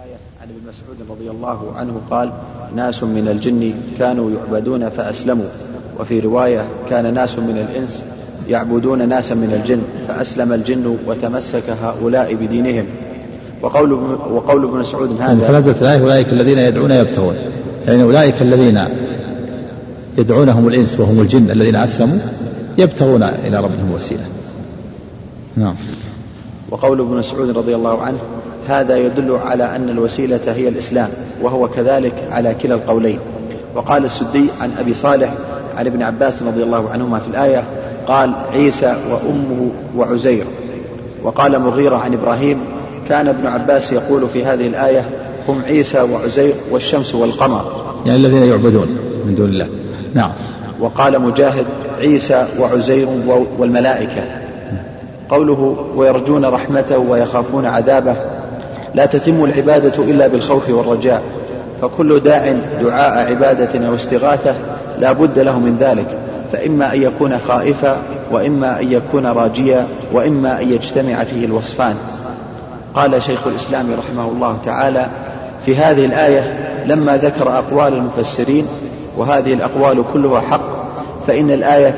عن ابن مسعود رضي الله عنه قال: ناس من الجن كانوا يعبدون فأسلموا. وفي رواية: كان ناس من الإنس يعبدون ناسا من الجن فأسلم الجن وتمسك هؤلاء بدينهم. وقول ابن مسعود هذا فنزلت الآية: أولئك الذين يدعون يبتغون، يعني أولئك الذين يدعونهم الإنس وهم الجن الذين أسلموا يبتغون إلى ربهم وسيلة. نعم. وقول ابن مسعود رضي الله عنه هذا يدل على أن الوسيلة هي الإسلام، وهو كذلك على كلا القولين. وقال السدي عن أبي صالح عن ابن عباس رضي الله عنهما في الآية قال: عيسى وأمه وعزير. وقال مغيرة عن إبراهيم: كان ابن عباس يقول في هذه الآية: هم عيسى وعزير والشمس والقمر، يعني الذين يعبدون من دون الله. نعم. وقال مجاهد: عيسى وعزير والملائكة. قوله: ويرجون رحمته ويخافون عذابه، لا تتم العبادة إلا بالخوف والرجاء، فكل داع دعاء عبادة أو استغاثة لا بد له من ذلك، فإما أن يكون خائفا، وإما أن يكون راجيا، وإما أن يجتمع فيه الوصفان. قال شيخ الإسلام رحمه الله تعالى في هذه الآية لما ذكر أقوال المفسرين، وهذه الأقوال كلها حق، فإن الآية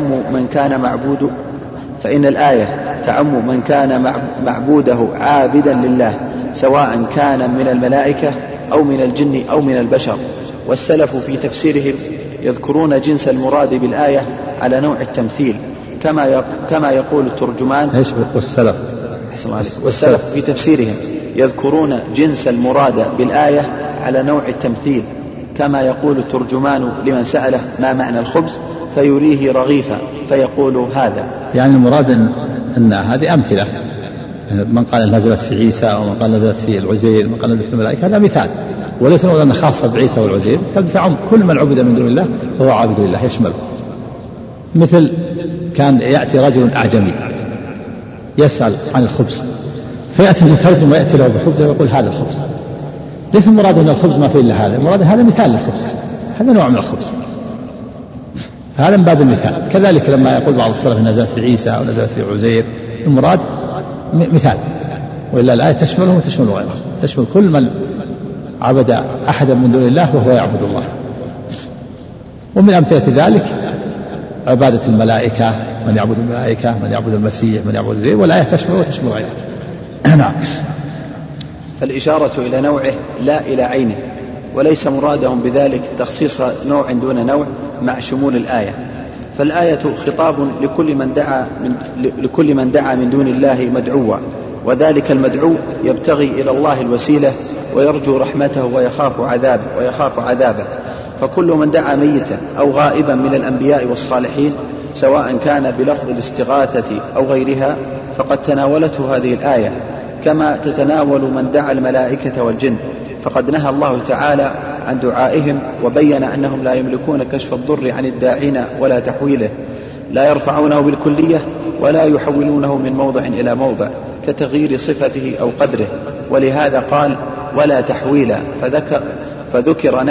تعم من كان معبوده عابدا لله، سواء كان من الملائكة أو من الجن أو من البشر. والسلف في تفسيرهم يذكرون جنس المراد بالآية على نوع التمثيل، كما يقول الترجمان. والسلف في تفسيرهم يذكرون جنس المراد بالآية على نوع التمثيل، كما يقول الترجمان لمن سأله: ما معنى الخبز؟ فيريه رغيفا فيقول هذا. يعني المراد أن هذه أمثلة، من قال نزلت في عيسى، ومن قال نزلت في العزير، ومن قال نزلت في الملائكة، هذا مثال، وليس نقول أن خاصة بعيسى والعزير، تعم كل من عبد من دون الله فهو عابد لله، يشمله. مثل كان يأتي رجل أعجمي يسأل عن الخبز، فيأتي المترجم ويأتي له بخبز ويقول: هذا الخبز. ليس المراد أن الخبز ما فيه إلا هذا، المراد هذا مثال للخبز، هذا نوع من الخبز، هذا من باب المثال. كذلك لما يقول بعض السلف نزلت في عيسى أو نزلت في عزير، المراد مثال، وإلا الآية تشمله وتشمل غيره، تشمل كل من عبد أحدا من دون الله وهو يعبد الله. ومن أمثلة ذلك عبادة الملائكة، من يعبد الملائكة، من يعبد المسيح، من يعبد الزير، والآية تشمل وتشمل غيره. نعم. فالإشارة إلى نوعه لا إلى عينه، وليس مرادهم بذلك تخصيص نوع دون نوع مع شمول الآية. فالآية خطاب لكل من دعا من دون الله مدعوا، وذلك المدعو يبتغي إلى الله الوسيلة ويرجو رحمته ويخاف عذابه. فكل من دعا ميتا أو غائبا من الأنبياء والصالحين، سواء كان بلفظ الاستغاثة أو غيرها، فقد تناولته هذه الآية، كما تتناول من دعا الملائكة والجن، فقد نهى الله تعالى عن دعائهم، وبين أنهم لا يملكون كشف الضر عن الداعين ولا تحويله، لا يرفعونه بالكلية ولا يحولونه من موضع إلى موضع كتغيير صفته أو قدره. ولهذا قال: ولا تحويلا، فذكر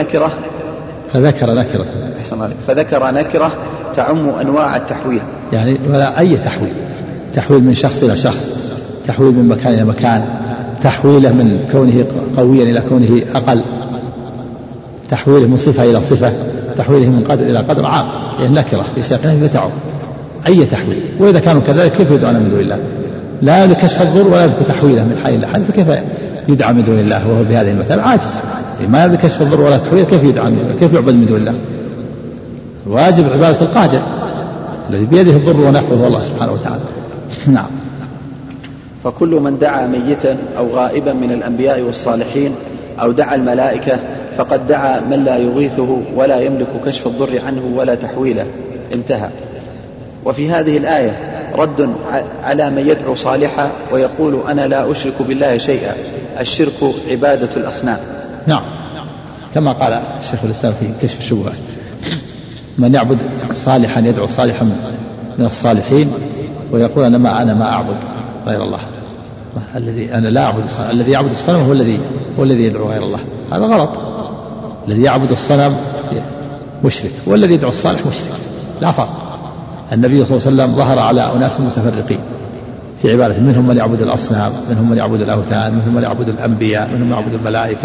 نكرة تعم أنواع التحويل، يعني ولا أي تحويل من شخص إلى شخص، تحويل من مكان إلى مكان، تحويله من كونه قويا إلى كونه أقل، تحويله من صفة إلى صفة، تحويله من قدر إلى قدر، عام، يعني نكرة في سياق نفي فتعم أي تحويل. وإذا كانوا كذلك كيف يدعون من دون الله؟ لا لكشف الضر ولا لتحويله من حال إلى حال، فكيف يدعى من دون الله وهو بهذه المثال عاجز؟ ما بكشف الضر ولا تحويله كيف يدعى من دون الله؟ كيف يعبد من دون الله؟ واجب عبادة القادر الذي بيده الضر ونفعه هو الله سبحانه وتعالى. نعم. فكل من دعا ميتا أو غائبا من الأنبياء والصالحين أو دعا الملائكة فقد دعا من لا يغيثه ولا يملك كشف الضر عنه ولا تحويله. انتهى. وفي هذه الآية رد على من يدعو صالحا ويقول: أنا لا أشرك بالله شيئا، الشرك عبادة الأصنام. نعم، كما قال الشيخ الإسلام في كشف الشبهات: من يعبد صالحا يدعو صالحا من الصالحين ويقول: أنا ما أعبد غير الله، أنا لا أعبد الصنم، الذي يعبد الصنم هو الذي يدعو غير الله، هذا غلط. الذي يعبد الصنم مشرك، والذي يدعو الصالح مشرك، لا فرق. النبي صلى الله عليه وسلم ظهر على أناس متفرقين في عبادة، منهم من يعبد الأصنام، منهم من يعبد الأوثان، منهم من يعبد الأنبياء، منهم من يعبد الملائكة،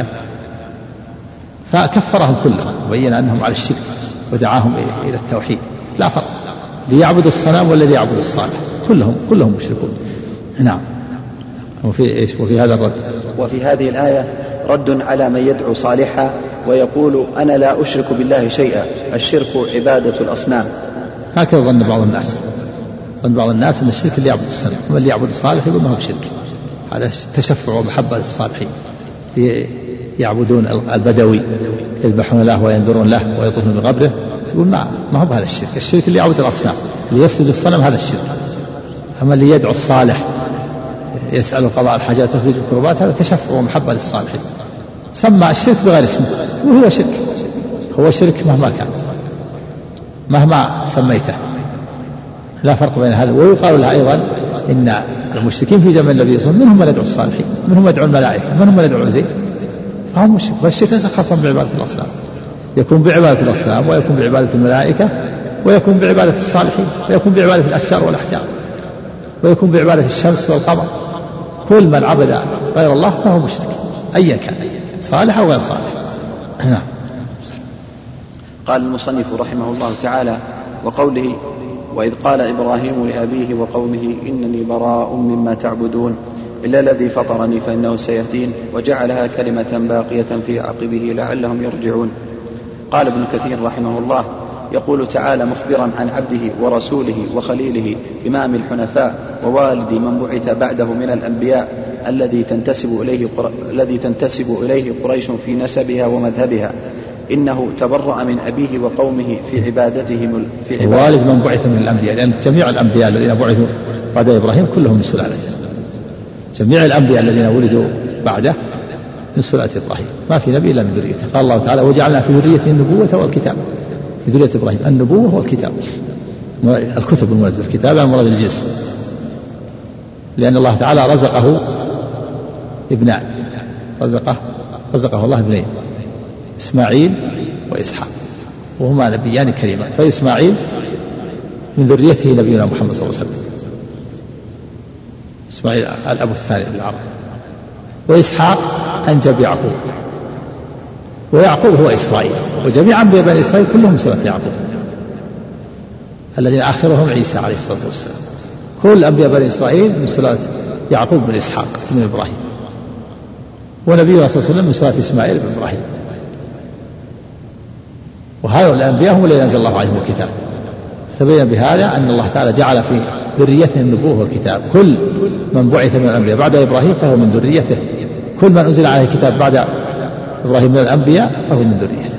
فكفرهم كلهم وبين أنهم على الشرك ودعاهم إلى التوحيد، لا فرق ليعبد الصنم والذي يعبد الصالح، كلهم مشركون. نعم. وفي هذا الرد، وفي هذه الآية رد على من يدعو صالحا ويقول أنا لا أشرك بالله شيئا، الشرك عبادة الأصنام. هكذا ظن بعض الناس، أن الشرك اللي يعبد الصنم، واللي يعبد الصالح يقول ما هو بشرك، هذا تشفع ومحبة للصالحين. يعبدون البدوي يذبحون له وينذرون له ويطوفون بقبره، يقول ما هو بهذا الشرك. الشرك اللي يعبد الأصنام، اللي يسجد الصنم هذا الشرك. أما اللي يدعو الصالح يسأل قضاء الحاجات ويخرج الكربات، هذا تشفع ومحبة للصالحين. سمى الشرك بغير اسمه، وهو شرك، هو شرك مهما كان، مهما سميته، لا فرق بين هذا. ويقال لها أيضا إن المشركين في زمن النبي صلى الله عليه وسلم منهم من يدعو الصالحين، منهم من يدعو الملائكة، منهم من يدعو العزير، فهم مشرك. فالشرك ليس خاصا بعبادة الأصنام، يكون بعبادة الأصنام، ويكون بعبادة الملائكة، ويكون بعبادة الصالحين، ويكون بعبادة الأشجار والأحجار، ويكون بعبادة الشمس والقمر. كل من عبد غير الله فهو مشرك أيا كان، صالح أو غير صالح. نعم. قال المصنف رحمه الله تعالى: وقوله: وإذ قال إبراهيم لأبيه وقومه إنني براء مما تعبدون إلا الذي فطرني فإنه سيهدين، وجعلها كلمة باقية في عقبه لعلهم يرجعون. قال ابن كثير رحمه الله: يقول تعالى مخبرا عن عبده ورسوله وخليله إمام الحنفاء ووالد من بعث بعده من الأنبياء الذي تنتسب إليه قريش في نسبها ومذهبها، إنه تبرأ من أبيه وقومه في عبادتهم والد من بعث من الأنبياء، لأن جميع الأنبياء الذين بعثوا بعد إبراهيم كلهم من سلالته، جميع الأنبياء الذين ولدوا بعده من سلالة إبراهيم، ما في نبي إلا من ذريته. قال الله تعالى: وجعلنا في ذريته النبوة والكتاب. في ذرية إبراهيم النبوة والكتاب، الكتب المنزل، الكتاب عن مراد الجنس، لأن الله تعالى رزقه ابنان، رزقه الله ابنين، إسماعيل وإسحاق، وهما نبيان كريمان. فإسماعيل من ذريته نبينا محمد صلى الله عليه وسلم، إسماعيل الأب الثاني للعرب، وإسحاق أنجب يعقوب، ويعقوب هو إسرائيل، وجميع أنبياء بني إسرائيل كلهم من سلالة يعقوب، الذين آخرهم عيسى عليه الصلاة والسلام. كل أنبياء بني إسرائيل من سلالة يعقوب بن إسحاق بن إبراهيم، ونبينا صلى الله عليه وسلم من سلالة إسماعيل بن إبراهيم. وهؤلاء الأنبياء هم الذين أنزل الله عليهم الكتاب. تبين بهذا أن الله تعالى جعل في ذريته النبوة والكتاب، كل من بعث من الأنبياء بعد إبراهيم فهو من ذريته، كل من أنزل عليه الكتاب بعد إبراهيم من الأنبياء فهو من ذريته.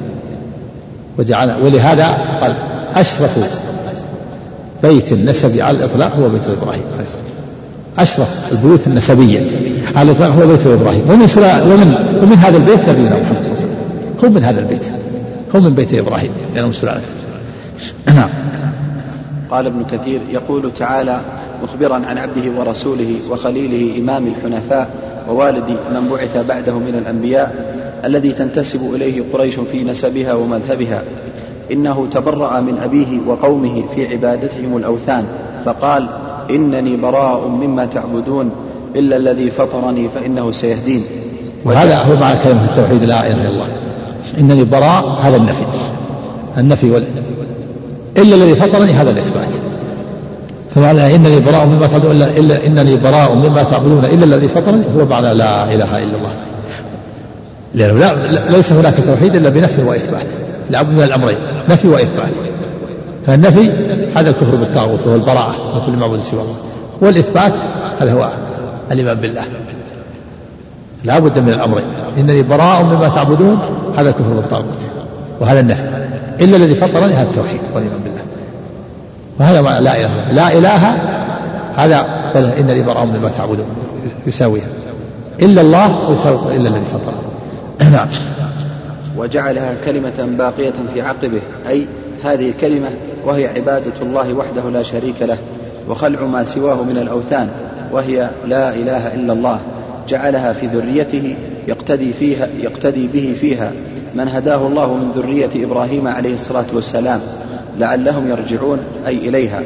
ولهذا قال: أشرف بيت النسب على الإطلاق هو بيت إبراهيم عليه السلام. أشرف البيوت النسبية على الإطلاق هو بيت إبراهيم، ومن هذا البيت نبينا محمد صلى الله عليه وسلم، هم من هذا البيت، هم من بيت إبراهيم لأنهم سلالته. نعم. قال ابن كثير: يقول تعالى مخبرا عن عبده ورسوله وخليله إمام الحنفاء ووالد من بعث بعده من الأنبياء الذي تنتسب إليه قريش في نسبها ومذهبها، إنه تبرأ من أبيه وقومه في عبادتهم الأوثان، فقال: إنني براء مما تعبدون إلا الذي فطرني فإنه سيهدين. وهذا هو معنى كلمة التوحيد لا إله إلا الله. إنني براء هذا النفي إلا الذي فطرني هذا الإثبات. فمعنى إنني براء مما تعبدون إنني براء مما تعبدون إلا الذي فطرني هو معنى لا إله إلا الله، لأنه ليس هناك توحيد إلا بنفي وإثبات، لابد من الأمرين، نفي وإثبات. فالنفي هذا الكفر بالطاغوت وهو البراءة وكل معبود سوى الله، والإثبات هذا هو الإيمان بالله. لا بد من الأمرين، إنني براء مما تعبدون هذا الكفر بالطاغوت وهذا النفي، إلا الذي فطرني هذا التوحيد والإيمان بالله. وهذا معنى لا إله. لا إله هذا إنني براء مما تعبدون يساويها، إلا الله يساوي إلا الذي فطرني. نعم. وجعلها كلمة باقية في عقبه، أي هذه الكلمة وهي عبادة الله وحده لا شريك له، وخلع ما سواه من الأوثان، وهي لا إله إلا الله، جعلها في ذريته يقتدي به فيها من هداه الله من ذرية إبراهيم عليه الصلاة والسلام لعلهم يرجعون، أي إليها.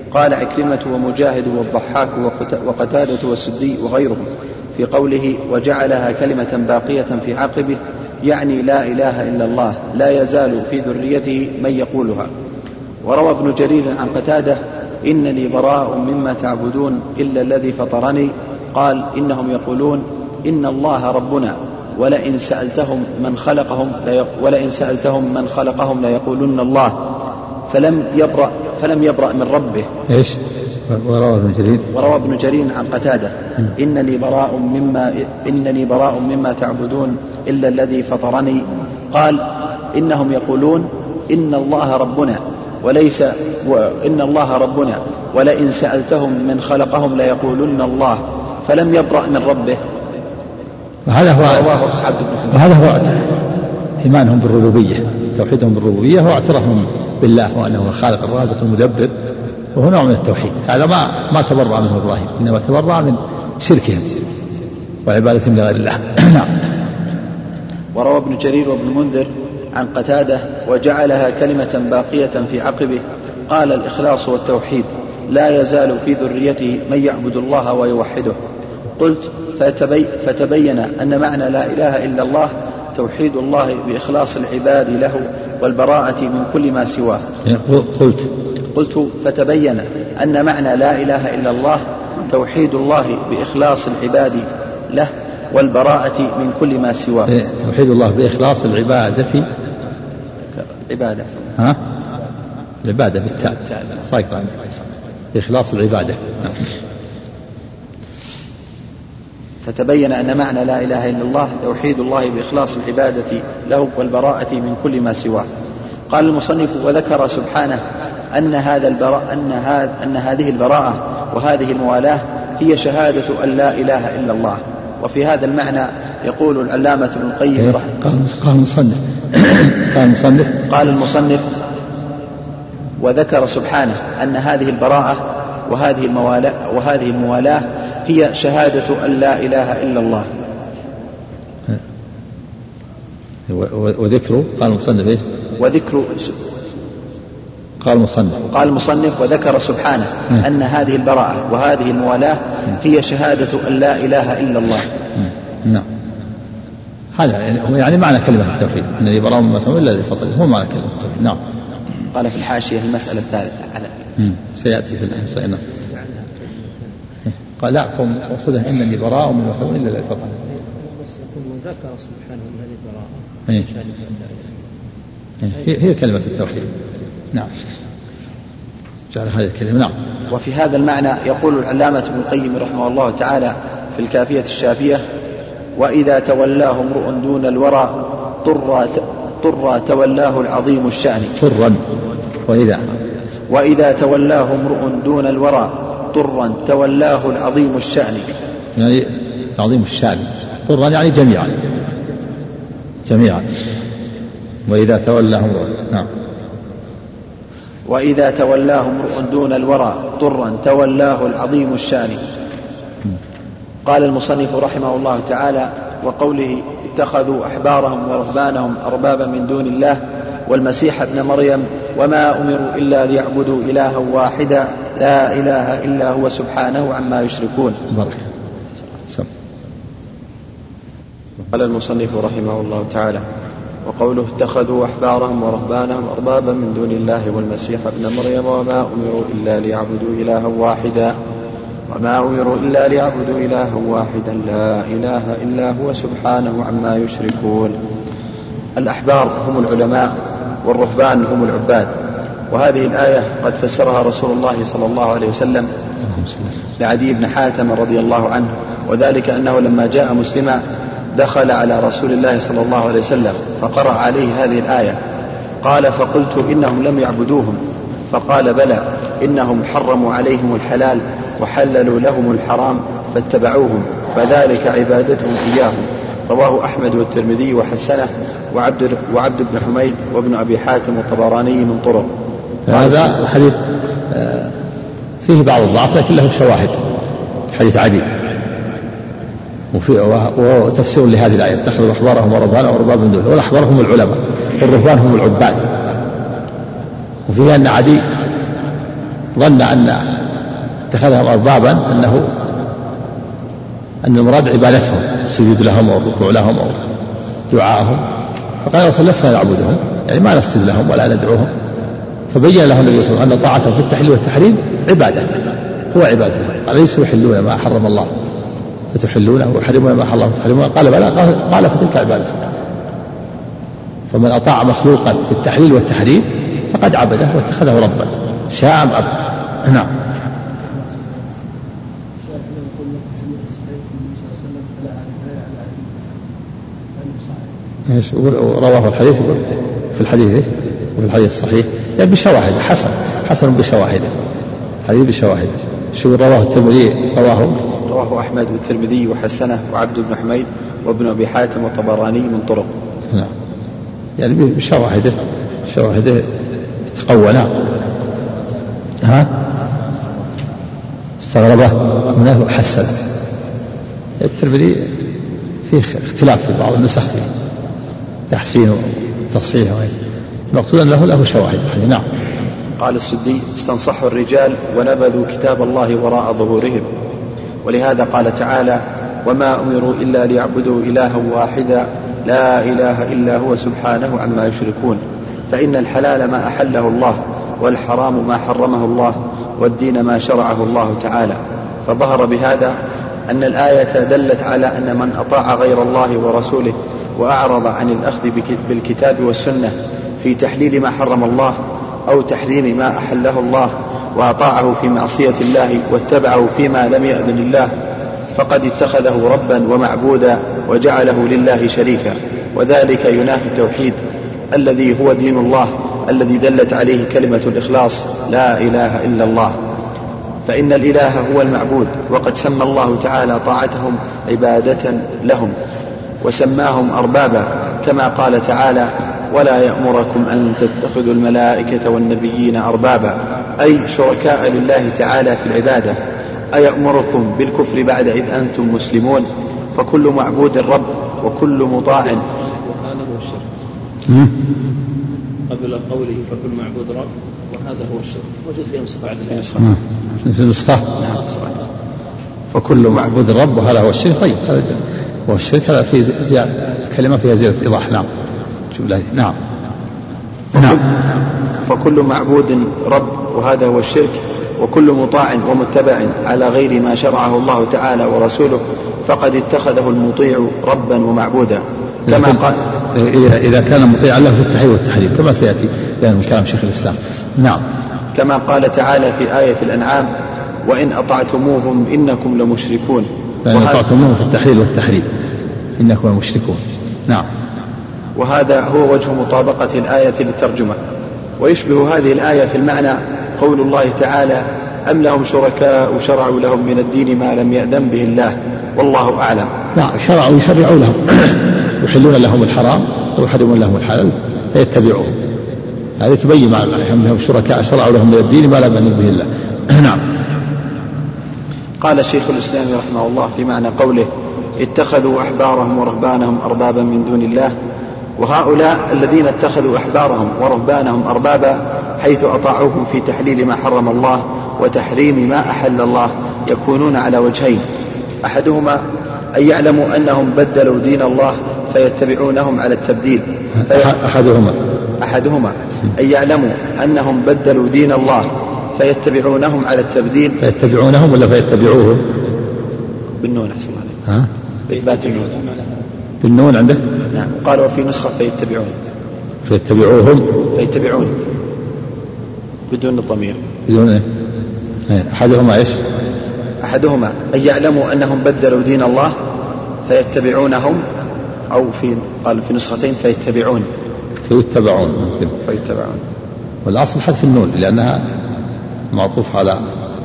قال عكرمة ومجاهد والضحاك وقتادة والسدي وغيرهم في قوله وجعلها كلمة باقية في عقبه يعني لا إله إلا الله لا يزال في ذريته من يقولها. وروى ابن جرير عن قتادة إنني براء مما تعبدون إلا الذي فطرني قال إنهم يقولون إن الله ربنا ولئن سألتهم من خلقهم ليقولن الله فلم يبرأ من ربه. إيش وروى ابن جرير عن قتادة إنني براء مما تعبدون إلا الذي فطرني قال إنهم يقولون إن الله ربنا ولئن سألتهم من خلقهم ليقولن الله فلم يبرأ من ربه. وهذا هو إيمانهم بالربوبية، توحيدهم بالربوبية هو اعترافهم بالله وأنه الخالق الرازق المدبر، وهو نوع من التوحيد. هذا ما تبرأ منه إبراهيم، إنما تبرأ من شركهم وعبادتهم لغير الله. وروى ابن جرير وابن منذر عن قتادة وجعلها كلمة باقية في عقبه قال الإخلاص والتوحيد لا يزال في ذريته من يعبد الله ويوحده. قلت فتبين أن معنى لا إله إلا الله توحيد الله بإخلاص العباد له والبراءة من كل ما سواه. قلت فتبين أن معنى لا إله إلا الله توحيد الله بإخلاص العباد له والبراءة من كل ما سواه. توحيد الله بإخلاص العبادة العبادة بالتاء صايقة بإخلاص العبادة. فتبين أن معنى لا إله إلا الله توحيد الله بإخلاص العبادة له والبراءة من كل ما سواه. قال المصنف وذكر سبحانه أن هذه البراءة وهذه الموالاة هي شهادة أن لا إله إلا الله. وفي هذا المعنى يقول العلامة ابن القيم قال المصنف وذكر سبحانه أن هذه البراءة وهذه الموالاة هي شهادة أن لا إله إلا الله. وذكر قال المصنف إيش؟ قال المصنف وذكر سبحانه أن هذه البراءة وهذه الموالاة هي شهادة أن لا إله إلا الله. نعم، هذا يعني معنى كلمة التوحيد الذي براء مما تعبدون إلا الذي فطرني هو معنى كلمة التوحيد. نعم. قال في الحاشية المسألة الثالثة سيأتي في الإحصائيات. قال لا وصده إنني براء مما تعبدون إلا الذي فطرني. ذكر سبحانه هذه البراءة هي كلمة التوحيد. نعم، جعل هذه الكلمة. نعم. وفي هذا المعنى يقول العلامة ابن القيم رحمه الله تعالى في الكافية الشافية وإذا تولاه امرؤ دون الورى طر تولاه العظيم الشأن. وإذا تولاه امرؤ دون الورى طرا تولاه العظيم الشأن. يعني عظيم الشأن طرا يعني جميعا. وإذا تولاه امرؤ. نعم. وإذا تولاه امرؤ دون الورى طرا تولاه العظيم الشان. قال المصنف رحمه الله تعالى وقوله اتخذوا أحبارهم ورهبانهم أربابا من دون الله والمسيح ابن مريم وما أمروا إلا ليعبدوا إلها واحدا لا إله إلا هو سبحانه عما يشركون. قال المصنف رحمه الله تعالى وقوله اتخذوا أحبارهم ورهبانهم أربابا من دون الله والمسيح ابن مريم وما أمروا إلا ليعبدوا إلها واحدا لا إله إلا هو سبحانه عما يشركون. الأحبار هم العلماء والرهبان هم العباد. وهذه الآية قد فسرها رسول الله صلى الله عليه وسلم لعدي بن حاتم رضي الله عنه، وذلك أنه لما جاء مسلما دخل على رسول الله صلى الله عليه وسلم فقرأ عليه هذه الآية قال فقلت إنهم لم يعبدوهم فقال بلى إنهم حرموا عليهم الحلال وحللوا لهم الحرام فاتبعوهم فذلك عبادتهم إياهم. رواه أحمد والترمذي وحسنه وعبد بن حميد وابن أبي حاتم والطبراني من طرق. هذا الحديث فيه بعض الضعف لكن له شواهد حديث عدي وتفسير لهذه الآية اتخذوا أحبارهم ورهبانهم أربابا من دون الله. والأحبار هم العلماء والرهبان هم العباد. وفيها أن عدي ظن أن اتخذهم أربابا أن المراد عبادتهم، السجود لهم أو الركوع لهم أو دعاءهم، فقال الرسول الله لسنا نعبدهم، يعني ما نسجد لهم ولا ندعوهم. فبين له النبي صلى الله عليه وسلم أن طاعتهم في التحليل والتحريم عبادة، هو عبادة. قال ليسوا يحلون ما حرم الله فتحلونه ويحرمون ما حرم الله فتحرمونه، قال بلى، قال فتلك عبادته. فمن أطاع مخلوقا في التحليل والتحريم فقد عبده واتخذه ربا شاء أم أبى. نعم. رواه الحديث في الحديث وفي الحديث الصحيح يعني بشواهد، حسن بشواهده، حديث بشواهده. شو رواه الترمذي؟ رواه أحمد والترمذي وحسنه وعبد بن حميد وابن أبي حاتم والطبراني من طرق. نعم، يعني بشواهده، شواهده تقونا. استغربه منه حسن. الترمذي فيه اختلاف في بعض النسخ فيه تحسين وتصحيح، المقصود أن له شواهد. نعم. قال السدي: استنصحوا الرجال ونبذوا كتاب الله وراء ظهورهم، ولهذا قال تعالى: وما أمروا إلا ليعبدوا إلها واحدا لا إله إلا هو سبحانه عما يشركون، فإن الحلال ما أحله الله والحرام ما حرمه الله والدين ما شرعه الله تعالى. فظهر بهذا أن الآية دلت على أن من أطاع غير الله ورسوله وأعرض عن الأخذ بالكتاب والسنة في تحليل ما حرم الله أو تحريم ما أحله الله، وأطاعه في معصية الله واتبعه فيما لم يأذن الله، فقد اتخذه ربا ومعبودا وجعله لله شريكا، وذلك ينافي التوحيد الذي هو دين الله الذي دلت عليه كلمة الإخلاص لا إله إلا الله. فإن الإله هو المعبود، وقد سمى الله تعالى طاعتهم عبادة لهم وسماهم أربابا، كما قال تعالى: ولا يأمركم أن تتخذوا الملائكة والنبيين أربابا، أي شركاء لله تعالى في العبادة. أيأمركم بالكفر بعد إذ أنتم مسلمون؟ فكل معبود رب وكل مطاع. قبل قوله فكل معبود رب وهذا هو الشرك، موجود في نسخة بعد في النسخة. فكل معبود رب وهذا هو الشرك. طيب، هذا هو الشرك، هذا في زيادة كلمة فيها زيادة إيضاح. نعم. نعم. فكل معبود رب وهذا هو الشرك، وكل مطاع ومتبع على غير ما شرعه الله تعالى ورسوله فقد اتخذه المطيع ربا ومعبودا، كما قال: إذا كان مطيعا له في التحليل والتحريم، كما سيأتي بيان كلام شيخ الإسلام. نعم. كما قال تعالى في آية الأنعام: وإن أطعتموهم إنكم لمشركون. وإن أطعتموهم في التحليل والتحريم إنكم لمشركون. نعم. وهذا هو وجه مطابقة الآية للترجمة. ويشبه هذه الآية في المعنى قول الله تعالى: أم لهم شركاء شرعوا لهم من الدين ما لم يأذن به الله والله أعلم. نعم، شرعوا يشرعوا لهم يحلون لهم الحرام ويحرمون لهم الحلال فيتبعوه. هذه تبين معنى أم لهم شركاء شرعوا لهم من الدين ما لم يأذن به الله. نعم. قال شيخ الإسلام رحمه الله في معنى قوله: اتخذوا أحبارهم ورهبانهم أربابا من دون الله. وهؤلاء الذين اتخذوا أحبارهم ورهبانهم أربابا حيث أطاعوهم في تحليل ما حرم الله وتحريم ما أحل الله يكونون على وجهين: أحدهما أن يعلموا أنهم بدلوا دين الله فيتبعونهم على التبديل. أحدهما أن يعلموا أنهم بدلوا دين الله فيتبعونهم على التبديل. فيتبعونهم ولا فيتبعوهم؟ بالنون أحسن عليك. بإثبات النون. بالنون عندك؟ نعم. قال وفي نسخة فيتبعون بدون الضمير. بدون أحدهما إيش؟ أحدهما أن يعلموا أنهم بدلوا دين الله فيتبعونهم، أو قال في نسختين فيتبعون. والأصل حذف النون لأنها معطوف على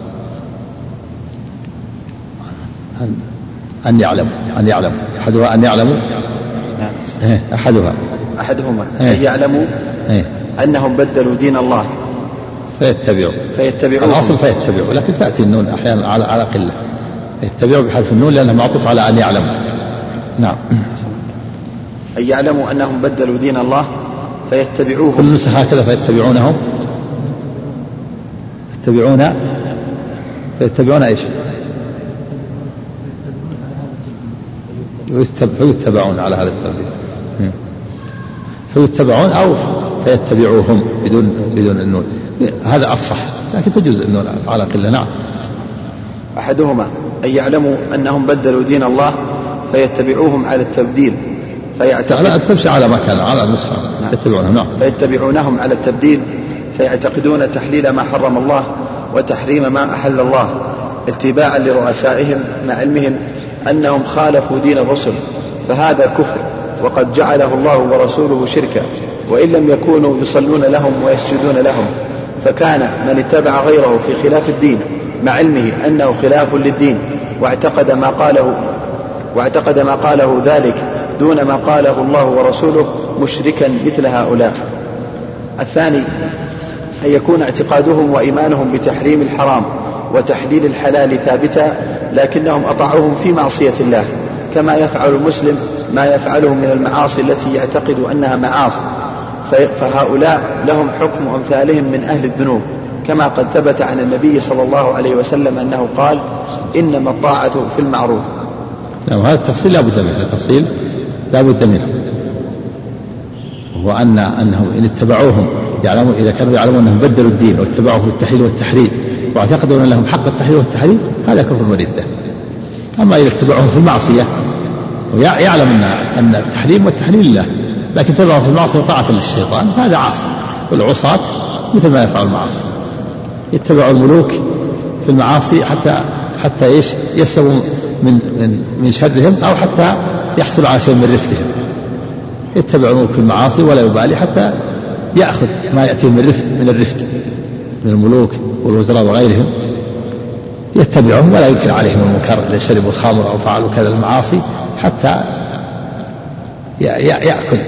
أن يعلموا. أحدها أن يعلموا. نعم. أحدهما أن يعلموا أنهم بدلوا دين الله فيتبعوا. الأصل فيتبعوا، لكن تأتي النون أحيانا على قلة. يتبعوا بحذف النون لأنها معطوف على أن يعلموا. نعم. أن يعلموا أنهم بدلوا دين الله فيتبعوهم. كل نسخ هكذا فيتبعونهم. فيتبعون إيش؟ فيتبعون على هذا الترتيب، فيتبعون أو فيتبعوهم بدون النون، هذا أفصح، لكن تجوز النون على قلة. نعم. أحدهما أن يعلموا أنهم بدلوا دين الله فيتبعوهم على التبديل لا تمشي على ما كان على المصحف. نعم. يتبعونهم. نعم. فيتبعونهم على التبديل فيعتقدون تحليل ما حرم الله وتحريم ما أحل الله اتباعا لرؤسائهم مع علمهم أنهم خالفوا دين الرسل، فهذا كفر وقد جعله الله ورسوله شركا، وإن لم يكونوا يصلون لهم ويسجدون لهم. فكان من اتبع غيره في خلاف الدين مع علمه أنه خلاف للدين واعتقد ما قاله ذلك دون ما قاله الله ورسوله مشركا مثل هؤلاء. الثاني أن يكون اعتقادهم وإيمانهم بتحريم الحرام وتحليل الحلال ثابتا، لكنهم أطاعوهم في معصية الله، كما يفعل المسلم ما يفعله من المعاصي التي يعتقد أنها معاصي، فهؤلاء لهم حكم أمثالهم من أهل الذنوب، كما قد ثبت عن النبي صلى الله عليه وسلم أنه قال: إنما الطاعة في المعروف. نعم. هذا التفصيل لا بد منه، وهو أنهم إن اتبعوهم يعلمون، إذا كانوا يعلمون أنهم بدلوا الدين واتبعوه في التحليل والتحريم واعتقدوا أن لهم حق التحليل والتحريم، هذا كفر وردة. أما إذا اتبعوهم في المعصية ويعلم أن التحريم والتحليل لله، لكن اتبعوهم في المعصية طاعة للشيطان، هذا عاصي. والعصاة مثل ما يفعل المعاصي، يتبعوا الملوك في المعاصي حتى إيش يسلموا من شرهم، أو حتى يحصل على شيء من رفتهم. يتبع الملوك في المعاصي ولا يبالي حتى يأخذ ما يأتيه من الرفت من الملوك والوزراء وغيرهم، يتبعهم ولا ينكر عليهم المنكر إذا شربوا الخمر أو فعلوا كذا المعاصي، حتى يأكل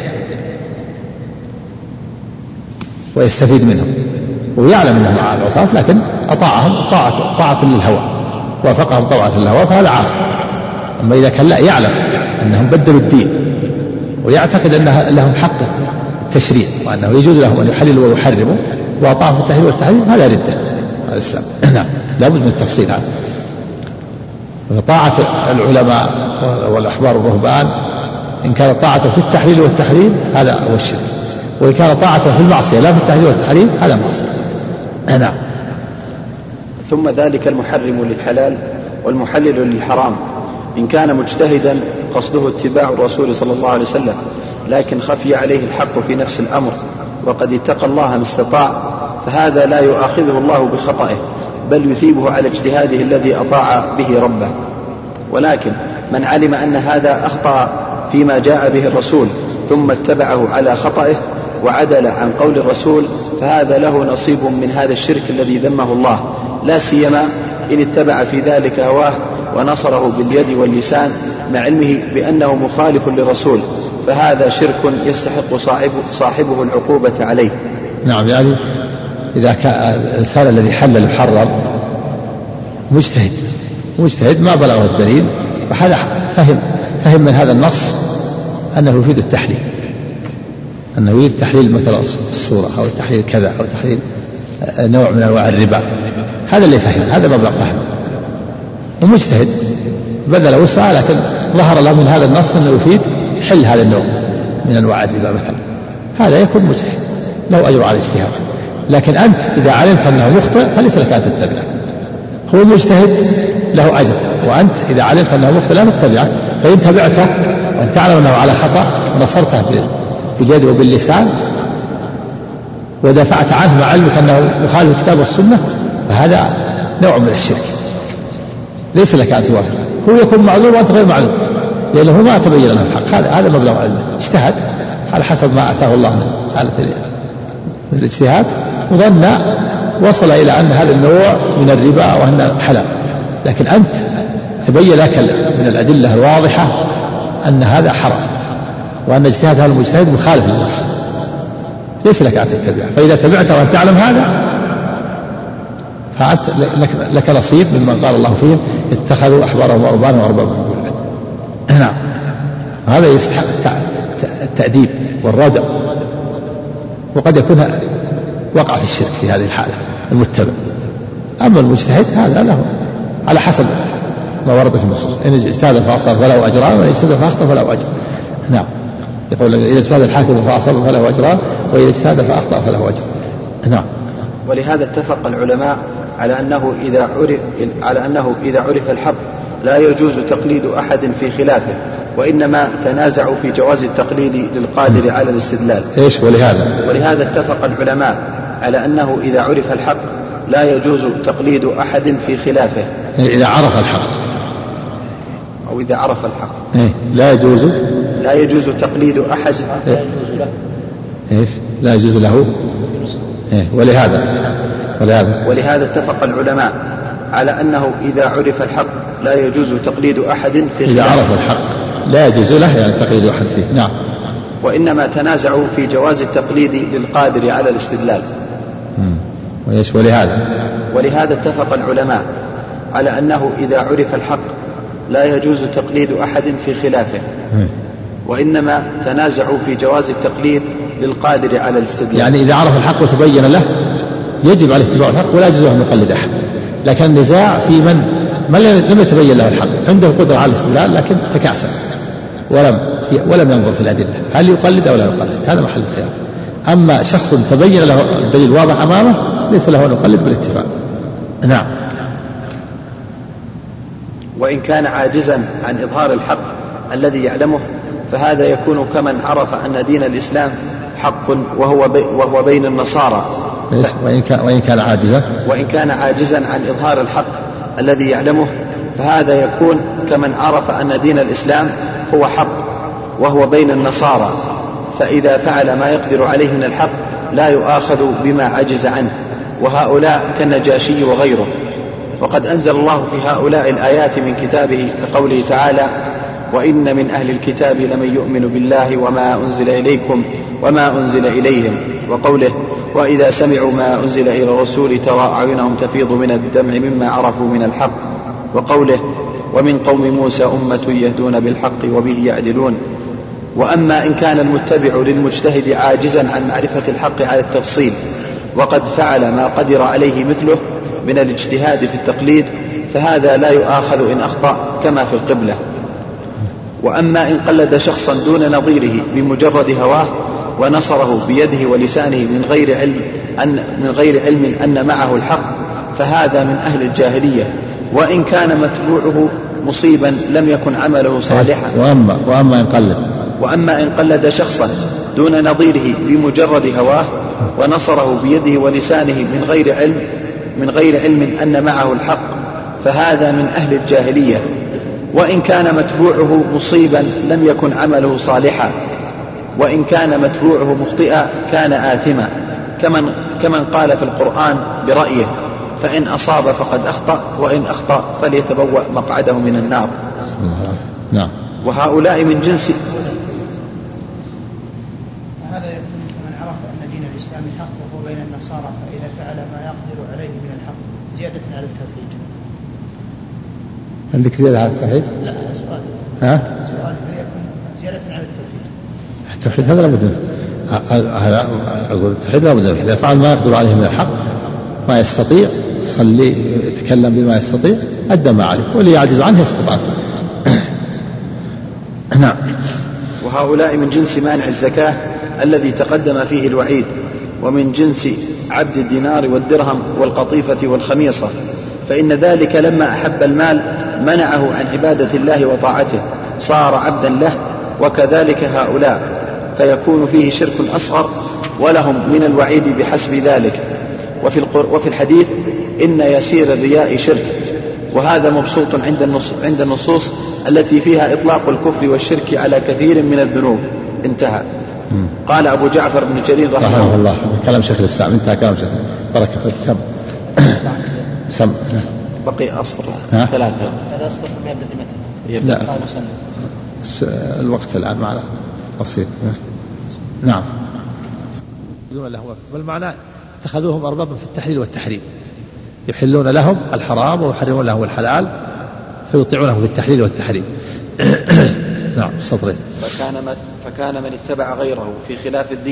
ويستفيد منهم، ويعلم أنهم مع العصاة، لكن أطاعهم طاعة للهوى، وافقهم طاعة للهوى، فهذا عاصي. أما إذا كان لا يعلم أنهم بدلوا الدين ويعتقد أن لهم حق التشريع وأنه يجوز لهم أن يحللوا ويحرموا وأطاعوا في التحليل والتحريم، هذا ردة على الإسلام. نعم. لابد من التفصيل هذا. فطاعة العلماء والأحبار والرهبان إن كانت طاعة في التحليل والتحريم هذا هو الشرك، وإن كانت طاعة في المعصية لا في التحليل والتحريم هذا معصية. نعم. ثم ذلك المحرم للحلال والمحلل للحرام إن كان مجتهدا قصده اتباع الرسول صلى الله عليه وسلم، لكن خفي عليه الحق في نفس الأمر وقد اتقى الله ما استطاع، فهذا لا يؤاخذه الله بخطئه، بل يثيبه على اجتهاده الذي أطاع به ربه. ولكن من علم أن هذا أخطأ فيما جاء به الرسول ثم اتبعه على خطئه وعدل عن قول الرسول، فهذا له نصيب من هذا الشرك الذي ذمه الله، لا سيما إن اتبع في ذلك هواه ونصره باليد واللسان مع علمه بأنه مخالف للرسول، فهذا شرك يستحق صاحبه العقوبة عليه. نعم. يعني إذا كان الإنسان الذي حلل وحرم مجتهد ما بلغه الدليل، وهذا فهم من هذا النص أنه يفيد التحليل، أنه يريد تحليل مثل الصورة أو تحليل كذا أو تحليل نوع من أنواع الربا، هذا اللي فهم، هذا مبلغ فهم، ومجتهد بذل وسعى، لكن ظهر له من هذا النص أنه يفيد حل هذا النوع من أنواع الربا مثلا، هذا يكون مجتهد له أجر على الاجتهاد. لكن أنت إذا علمت أنه مخطئ فليس لك أن تتبعه، هو مجتهد له أجر، وأنت إذا علمت أنه مخطئ لا تتبعه، فإن تبعته وأن تعلم أنه على خطأ ونصرته باليد وباللسان ودافعت عنه مع علمك أنه مخالف الكتاب والسنة، فهذا نوع من الشرك، ليس لك أن توافق، هو يكون معذور وأنت غير معذور، لأنه ما تبين له الحق، هذا مبلغ علمه، اجتهد على حسب ما أتاه الله من آلة الاجتهاد، وظن وصل إلى أن هذا النوع من الربا وأنه حلال، لكن أنت تبين لك من الأدلة الواضحة أن هذا حرام، وأن اجتهاد هذا المجتهد مخالف للنص، ليس لك أن تتبعه. فإذا تبعته وأن تعلم هذا فأنت لك نصيب ممن قال الله فيهم اتخذوا أحبارهم ورهبانهم وأربابا من دون الله. نعم. هذا يستحق التأديب والردع، وقد يكون وقع في الشرك في هذه الحالة المتبع. أما المجتهد هذا له على حسب ما ورد في النصوص، إن اجتهد فأصاب فله أجران، وإن اجتهد فأخطأ فله أجر. نعم، يقول إذا اجتهد الحاكم فأصاب فله أجران، وإذا اجتهد فأخطأ فله أجر. نعم. ولهذا اتفق العلماء على أنه إذا عرف الحق لا يجوز تقليد أحد في خلافه، وإنما تنازعوا في جواز التقليد للقادر على الاستدلال. إيش؟ ولهذا اتفق العلماء على أنه إذا عرف الحق لا يجوز تقليد أحد في خلافه، إذا عرف الحق أو إذا عرف الحق لا يجوز تقليد أحد. لا يجوز له. ولهذا اتفق العلماء على أنه إذا عرف الحق لا يجوز تقليد أحد في خلافه. إذا عرف الحق لا يجوز له يعني تقليد أحد فيه. نعم. وإنما تنازعوا في جواز التقليد للقادر على الاستدلال. ولهذا اتفق العلماء على أنه إذا عرف الحق لا يجوز تقليد أحد في خلافه، وإنما تنازعوا في جواز التقليد للقادر على الاستدلال. يعني إذا عرف الحق وتبين له يجب عليه اتباع الحق ولا يجوز أن يقلد أحد، لكن النزاع في من لم يتبين له الحق، عنده قدرة على الاستدلال لكن تكاسل ولم ينظر في الأدلة هل يقلد أو لا يقلد، هذا محل الخلاف. أما شخص تبين له الدليل واضح أمامه ليس له أن يقلد بالاتفاق. نعم. وإن كان عاجزا عن إظهار الحق الذي يعلمه فهذا يكون كمن عرف أن دين الإسلام حق وهو بين النصارى. وإن كان عاجزا عن إظهار الحق الذي يعلمه فهذا يكون كمن عرف أن دين الإسلام هو حق وهو بين النصارى، فإذا فعل ما يقدر عليه من الحق لا يؤاخذ بما عجز عنه، وهؤلاء كالنجاشي وغيره. وقد أنزل الله في هؤلاء الآيات من كتابه كقوله تعالى: وإن من أهل الكتاب لمن يؤمن بالله وما أنزل إليكم وما أنزل إليهم، وقوله: وإذا سمعوا ما أنزل إلى الرسول ترى أعينهم تفيض من الدمع مما عرفوا من الحق، وقوله: ومن قوم موسى أمة يهدون بالحق وبه يعدلون. وأما إن كان المتبع للمجتهد عاجزا عن معرفة الحق على التفصيل وقد فعل ما قدر عليه مثله من الاجتهاد في التقليد فهذا لا يؤاخذ إن أخطأ كما في القبلة. وأما إن قلد شخصا دون نظيره بمجرد هواه ونصره بيده ولسانه من غير علم أن معه الحق فهذا من أهل الجاهلية، وإن كان متبوعه مصيبا لم يكن عمله صالحا. وأما إن قلد شخصا دون نظيره بمجرد هواه ونصره بيده ولسانه من غير علم أن معه الحق فهذا من أهل الجاهلية، وإن كان متبوعه مصيبا لم يكن عمله صالحا، وإن كان متبوعه مخطئا كان آثما، كمن قال في القرآن برأيه: فإن أصاب فقد أخطأ وإن أخطأ فليتبوأ مقعده من النار. نعم. وهؤلاء من جنس هذا يكون كمن عرف أن دين الإسلام حق وهو بين النصارى فإذا فعل ما يقدر عليه من الحق زيادة على التوحيد. عندك زيادة على التوحيد؟ لا، هذا سؤال. سؤال يكون زيادة على التوحيد هذا لابد هذا أقول التوحيد لابد إذا فعل ما يقدر عليه من الحق ما يستطيع يصلي يتكلم بما يستطيع أدى ما عليه، واللي يعجز عنه يسقط عنه. نعم. وهؤلاء من جنس مانع الزكاة الذي تقدم فيه الوعيد، ومن جنس عبد الدينار والدرهم والقطيفة والخميصة، فإن ذلك لما أحب المال منعه عن عبادة الله وطاعته صار عبدا له، وكذلك هؤلاء، فيكون فيه شرك أصغر ولهم من الوعيد بحسب ذلك. وفي الحديث: إن يسير الرياء شرك، وهذا مبسوط عند النصوص التي فيها إطلاق الكفر والشرك على كثير من الذنوب. انتهى. قال أبو جعفر بن جرير رحمه الله. كلام شيخ الإسلام انتهى كلام شيخ بركة فيك. سم بقي أسطر 3. هذا أسطر يبدأ لا الوقت الآن معنا بسيط. نعم. والمعنى اتخذوهم أربابا في التحليل والتحريم، يحلون لهم الحرام ويحرمون لهم الحلال فيطيعونه في التحليل والتحريم. نعم. سطرين. فكان من اتبع غيره في خلاف الدين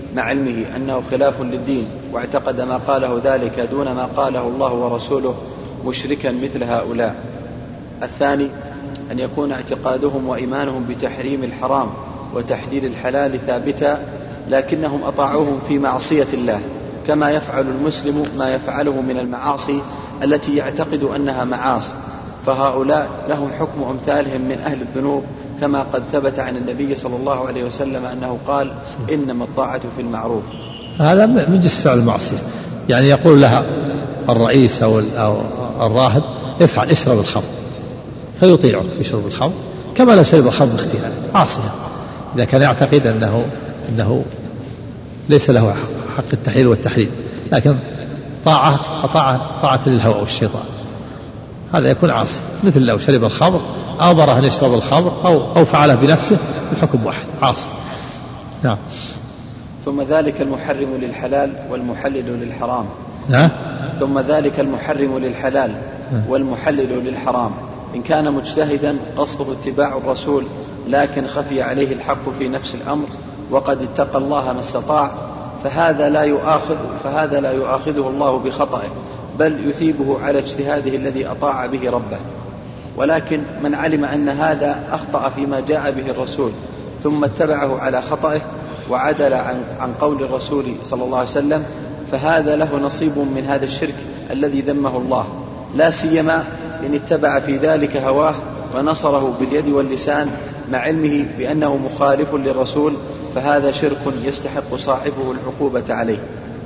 مع علمه أنه خلاف للدين واعتقد ما قاله ذلك دون ما قاله الله ورسوله مشركا مثل هؤلاء. الثاني أن يكون اعتقادهم وإيمانهم بتحريم الحرام وتحليل الحلال ثابتا، لكنهم أطاعوهم في معصية الله، كما يفعل المسلم ما يفعله من المعاصي التي يعتقد أنها معاصي، فهؤلاء لهم حكم أمثالهم من أهل الذنوب، كما قد ثبت عن النبي صلى الله عليه وسلم أنه قال: إنما الطاعة في المعروف. هذا من جنس فعل المعصية، يعني يقول لها الرئيس أو الراهب: افعل، اشرب الخمر، فيطيعك في شرب الخمر كما لو شرب الخمر باختياره، عاصية إذا كان يعتقد أنه ليس له حق التحليل والتحريم، لكن طاعة للهوى والشيطان، هذا يكون عاصي. مثل لو شرب الخمر أو أمره أن يشرب الخمر أو فعله بنفسه، الحكم واحد، عاصي. نعم. ثم ذلك المحرم للحلال والمحلل للحرام. نعم. ثم ذلك المحرم للحلال والمحلل للحرام إن كان مجتهدا قصده اتباع الرسول، لكن خفي عليه الحق في نفس الأمر وقد اتقى الله ما استطاع، فهذا لا يؤاخذه الله بخطئه، بل يثيبه على اجتهاده الذي أطاع به ربه. ولكن من علم أن هذا أخطأ فيما جاء به الرسول ثم اتبعه على خطئه وعدل عن قول الرسول صلى الله عليه وسلم، فهذا له نصيب من هذا الشرك الذي ذمه الله، لا سيما إن اتبع في ذلك هواه ونصره باليد واللسان مع علمه بأنه مخالف للرسول، فهذا شرك يستحق صاحبه العقوبة عليه.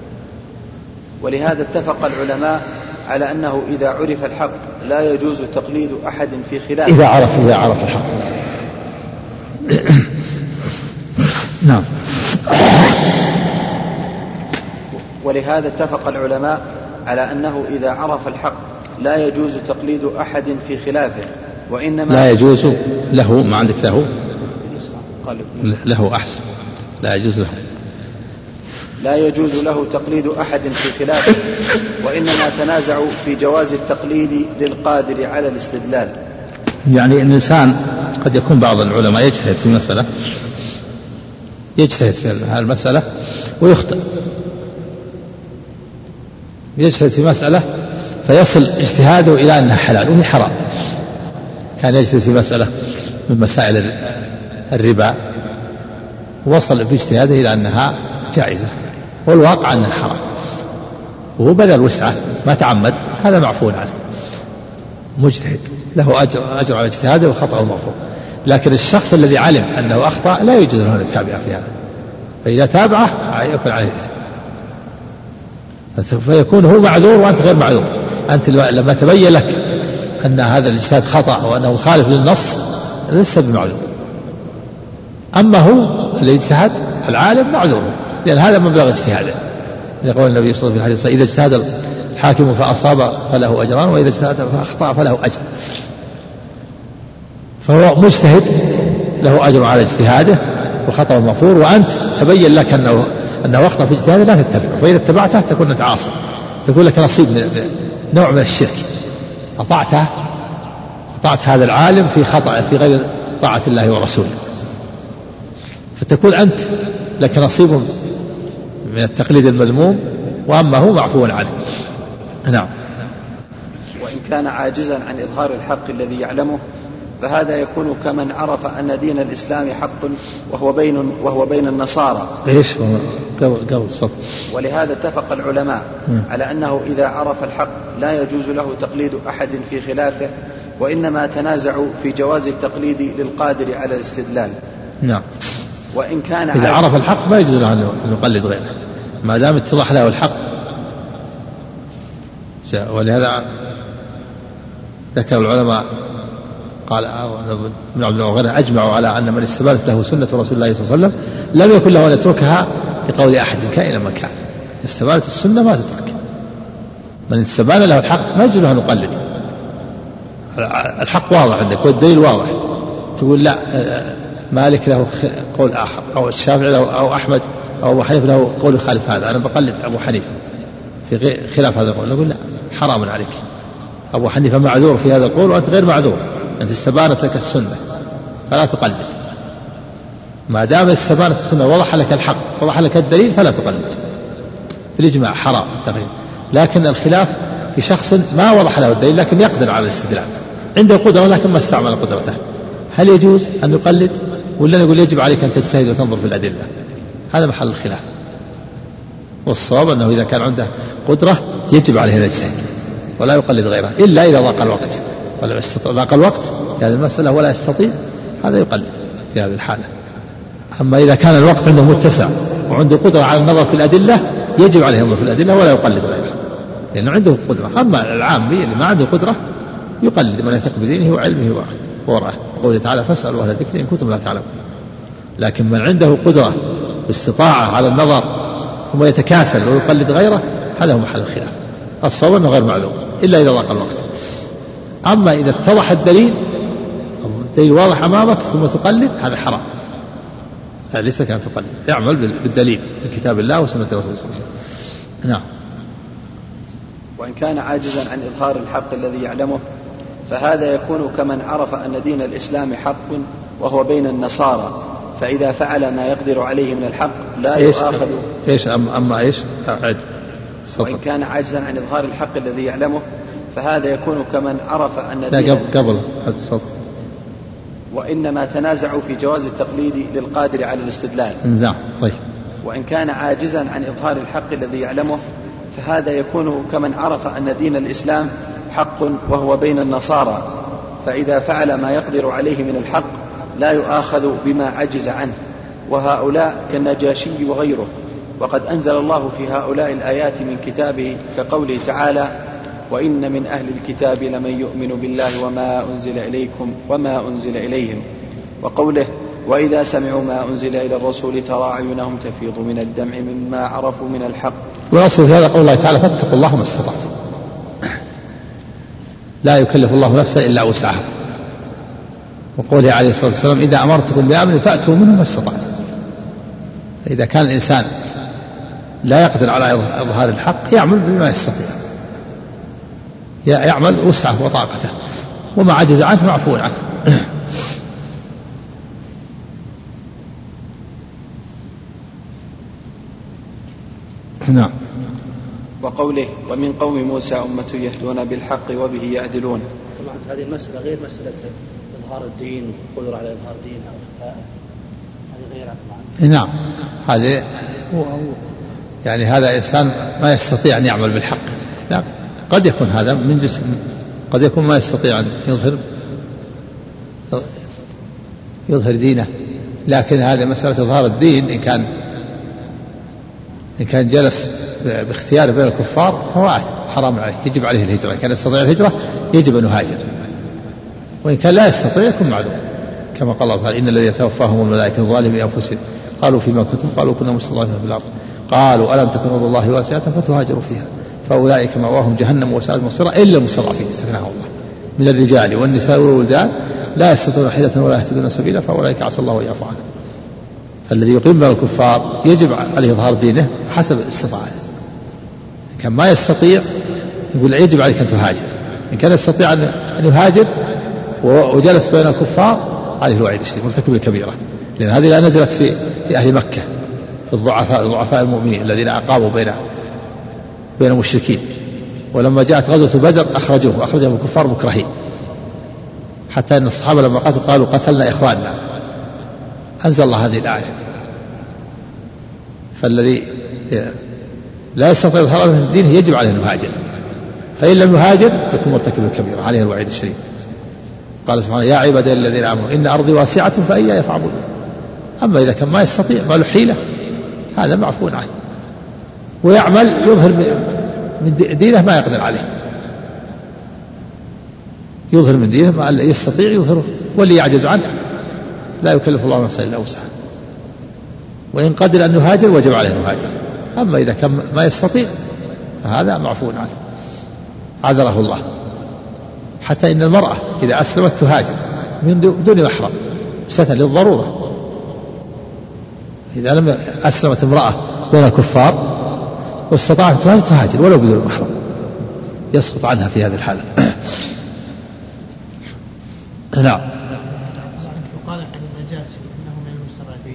ولهذا اتفق العلماء على أنه إذا عرف الحق لا يجوز تقليد أحد في خلافه. إذا عرف الحق. نعم. ولهذا اتفق العلماء على أنه إذا عرف الحق لا يجوز تقليد أحد في خلافه، وإنما لا يجوز له، ما عندك له أحسن، لا يجوز له تقليد أحد في خلافه، وإنما تنازعوا في جواز التقليد للقادر على الاستدلال. يعني الإنسان قد يكون بعض العلماء يجتهد في المسألة ويخطئ، يجتهد في مسألة فيصل اجتهاده إلى أنها حلال وهي حرام. كان يجتهد في مسألة من مسائل الربا، وصل باجتهاده إلى أنها جائزة والواقع أنها حرام، وهو بذل وسعه ما تعمد، هذا معفو عنه، مجتهد له أجر على اجتهاده وخطأه مغفور. لكن الشخص الذي علم أنه أخطأ لا يجوز له أن يتابع في هذا، فإذا تابعه يكون عليه الإثم، فيكون هو معذور وأنت غير معذور. أنت لما تبين لك أن هذا الاجتهاد خطأ وأنه مخالف للنص لسه بمعذور، أما هو الاجتهاد العالم معذور، لأن هذا مبلغ اجتهاده. يقول النبي صلى الله عليه وسلم: إذا اجتهد الحاكم فأصاب فله أجران، وإذا اجتهد فأخطأ فله أجر. فهو مجتهد له أجر على اجتهاده وخطأ مغفور، وأنت تبين لك أنه أخطأ في اجتهاده لا تتبعه، فإذا اتبعته تكون أنت عاصي، تكون لك نصيب نوع من الشرك، أطعت هذا العالم في خطأ في غير طاعة الله ورسوله، فتكون أنت لك نصيب من التقليد المذموم، وأما هو معفو عنه. نعم. وإن كان عاجزا عن إظهار الحق الذي يعلمه، فهذا يكون كمن عرف أن دين الإسلام حق وهو بين النصارى. إيش قبل الصف. ولهذا اتفق العلماء على أنه إذا عرف الحق لا يجوز له تقليد أحد في خلافه، وإنما تنازعوا في جواز التقليد للقادر على الاستدلال. نعم. وإن كان إذا عرف الحق ما يجوز له أن يقلد غيره ما دام اتضح له الحق. ولهذا ذكر العلماء قال ابن عبد الوهاب أجمعوا على أن من استبانت له سنة رسول الله صلى الله عليه وسلم لم يكن له أن يتركها لقول أحد كائنا من كان. استبانت السنة ما تترك، من استبان له الحق ما يجوز له أن يقلد. الحق واضح عندك والدليل واضح، تقول لا مالك له قول آخر، أو الشافعي له، أو أحمد أو أبو حنيفة له قول يخالف هذا، أنا بقلد أبو حنيفة في خلاف هذا القول. نقول لا، حرام عليك، أبو حنيفة معذور في هذا القول وأنت غير معذور، أنت استبانت لك السنة فلا تقلد. ما دام استبانت السنة وضح لك الحق وضح لك الدليل فلا تقلد بالإجماع حرام تقليد. لكن الخلاف في شخص ما وضح له الدليل لكن يقدر على الاستدلال، عنده قدرة لكن ما استعمل قدرته، هل يجوز أن يقلد ولا نقول يجب عليك أن تجتهد وتنظر في الأدلة؟ هذا محل الخلاف. والصواب أنه إذا كان عنده قدرة يجب عليه أن يجتهد ولا يقلد غيره إلا إذا ضاق الوقت، ولا يستطيع ضاق الوقت في هذه المسألة ولا يستطيع هذا يقلد في هذه الحالة. أما إذا كان الوقت عنده متسع وعنده قدرة على النظر في الأدلة يجب عليه النظر في الأدلة ولا يقلد غيره لأنه عنده قدرة. أما العامي اللي ما عنده قدرة يقلد من يثق بدينه وعلمه ورعاه، قوله تعالى فاسألوا أهل الذكر إن كنتم لا تعلمون. لكن من عنده قدرة واستطاعة على النظر ثم يتكاسل ويقلد غيره هذا هو محل الخلاف. الصواب أنه غير معلوم إلا إذا ضاق الوقت. أما إذا اتضح الدليل واضح أمامك ثم تقلد هذا حرام، هذا ليس كان تقلد، اعمل بالدليل من كتاب الله وسنة رسوله صلى الله عليه وسلم. نعم. وإن كان عاجزا عن إظهار الحق الذي يعلمه فهذا يكون كمن عرف أن دين الإسلام حق وهو بين النصارى، فإذا فعل ما يقدر عليه من الحق لا يؤاخذ. أما إيش أعد. وإن كان عاجزا عن إظهار الحق الذي يعلمه فهذا يكون كمن عرف أن دين قبل هذا الصوت. وإنما تنازعوا في جواز التقليد للقادر على الاستدلال. نعم. طيب. وإن كان عاجزا عن إظهار الحق الذي يعلمه فهذا يكون كمن عرف أن دين الإسلام حق وهو بين النصارى، فإذا فعل ما يقدر عليه من الحق لا يؤاخذ بما عجز عنه، وهؤلاء كالنجاشي وغيره. وقد أنزل الله في هؤلاء الآيات من كتابه كقوله تعالى وإن من أهل الكتاب لمن يؤمن بالله وما أنزل إليكم وما أنزل إليهم، وقوله وإذا سمعوا ما أنزل إلى الرسول ترى أعينهم تفيض من الدمع مما عرفوا من الحق. وأصل في هذا قول الله تعالى فاتقوا الله ما استطعتم، لا يكلف الله نفسا إلا وسعها. وقوله عليه الصلاة والسلام إذا أمرتكم بأمر فأتوا منه ما استطعتم. فإذا كان الإنسان لا يقدر على إظهار الحق يعمل بما يستطيع، يعمل وسعه وطاقته، وما عجز عنه معفو عنه. نعم. وقوله ومن قوم موسى أمة يهدون بالحق وبه يعدلون. طبعا هذه المسألة غير مسألة إظهار الدين والقدرة على إظهار الدين أو إخفاءه، هذه غير عقل. نعم. هذا يعني هذا إنسان ما يستطيع أن يعمل بالحق. لا، قد يكون هذا من جسم، قد يكون ما يستطيع أن يظهر دينه، لكن هذا مسألة إظهار الدين إن كان جلس باختيار بين الكفار هو حرام عليه، يجب عليه الهجرة. إن كان يستطيع الهجرة يجب أن يهاجر، وإن كان لا يستطيع يكون معلوم، كما قال الله تعالى إن الذين يتوفاهم الملائكة ظالمي أنفسهم قالوا فيما كنتم قالوا كنا مستضعفين في الأرض قالوا ألم تكن أرض الله واسعة فتهاجروا فيها فأولئك مأواهم جهنم وساءت مصيرا إلا المستضعفين استثناهم الله من الرجال والنساء والولدان لا يستطيعون حيلة ولا يهتدون سبيلا فأولئك عسى الله أن يعفو عنهم. فالذي يقيم بين الكفار يجب عليه إظهار دينه حسب الاستطاعة. إن كان ما يستطيع يقول يجب عليك أن تهاجر، إن كان يستطيع أن يهاجر وجلس بين الكفار عليه الوعيد الشديد مرتكب الكبيرة، لأن هذه لا نزلت في أهل مكة في ضعفاء المؤمنين الذين أقاموا بين المشركين، ولما جاءت غزوة بدر أخرجهم الكفار مكرهين، حتى أن الصحابة لما قالوا قتلنا إخواننا أنزل الله هذه الآية. فالذي لا يستطيع إظهار دينه يجب عليه أن يهاجر، فإن لم يهاجر يكون مرتكب الكبيرة عليه الوعيد الشديد. قال سبحانه يا عبادي الذين آمنوا إن أرضي واسعة فإياي فاعبدون. أما إذا كان ما يستطيع ما له حيلة هذا معفو عنه، ويعمل يظهر من دينه ما يقدر عليه، يظهر من دينه ما يستطيع يظهره، واللي يعجز عنه لا يكلف الله نفسا إلا وسعها، وإن قدر أن يهاجر وجب عليه أن يهاجر. أما إذا كان ما يستطيع فهذا معفو عنه عذره الله. حتى إن المرأة إذا أسلمت تهاجر من دون محرم ستر للضرورة. إذا لم أسلمت امرأة بين الكفار واستطاعت تهاجر ولو بدون محرم يسقط عنها في هذه الحالة. نعم. وقال عن النجاشي إنه من المستضعفين المسلمين؟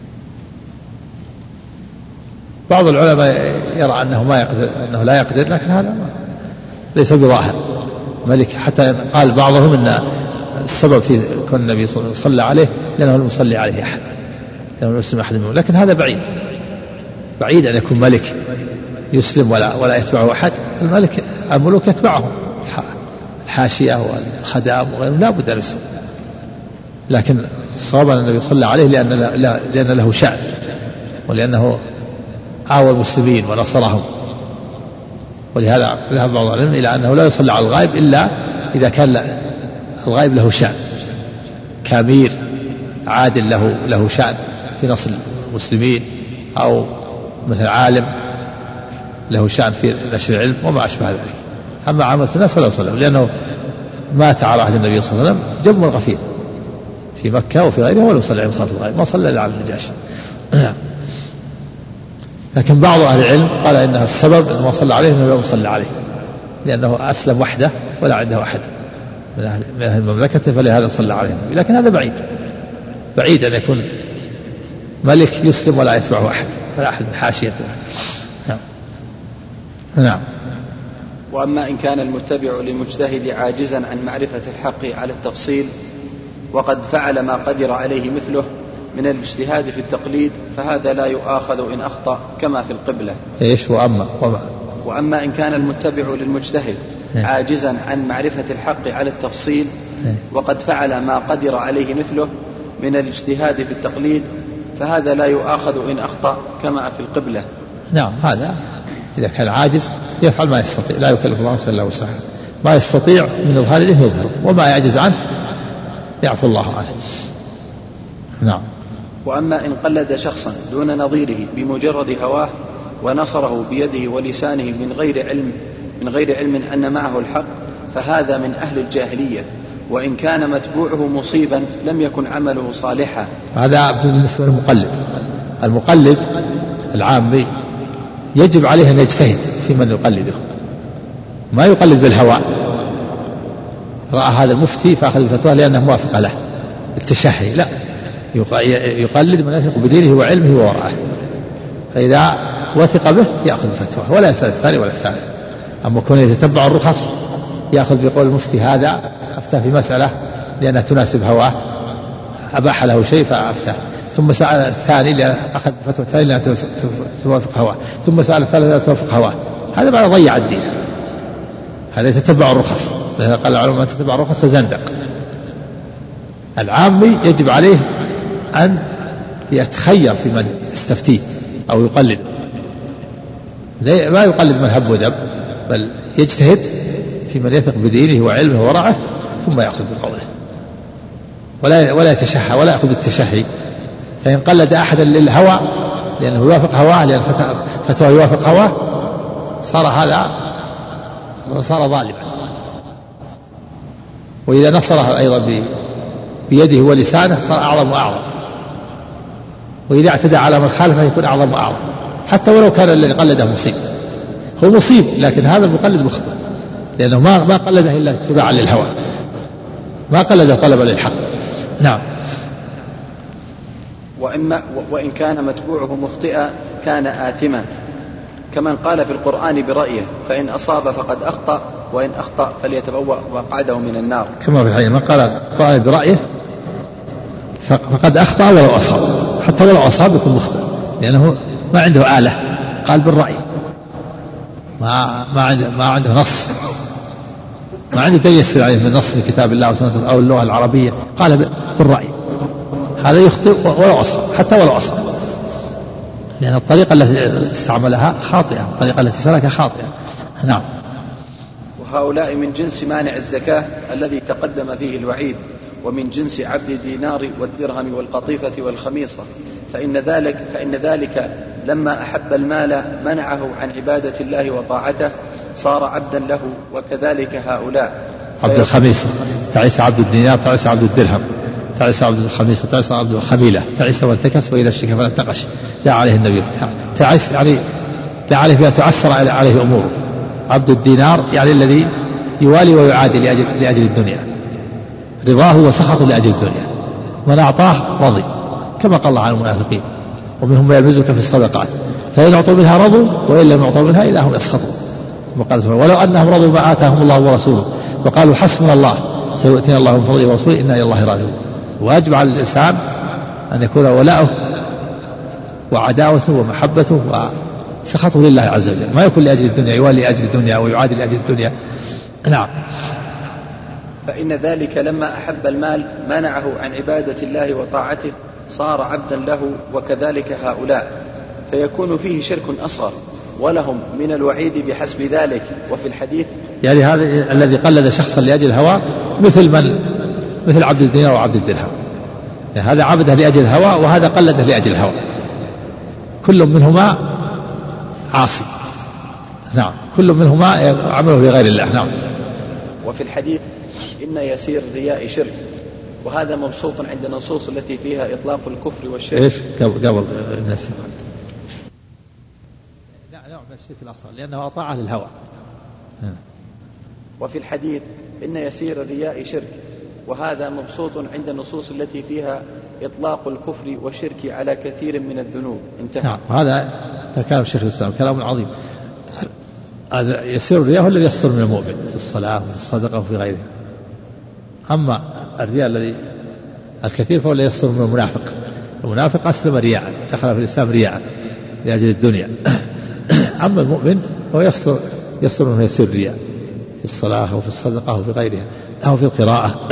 بعض العلماء يرى أنه ما يقدر، أنه لا يقدر، لكن هذا ليس بظاهر ملك. حتى قال بعضهم أن السبب في كون النبي صلى عليه لأنه لم يصلي عليه أحد، لأنه يسلم أحد منهم، لكن هذا بعيد أن يكون ملك يسلم ولا يتبعه أحد. الملوك يتبعهم الحاشية والخدام وغيرهم، لا بد أن يسلم. لكن الصواب أن النبي صلى عليه لأن له شأن، ولأنه آوى المسلمين ونصرهم. ولهذا ذهب بعض العلماء إلى أنه لا يصلى على الغائب إلا إذا كان الغائب له شأن كامير عادل له شأن في نصر المسلمين، أو مثل عالم له شأن في نشر العلم وما أشبه ذلك. أما عامة الناس فلا يصلى، لأنه مات على عهد النبي صلى الله عليه وسلم جم الغفير في مكة وفي غيرها ولا يصلي عليه صلاة الغائب، ما صلى إلا على النجاشي. لكن بعض أهل العلم قال إنها السبب أنه ما صلى عليه أنه لم يصلى عليه، لأنه أسلم وحده ولا عنده أحد من أهل المملكة، فلهذا صلى عليه النبي. لكن هذا بعيد أن يكون ملك يسلم ولا يتبعه أحد ولا أحد من حاشيته. نعم. وأما إن كان المتبع للمجتهد عاجزا عن معرفة الحق على التفصيل وقد فعل ما قدر عليه مثله من الاجتهاد في التقليد، فهذا لا يؤاخذ إن أخطأ كما في القبلة. إيش وأما إن كان المتبع للمجتهد عاجزا عن معرفة الحق على التفصيل وقد فعل ما قدر عليه مثله من الاجتهاد في التقليد، فهذا لا يؤاخذ إن أخطأ كما في القبلة. نعم، هذا إذا كان عاجز يفعل ما يستطيع، لا يكلف الله نفسا إلا وسعها، ما يستطيع من إظهار يظهر، وما يعجز عنه يعفو الله عنه. نعم. وأما إن قلد شخصا دون نظيره بمجرد هواه ونصره بيده ولسانه من غير علم أن معه الحق، فهذا من أهل الجاهلية، وإن كان متبوعه مصيبا لم يكن عمله صالحا. هذا بالنسبة المقلد العامي يجب عليه أن يجتهد في من يقلده، ما يقلد بالهوى. رأى هذا المفتي فأخذ الفتوى لأنه موافق له التشهي، لا، يقلد من يثق بدينه وعلمه وورعه، فإذا وثق به يأخذ الفتوى ولا يسأل الثاني ولا الثالث. أما كون يتتبع الرخص يأخذ بقول المفتي هذا أفتى في مسألة لأنها تناسب هواه، أباح له شيء فأفتى، ثم سأل الثاني أخذ فتوى الثاني لأنها توافق هواه، ثم سأل الثالث لأنها توافق هواه، هذا بعد ضيع الدين. هذا يتتبع الرخص، قال العلماء من تتبع الرخص تزندق. العامي يجب عليه أن يتخير في من يستفتيه أو يقلد، لا يقلد من هب ودب، بل يجتهد في من يثق بدينه وعلمه ورعه ثم يأخذ بقوله، ولا يتشهى ولا يأخذ بالتشهي. فإن قلد أحدا للهوى لأنه يوافق هواه، لأن فتوى يوافق هواه، صار ظالما. وإذا نصره أيضا بيده ولسانه صار أعظم وأعظم، وإذا اعتدى على من خالفه يكون أعظم وأعظم، حتى ولو كان الذي قلده مصيب، هو مصيب لكن هذا المقلد مخطئ، لأنه ما قلده إلا اتباعا للهوى، ما قلده طلبا للحق. نعم. وإن كان متبوعه مخطئا كان آثما، كمن قال في القرآن برأيه فإن أصاب فقد أخطأ وإن أخطأ فليتبوأ مقعده من النار. كما في الحديث من قال القرآن برأيه فقد أخطأ ولو أصاب، حتى ولو أصاب يكون مخطئ، لأنه ما عنده آلة، قال بالرأي، ما عنده نص، ما عنده دليل يسير عليه من نص من كتاب الله وسنة أو اللغة العربية، قال بالرأي، هذا يخطئ ولو أصاب، حتى ولو أصاب، لأن الطريقة التي استعملها خاطئة، الطريقة التي سلكها خاطئة. نعم. وهؤلاء من جنس مانع الزكاة الذي تقدم فيه الوعيد، ومن جنس عبد الدينار والدرهم والقطيفة والخميصة، فإن ذلك لما أحب المال منعه عن عبادة الله وطاعته، صار عبدا له. وكذلك هؤلاء عبد الخميصة، تعيس عبد الدينار، تعيس عبد الدرهم، تعيس عبد الخميصة، تعيس عبد الخميلة، تعيس وانتكس وإذا اشتكى فلا انتقش، لا عليه النبي تعيس، يعني لا عليه بأن تعسر عليه أموره. عبد الدينار يعني الذي يوالي ويعادي لأجل الدنيا، رضاه وسخطه لأجل الدنيا، من أعطاه رضي كما قال الله عن المنافقين ومنهم من يلمزك في الصدقات فإن أعطوا منها رضوا وإن لم يعطوا منها إذا هم يسخطون. وقال ولو أنهم رضوا ما آتاهم الله ورسوله وقالوا حسبنا الله سيؤتينا الله من فضله ورسوله إنا إلى الله راغبون. واجب على الإنسان أن يكون ولاؤه وعداوته ومحبته وسخطه لله عز وجل، ما يكون لأجل الدنيا يوالي لأجل الدنيا ويعادي لأجل الدنيا. نعم. فإن ذلك لما أحب المال منعه عن عبادة الله وطاعته صار عبدا له، وكذلك هؤلاء، فيكون فيه شرك أصغر ولهم من الوعيد بحسب ذلك. وفي الحديث يعني هذا الذي قلد شخصا لأجل الهوى مثل عبد الدينار وعبد الدرهم، يعني هذا عبده لأجل الهوى وهذا قلده لأجل الهوى، كل منهما عاصي. نعم، كل منهما عمله لغير الله. نعم. وفي الحديث إن يسير الرياء شرك، وهذا مبسوط عند النصوص التي فيها إطلاق الكفر والشرك. إيش قبل الناس؟ لا من الشرك الأصغر لأنه أطاع للهوى. وفي الحديث إن يسير الرياء شرك، وهذا مبسوط عند النصوص التي فيها إطلاق الكفر والشرك على كثير من الذنوب. انتهى. نعم، هذا كلام الشيخ الإسلام كلام عظيم. هذا يسير الرياء هو الذي يصدر من المؤمن في الصلاة وفي الصدقة وفي غيره. أما الرياء الذي الكثير فهو الذي يصدر من المنافق. المنافق أسلم رياء، دخل في الإسلام رياء لأجل الدنيا. أما المؤمن هو يصدر منه يسير الرياء في الصلاة وفي الصدقة وفي غيرها أو في القراءة.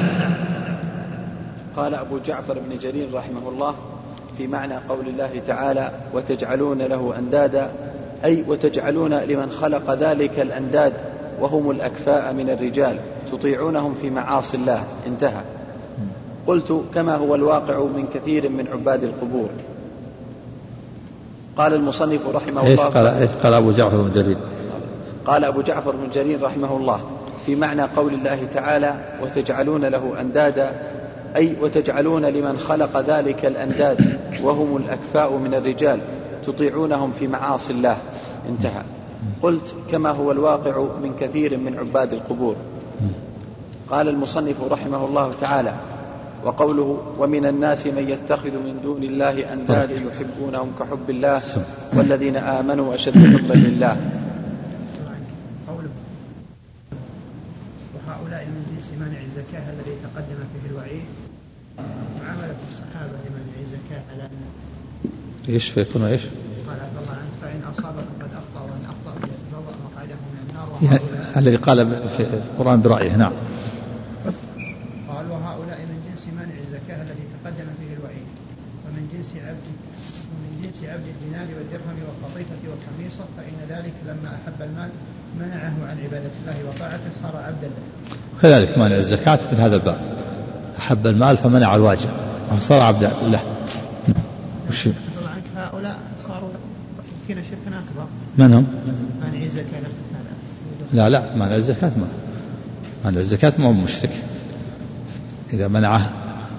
قال أبو جعفر بن جرير رحمه الله في معنى قول الله تعالى وتجعلون له أندادا، أي وتجعلون لمن خلق ذلك الأنداد وهم الأكفاء من الرجال تطيعونهم في معاصي الله. انتهى. قلت كما هو الواقع من كثير من عباد القبور. قال المصنف رحمه الله إيش قال أبو جعفر بن جرير؟ قال أبو جعفر بن جرير رحمه الله في معنى قول الله تعالى وتجعلون له أندادا، أي وتجعلون لمن خلق ذلك الأنداد وهم الأكفاء من الرجال تطيعونهم في معاصي الله. انتهى. قلت كما هو الواقع من كثير من عباد القبور. قال المصنف رحمه الله تعالى وقوله ومن الناس من يتخذ من دون الله أندادا يحبونهم كحب الله والذين آمنوا أشد حبا لله. قوله وهؤلاء من جنس مانع الزكاة الذي تقدم فيه الوعيد، معاملة الصحابة لمانع الزكاة على أن إيش فيكون إيش؟ قال عبد الله عنه فإن أصابكم قد أخطأ وإن أخطأ فيتبوأ مقعده من النار. يعني الذي قال في القرآن برأيه. نعم. قال وهؤلاء من جنس مانع الزكاة الذي تقدم فيه الوعيد، ومن جنس عبد الدينار والدرهم والقطيفة والخميصة، فإن ذلك لما أحب المال منعه عن عبادة الله وطاعته صار عبدا له. كذلك مانع الزكاة من هذا الباب، أحب المال فمنع الواجب فصار عبدا له. هؤلاء صاروا فينا شركا أكبر. من هم؟ مانع الزكاة. لا مانع الزكاة مانع الزكاة ما هو مشرك إذا منعه،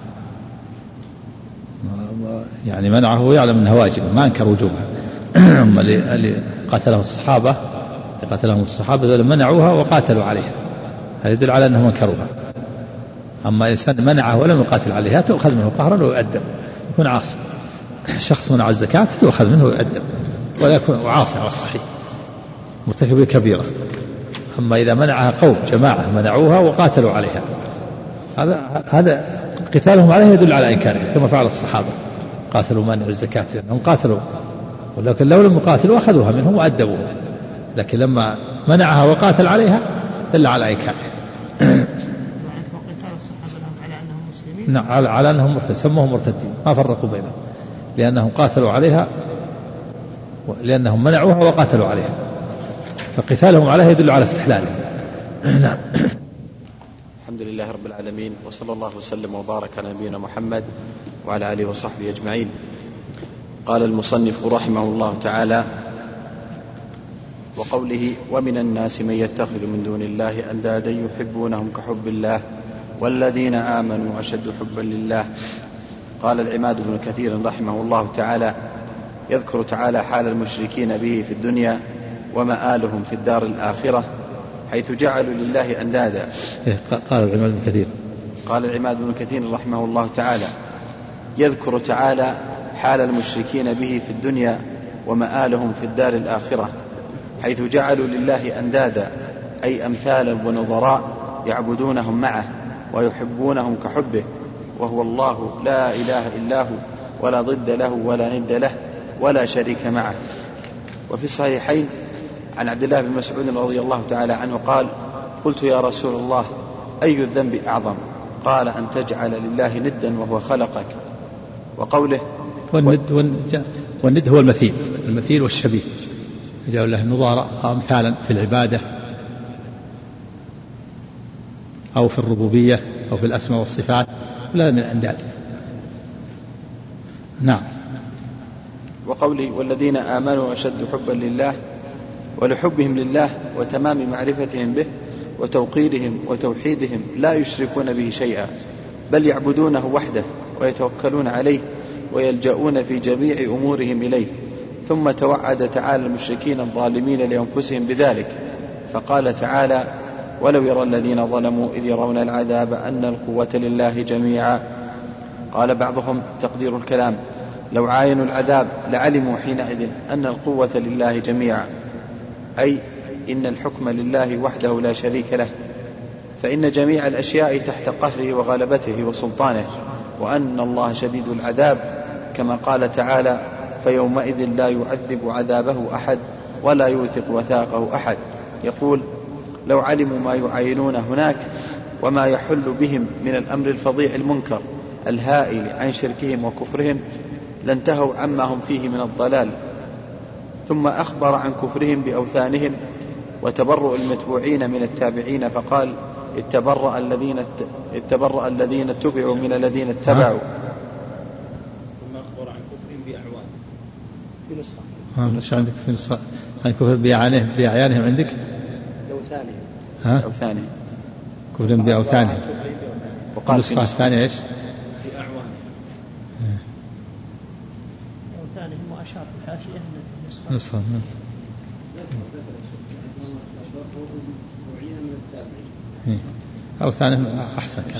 يعني منعه يعلم أنها واجبة ما أنكر وجوبها. أما اللي قاتلهم الصحابة منعوها وقاتلوا عليها، هذا يدل على أنهم انكروها. أما إنسان منعه ولم يقاتل عليها تؤخذ منه قهرا ويؤدب، يكون عاصي. شخص منع الزكاة تؤخذ منه ويؤدب ولا يكون عاصي على الصحيح مرتكب كبيرة. أما إذا منعها قوم جماعة منعوها وقاتلوا عليها هذا قتالهم عليها يدل على إنكارها كما فعل الصحابة، قاتلوا مانع الزكاة لأنهم قاتلوا، ولكن لو لم يقاتلوا أخذوها منهم وأدبوها، لكن لما منعها وقاتل عليها دل على إنكارها. نعم على أنهم مرتدين، سموهم مرتدين ما فرقوا بينهم، لأنهم قاتلوا عليها لأنهم منعوها وقاتلوا عليها، فقتالهم عليها يدل على استحلالها. نعم. الحمد لله رب العالمين، وصلى الله وسلم وبارك على نبينا محمد وعلى آله وصحبه أجمعين. قال المصنف رحمه الله تعالى وقوله ومن الناس من يتخذ من دون الله أندادا يحبونهم كحب الله والذين آمنوا أشد حبا لله. قال العماد بن كثير رحمه الله تعالى يذكر تعالى حال المشركين به في الدنيا ومآلهم في الدار الآخرة حيث جعلوا لله أندادا. قال العماد بن كثير رحمه الله تعالى يذكر تعالى حال المشركين به في الدنيا ومآلهم في الدار الآخرة، حيث جعلوا لله أندادا أي أمثالا ونظراء يعبدونهم معه ويحبونهم كحبه، وهو الله لا إله إلا هو ولا ضد له ولا ند له ولا شريك معه. وفي الصحيحين عن عبد الله بن مسعود رضي الله تعالى عنه قال: قلت يا رسول الله أي الذنب أعظم؟ قال: أن تجعل لله ندا وهو خلقك. وقوله والند هو المثيل والشبيه، يجعل له نظارة أمثالا في العبادة أو في الربوبية أو في الأسماء والصفات، لا من الأنداد. نعم. وقوله: والذين آمنوا أشد حبا لله، ولحبهم لله وتمام معرفتهم به وتوقيرهم وتوحيدهم لا يشركون به شيئا، بل يعبدونه وحده ويتوكلون عليه ويلجؤون في جميع أمورهم إليه. ثم توعد تعالى المشركين الظالمين لأنفسهم بذلك، فقال تعالى: ولو يرى الذين ظلموا إذ يرون العذاب أن القوة لله جميعا. قال بعضهم تقدير الكلام: لو عاينوا العذاب لعلموا حينئذ أن القوة لله جميعا، أي إن الحكم لله وحده لا شريك له، فإن جميع الأشياء تحت قهره وغلبته وسلطانه، وأن الله شديد العذاب، كما قال تعالى: فيومئذ لا يعذب عذابه أحد ولا يوثق وثاقه أحد. يقول: لو علموا ما يعاينون هناك وما يحل بهم من الأمر الفظيع المنكر الهائل عن شركهم وكفرهم لانتهوا عما هم فيه من الضلال. ثم أخبر عن كفرهم بأوثانهم وتبرؤ المتبوعين من التابعين، فقال: اتبرأ الذين اتبعوا من الذين اتبعوا. ثم أخبر عن كفرهم بأعوان في نسخة. مش عندك في نسخة عن كفر بأعيانهم عندك؟ أوثانهم. كفرهم بأوثانهم. وقال في النسخة الثانية إيش؟ بأعوان. أوثانهم وأشار في الحاشية نسخة. أوثانهم أحسن كان.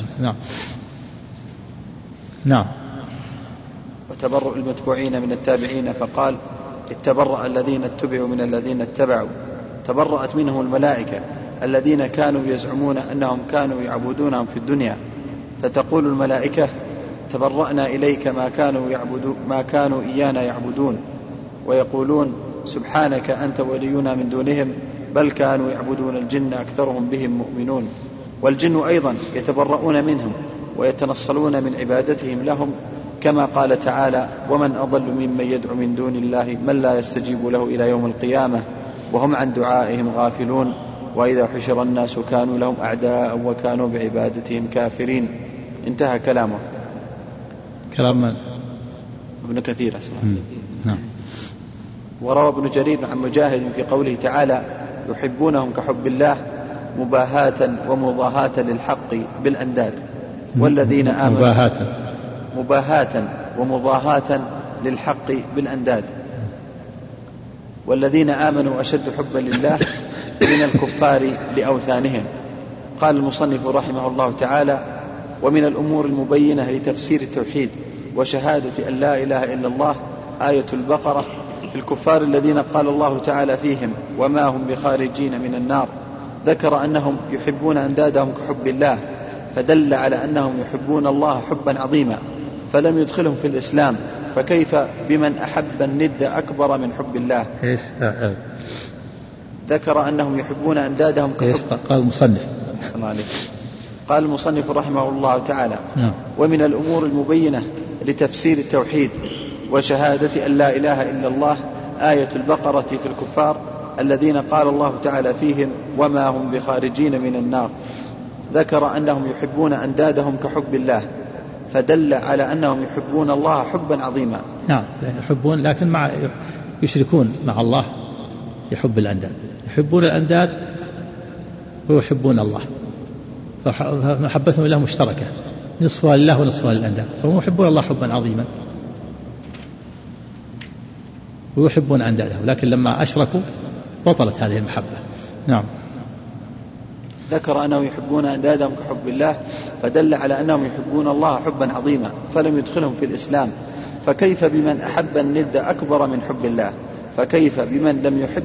نعم. وتبرؤ المتبوعين من التابعين، فقال: اتبرأ الذين اتبعوا من الذين اتبعوا. تبرأت منهم الملائكة الذين كانوا يزعمون أنهم كانوا يعبدونهم في الدنيا، فتقول الملائكة: تبرأنا إليك ما كانوا إيانا يعبدون. ويقولون: سبحانك أنت ولينا من دونهم، بل كانوا يعبدون الجن أكثرهم بهم مؤمنون. والجن أيضا يتبرؤون منهم ويتنصلون من عبادتهم لهم، كما قال تعالى: ومن أضل ممن يدعو من دون الله من لا يستجيب له إلى يوم القيامة وهم عن دعائهم غافلون، وإذا حشر الناس كانوا لهم أعداء وكانوا بعبادتهم كافرين. انتهى كلامه. كلام من؟ ابن كثير. نعم. وروى ابن جرير عن مجاهد في قوله تعالى: يحبونهم كحب الله مباهاة ومضاهاة للحق بالأنداد. والذين آمنوا مباهاة ومضاهاة للحق بالأنداد. والذين آمنوا أشد حبا لله من الكفار لأوثانهم. قال المصنف رحمه الله تعالى: ومن الأمور المبينة لتفسير التوحيد وشهادة أن لا إله إلا الله آية البقرة في الكفار الذين قال الله تعالى فيهم: وما هم بخارجين من النار. ذكر أنهم يحبون أندادهم كحب الله، فدل على أنهم يحبون الله حبا عظيما، فلم يدخلهم في الإسلام، فكيف بمن أحب الند أكبر من حب الله؟ ذكر أنهم يحبون أندادهم كحب. قال المصنف قال المصنف رحمه الله تعالى: ومن الأمور المبينة لتفسير التوحيد وشهادة أن لا إله إلا الله آية البقرة في الكفار الذين قال الله تعالى فيهم: وما هم بخارجين من النار. ذكر أنهم يحبون أندادهم كحب الله، فدل على أنهم يحبون الله حبا عظيما. نعم، يحبون لكن يشركون مع الله يحب الأنداد، يحبون الأنداد ويحبون الله، فمحبتهم لله مشتركة، نصفها لله ونصفها للأنداد، فهم يحبون الله حبا عظيما ويحبون أندادهم، لكن لما أشركوا بطلت هذه المحبة. نعم. ذكر أنهم يحبون أندادهم كحب الله، فدل على أنهم يحبون الله حبا عظيما فلم يدخلهم في الإسلام. فكيف بمن أحب الند أكبر من حب الله؟ فكيف بمن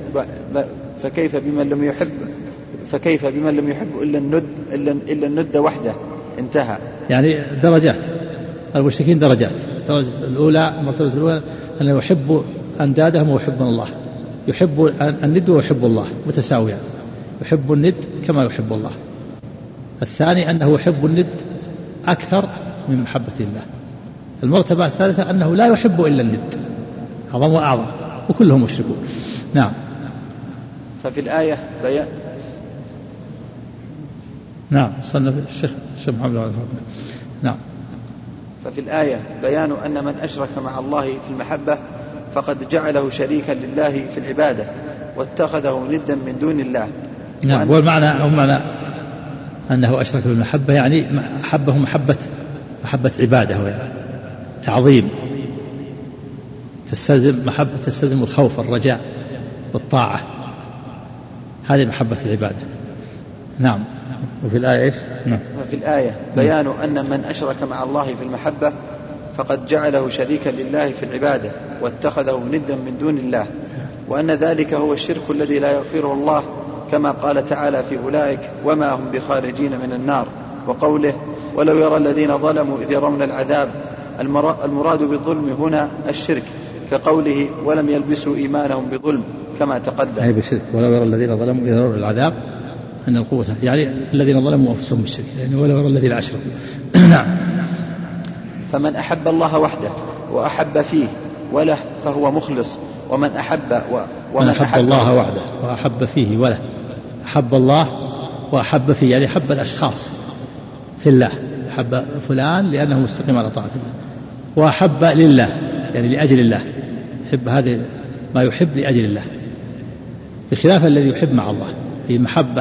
لم يحب إلا الند وحده؟ انتهى. يعني درجات المشركين، درجات. الدرجة الأولى، المرتبة الأولى أنه يحب أندادهم ويحبون الله، يحب الند ويحب الله متساويان، يحب الند كما يحب الله. الثاني أنه يحب الند أكثر من محبة الله. المرتبة الثالثة أنه لا يحب إلا الند، أعظم وأعظم، وكلهم مشركون. نعم. ففي الآية بيان. نعم، صنف الشيخ محمد. نعم. ففي الآية بيان أن من أشرك مع الله في المحبة فقد جعله شريكا لله في العبادة واتخذه ندا من دون الله. نعم. والمعنى أنه أشرك بالمحبة، يعني أحبه محبة عبادة وتعظيم، تستلزم الخوف والرجاء والطاعة، هذه محبة العبادة. نعم. وفي الآية إيش؟ نعم. وفي الآية بيان أن من أشرك مع الله في المحبة فقد جعله شريكا لله في العبادة واتخذه ندا من دون الله، وأن ذلك هو الشرك الذي لا يغفره الله، كما قال تعالى في أولئك وما هم بخارجين من النار. وقوله ولو يرى الذين ظلموا إذ يرون العذاب، المراد بالظلم هنا الشرك، كقوله ولم يلبسوا إيمانهم بظلم كما تقدم. أي بالشرك. ولو يرى الذين ظلموا إذ يرون العذاب أن القوة، يعني الذين ظلموا أنفسهم بالشرك، يعني ولو يرى الذين أشركوا. نعم. فمن أحب الله وحده وأحب فيه وله فهو مخلص، ومن أحب الله وحده وأحب فيه وله، أحب الله وأحب فيه، يعني أحب الأشخاص في الله، أحب فلان لأنه مستقيم على طاعة الله، وأحب لله يعني لأجل الله، يحب هذا ما يحب لأجل الله، بخلاف الذي يحب مع الله، في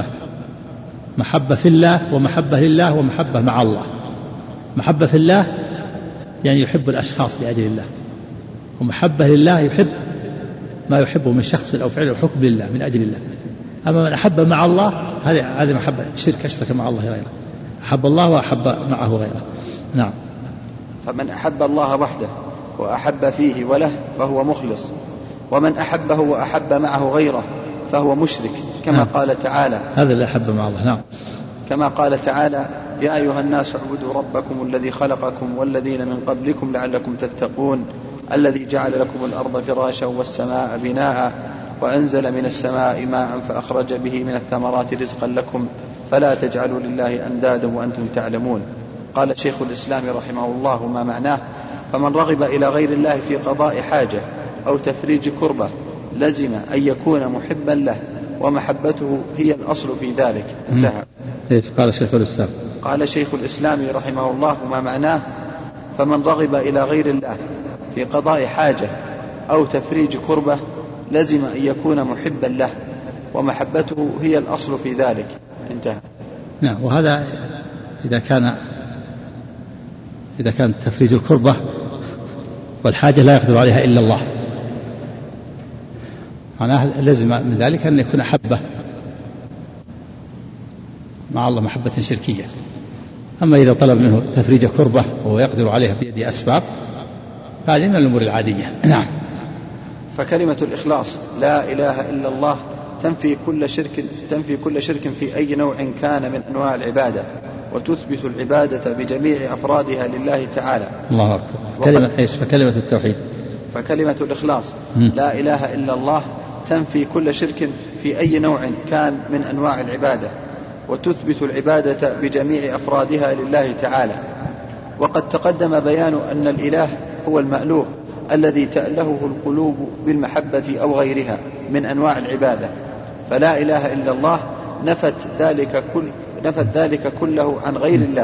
محبة في الله ومحبة لله ومحبة مع الله. محبة في الله يعني يحب الأشخاص لأجل الله، ومحبة لله يحب ما يحبه من شخص أو فعل أو حكم لله من أجل الله. أما من أحب مع الله هذه محبة شرك، أشرك مع الله غيره، أحب الله وأحب معه غيره. نعم. فمن أحب الله وحده وأحب فيه وله فهو مخلص، ومن أحبه وأحب معه غيره فهو مشرك، كما قال تعالى هذا اللي أحب مع الله. نعم. كما قال تعالى يا أيها الناس اعبدوا ربكم الذي خلقكم والذين من قبلكم لعلكم تتقون الذي جعل لكم الأرض فراشا والسماء بناء وأنزل من السماء ماء فأخرج به من الثمرات رزقا لكم فلا تجعلوا لله أندادا وأنتم تعلمون. قال شيخ الإسلام رحمه الله ما معناه: فمن رغب إلى غير الله في قضاء حاجة أو تفريج كربة لزم أن يكون محبا له، ومحبته هي الأصل في ذلك. انتهى. قال شيخ الإسلام. قال شيخ الإسلام رحمه الله ما معناه: فمن رغب إلى غير الله في قضاء حاجة أو تفريج كربة لزم أن يكون محبا له، ومحبته هي الأصل في ذلك. انتهى. نعم. وهذا إذا كان تفريج الكربة والحاجة لا يقدر عليها إلا الله، معناه لازم من ذلك أن يكون أحبه مع الله محبة شركية. أما إذا طلب منه تفريج كربة وهو يقدر عليها بيد أسباب فهذه من الأمور العادية. نعم. فكلمة الإخلاص لا إله إلا الله تنفي كل شرك في أي نوع كان من أنواع العبادة، وتثبت العبادة بجميع أفرادها لله تعالى. الله أكبر. فكلمة التوحيد، فكلمة الإخلاص لا إله إلا الله تنفي كل شرك في أي نوع كان من أنواع العبادة، وتثبت العبادة بجميع أفرادها لله تعالى. وقد تقدم بيان أن الإله هو المألوه الذي تألهه القلوب بالمحبة أو غيرها من أنواع العبادة، فلا إله إلا الله نفت ذلك كله عن غير الله.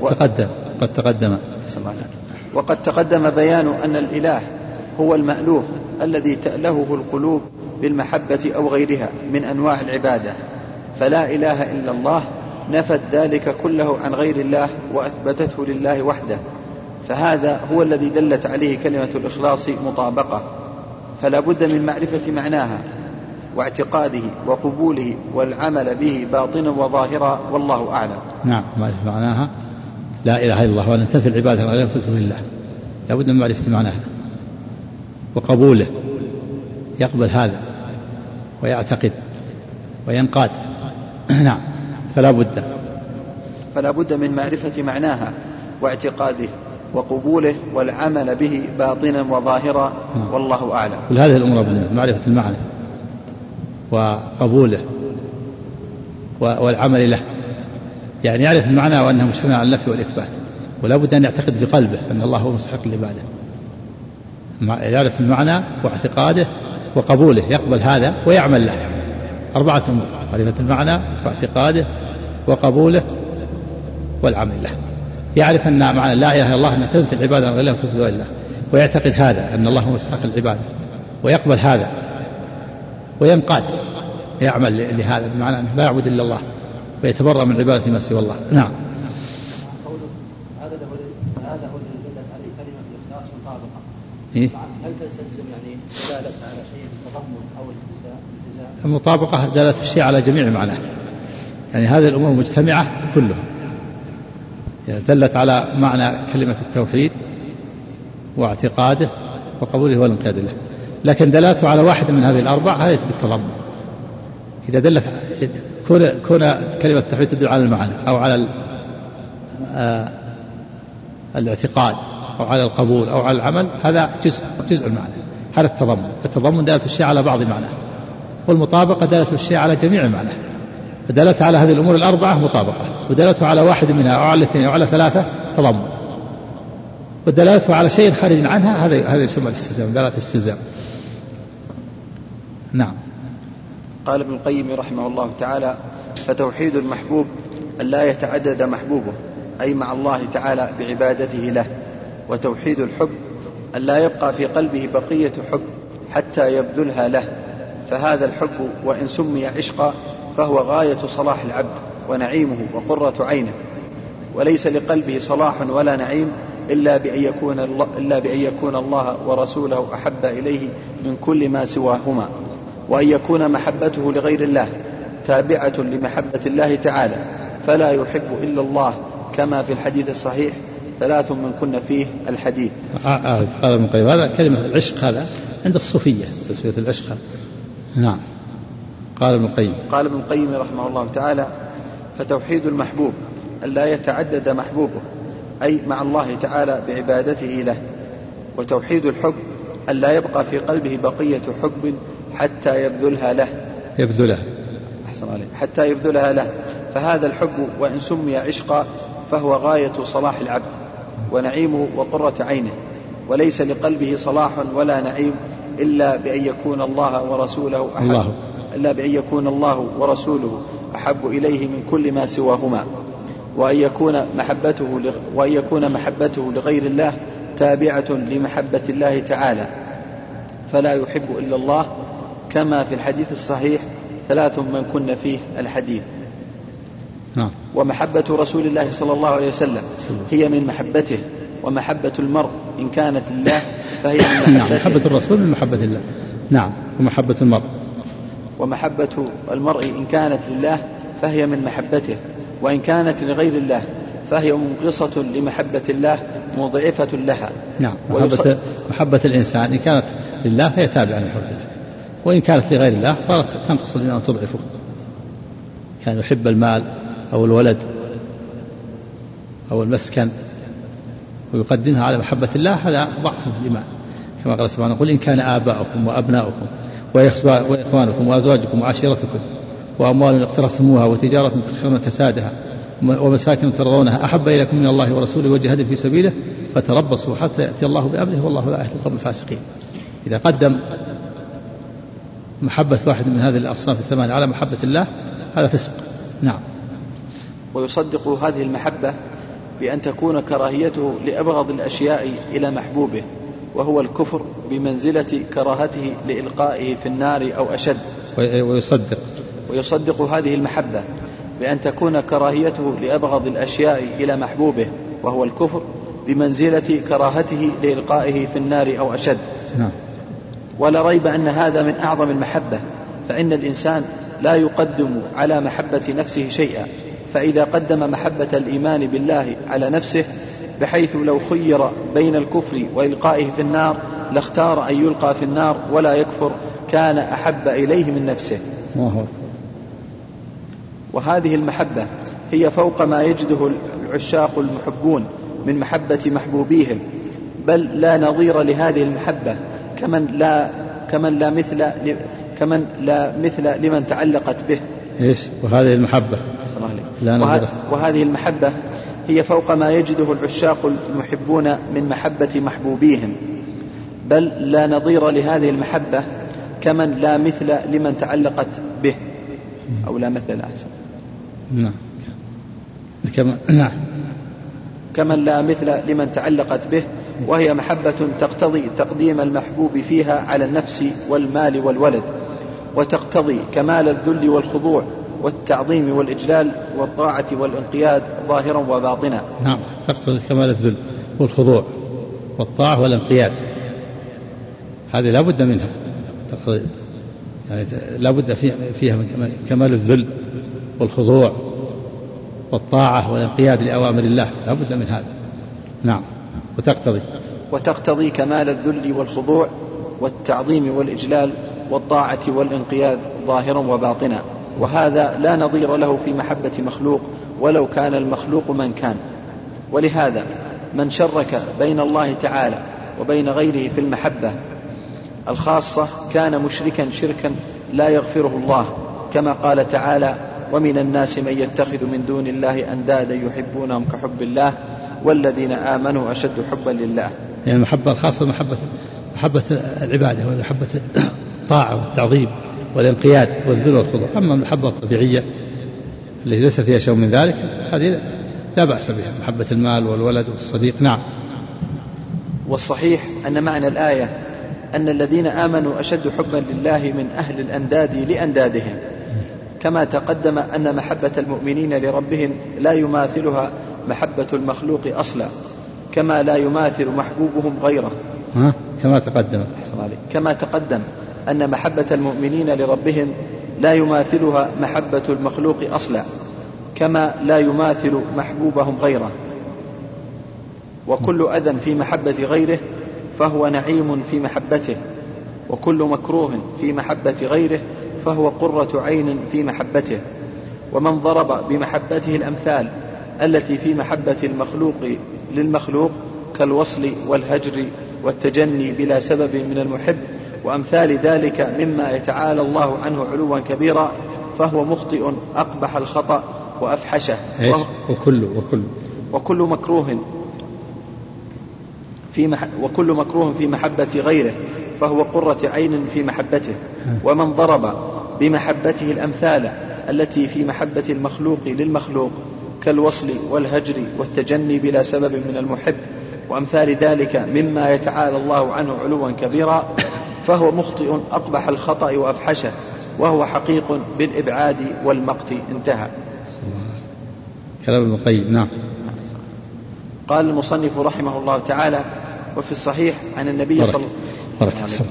وقد تقدم بيان أن الإله هو المألوه الذي تألهه القلوب بالمحبة أو غيرها من أنواع العبادة، فلا إله إلا الله نفت ذلك كله عن غير الله وأثبتته لله وحده، فهذا هو الذي دلت عليه كلمة الإخلاص مطابقة، فلا بد من معرفة معناها. واعتقاده وقبوله والعمل به باطنا وظاهرا، والله أعلم. نعم، معرفة معناها لا إله إلا الله، وأن تنفي العبادة غير تشرك بالله، لا بد من معرفة معناها وقبوله، يقبل هذا ويعتقد وينقاد. نعم، فلا بد من معرفة معناها واعتقاده وقبوله والعمل به باطنا وظاهرا، والله أعلم. كل هذه الأمور معرفة المعنى وقبوله والعمل له، يعني يعرف المعنى وأنه مشتمل على النفي والإثبات، ولا بد أن يعتقد بقلبه أن الله هو مستحق العبادة. يعرف المعنى واعتقاده وقبوله، يقبل هذا ويعمل له. 4 أمور: معرفة المعنى واعتقاده وقبوله والعمل له. يعرف أن معنى لا إله إلا الله أن تنفي العبادة غير الله وتشرك بالله، ويعتقد هذا أن الله هو مستحق العبادة، ويقبل هذا وينقاد، يعمل لهذا بمعنى أنه لا يعبد إلا الله ويتبرأ من عبادة ما سوى الله. نعم. هذا هو الذي دلت عليه كلمة الإخلاص مطابقة. هل تستلزم يعني دلالة على شيء التضمن أو الالتزام؟ المطابقة دلالة الشيء على جميع معناه، يعني هذه الأمور مجتمعة كلها، يعني دلت على معنى كلمة التوحيد واعتقاده وقبوله والانقياد له، لكن دلالته على واحد من هذه ال4 هذه بالتضمن. إذا دلت كون كلمة التوحيد تدل على المعنى أو على الاعتقاد أو على القبول أو على العمل، هذا جزء المعنى، هذا التضمن. التضمن دلالة الشيء على بعض معناه، والمطابقة دلالة الشيء على جميع معناه. فدلالته على هذه الأمور ال4 مطابقة، ودلالته على واحد منها أو على 2 أو على 3 تضمن، ودلالته على شيء خارج عنها هذا يسمى الاستلزام، دلالة الاستلزام. نعم. قال ابن القيم رحمه الله تعالى: فتوحيد المحبوب أن لا يتعدد محبوبه، أي مع الله تعالى بعبادته له. وتوحيد الحب أن لا يبقى في قلبه بقية حب حتى يبذلها له، فهذا الحب وإن سمي عشقا فهو غاية صلاح العبد ونعيمه وقرة عينه، وليس لقلبه صلاح ولا نعيم إلا بأن يكون الله ورسوله أحب إليه من كل ما سواهما، وأن يكون محبته لغير الله تابعة لمحبة الله تعالى، فلا يحب إلا الله، كما في الحديث الصحيح: 3 من كن فيه الحديث. قال ابن القيم هذا كلمة العشق هذا عند الصوفية، تسمية العشق. نعم. قال ابن القيم رحمه الله تعالى: فتوحيد المحبوب أن لا يتعدد محبوبه، أي مع الله تعالى بعبادته له. وتوحيد الحب أن لا يبقى في قلبه بقية حب حتى يبذلها له. حتى يبذلها له، فهذا الحب وإن سمي عشقا فهو غاية صلاح العبد ونعيمه وقرة عينه، وليس لقلبه صلاح ولا نعيم إلا بأن يكون الله أحب إليه من كل ما سواهما، وأن يكون محبته لغير الله تابعة لمحبة الله تعالى، فلا يحب إلا الله، كما في الحديث الصحيح: 3 من كن فيه الحديث. ومحبة رسول الله صلى الله عليه وسلم هي من محبته، ومحبة المرء إن كانت لله فهي من محبته. محبة الرسول من محبة الله. نعم. ومحبة المرء إن كانت لله فهي من محبته، وإن كانت لغير الله فهي منقصة لمحبة الله مضعفة لها. نعم. محبة الإنسان إن كانت لله فهي تابعة لمحبة الله، وإن كانت لغير الله صارت تنقص الإيمان وتضعفه. كان يحب المال أو الولد أو المسكن ويقدمها على محبة الله، هذا ضعف في الإيمان، كما قال سبحانه: قل إن كان آباؤكم وأبناؤكم وإخوانكم وأزواجكم وعشيرتكم وأموال اقترفتموها وتجارة تخشون كسادها ومساكن ترضونها أحب إليكم من الله ورسوله وجهاد في سبيله فتربصوا حتى يأتي الله بأمره والله لا يهدي القوم الفاسقين. إذا قدم محبة واحد من هذه الأصناف 8 على محبة الله هذا فسق. نعم. ويصدق هذه المحبة بأن تكون كراهيته لأبغض الأشياء إلى محبوبه، وهو الكفر بمنزلة كراهته لإلقائه في النار أو أشد. ويصدق هذه المحبة بأن تكون كراهيته لأبغض الأشياء إلى محبوبه، وهو الكفر بمنزلة كراهته لإلقائه في النار أو أشد. نعم. ولا ريب أن هذا من أعظم المحبة، فإن الإنسان لا يقدم على محبة نفسه شيئا، فإذا قدم محبة الإيمان بالله على نفسه بحيث لو خير بين الكفر وإلقائه في النار لاختار أن يلقى في النار ولا يكفر كان أحب إليه من نفسه. وهذه المحبة هي فوق ما يجده العشاق المحبون من محبة محبوبيهم، بل لا نظير لهذه المحبة كمن لا مثل لمن تعلقت به. وهذه المحبة وهذه المحبة هي فوق ما يجده العشاق المحبون من محبة محبوبيهم، بل لا نظير لهذه المحبة كمن لا مثل لمن تعلقت به، أو لا مثل أحسن. كمن لا مثل لمن تعلقت به، وهي محبة تقتضي تقديم المحبوب فيها على النفس والمال والولد، وتقتضي كمال الذل والخضوع والتعظيم والإجلال والطاعة والانقياد ظاهرا وباطنا. نعم، تقتضي كمال الذل والخضوع والطاعة والانقياد، هذه لا بد منها، تقتضي يعني لا بد فيها كمال الذل والخضوع والطاعة والانقياد لأوامر الله، لا بد من هذا. نعم. وتقتضي كمال الذل والخضوع والتعظيم والإجلال والطاعة والانقياد ظاهرا وباطنا، وهذا لا نظير له في محبة مخلوق ولو كان المخلوق من كان. ولهذا من شرك بين الله تعالى وبين غيره في المحبة الخاصة كان مشركا شركا لا يغفره الله، كما قال تعالى: ومن الناس من يتخذ من دون الله أندادا يحبونهم كحب الله والذين آمنوا أشد حبا لله. يعني المحبة الخاصة محبة العبادة ومحبة الطاعة والتعظيم والانقياد والذل والخضوع. أما المحبة الطبيعية التي ليس فيها شيء من ذلك هذه لا بأس بها، محبة المال والولد والصديق. نعم. والصحيح أن معنى الآية أن الذين آمنوا أشد حبا لله من أهل الأنداد لأندادهم، كما تقدم أن محبة المؤمنين لربهم لا يماثلها محبة المخلوق أصلا، كما لا يماثل محبوبهم غيره. كما تقدم أن محبة المؤمنين لربهم لا يماثلها محبة المخلوق أصلا، كما لا يماثل محبوبهم غيره. وكل أذى في محبة غيره فهو نعيم في محبته، وكل مكروه في محبة غيره فهو قرة عين في محبته. ومن ضرب بمحبته الأمثال التي في محبة المخلوق للمخلوق كالوصل والهجر والتجني بلا سبب من المحب وأمثال ذلك مما يتعالى الله عنه علوا كبيرا، فهو مخطئ أقبح الخطأ وأفحشه. وكل مكروه في محبة غيره فهو قرة عين في محبته. ومن ضرب بمحبته الأمثال التي في محبة المخلوق للمخلوق كالوصل والهجر والتجني بلا سبب من المحب وأمثال ذلك مما يتعالى الله عنه علوا كبيرا، فهو مخطئ أقبح الخطأ وأفحشه، وهو حقيق بالإبعاد والمقت. انتهى كلام ابن القيم. نعم. قال المصنف رحمه الله تعالى: وفي الصحيح عن النبي صلى الله عليه وسلم.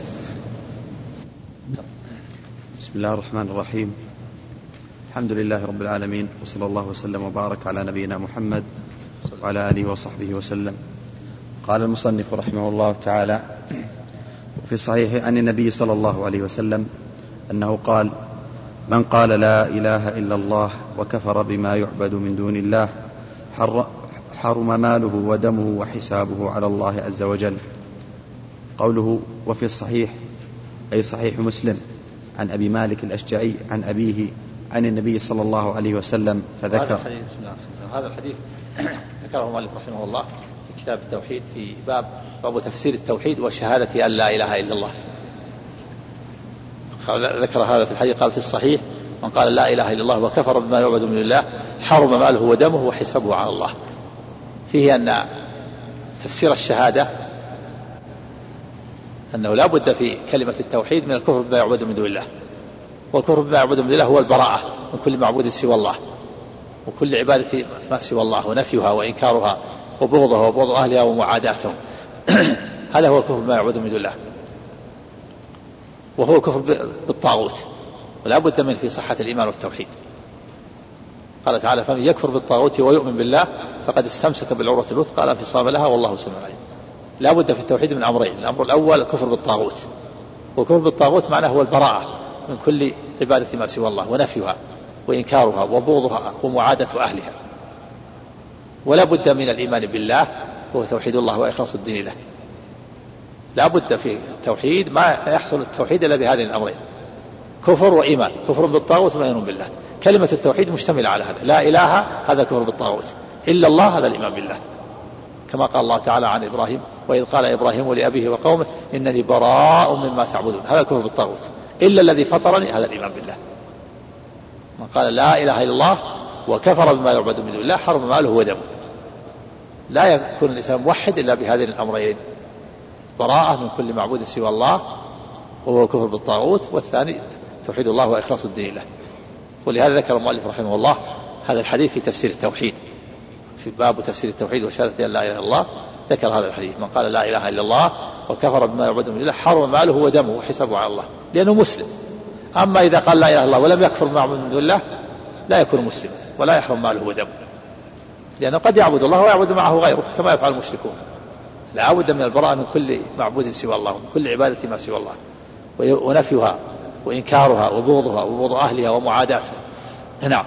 بسم الله الرحمن الرحيم، الحمد لله رب العالمين، وصلى الله وسلم وبارك على نبينا محمد وعلى آله وصحبه وسلم. قال المصنف رحمه الله تعالى: وفي الصحيح عن النبي صلى الله عليه وسلم أنه قال: من قال لا إله إلا الله وكفر بما يعبد من دون الله حرم ماله ودمه وحسابه على الله عز وجل. قوله وفي الصحيح أي صحيح مسلم عن أبي مالك الأشجعي عن أبيه عن النبي صلى الله عليه وسلم فذكر. هذا الحديث ذكره المؤلف رحمه الله في كتاب التوحيد في باب تفسير التوحيد وشهادة أن لا إله إلا الله. ذكر هذا في الحديث، قال في الصحيح: من قال لا إله إلا الله وكفر بما يعبد من الله حرم ماله ودمه وحسابه على الله. فيه أن تفسير الشهادة أنه لا بد في كلمة التوحيد من الكفر بما يعبد من دون الله، والكفر بما يعبد من دون الله هو البراءة من كل معبود سوى الله وكل عبادة ما سوى الله ونفيها وإنكارها وبغضها وبغض أهلها ومعاداتهم. هذا هو الكفر بما يعبد من دون الله، وهو الكفر بالطاغوت. ولا بد من في صحة الإيمان والتوحيد. قال تعالى فمن يكفر بالطاغوت ويؤمن بالله فقد استمسك بالعروة الوثقى لا انفصام لها والله سميع عليم. لا بد في التوحيد من أمرين: الأمر الأول الكفر بالطاغوت، والكفر بالطاغوت معناه هو البراءة من كل عبادة ما سوى الله ونفيها وإنكارها وبغضها ومعادة أهلها. ولا بد من الإيمان بالله وهو توحيد الله وإخلاص الدين له. لا بد في التوحيد ما يحصل التوحيد إلا بهذين الأمرين: كفر وإيمان، كفر بالطاغوت وإيمان بالله. كلمة التوحيد مشتملة على هذا: لا إله هذا كفر بالطاغوت، إلا الله هذا الإيمان بالله، كما قال الله تعالى عن إبراهيم: وإذ قال إبراهيم لأبيه وقومه إنني براء مما تعبدون، هذا كفر بالطاغوت. إلا الذي فطرني، هذا الإيمان بالله. من قال لا إله إلا الله وكفر بما يعبد من دون الله حرم ماله ودمه. لا يكون الإنسان موحد إلا بهذين الأمرين: براءة من كل معبود سوى الله وهو الكفر بالطاغوت، والثاني توحيد الله وإخلاص الدين له. ولهذا ذكر المؤلف رحمه الله هذا الحديث في تفسير التوحيد، في باب تفسير التوحيد وشهادة أن لا إله إلا الله. ذكر هذا الحديث: من قال لا إله إلا الله وكفر بما يعبد من الله حرم ماله ودمه وحسابه على الله، لأنه مسلم. أما إذا قال لا إله إلا الله ولم يكفر بما يعبد من دون الله لا يكون مسلما ولا يحرم ماله ودمه، لأنه قد يعبد الله ويعبد معه غيره كما يفعل المشركون. لا بد من البراءة من كل معبود سوى الله ومن كل عبادة ما سوى الله، ونفيها وإنكارها وبغضها وبغض أهلها ومعاداتها. نعم.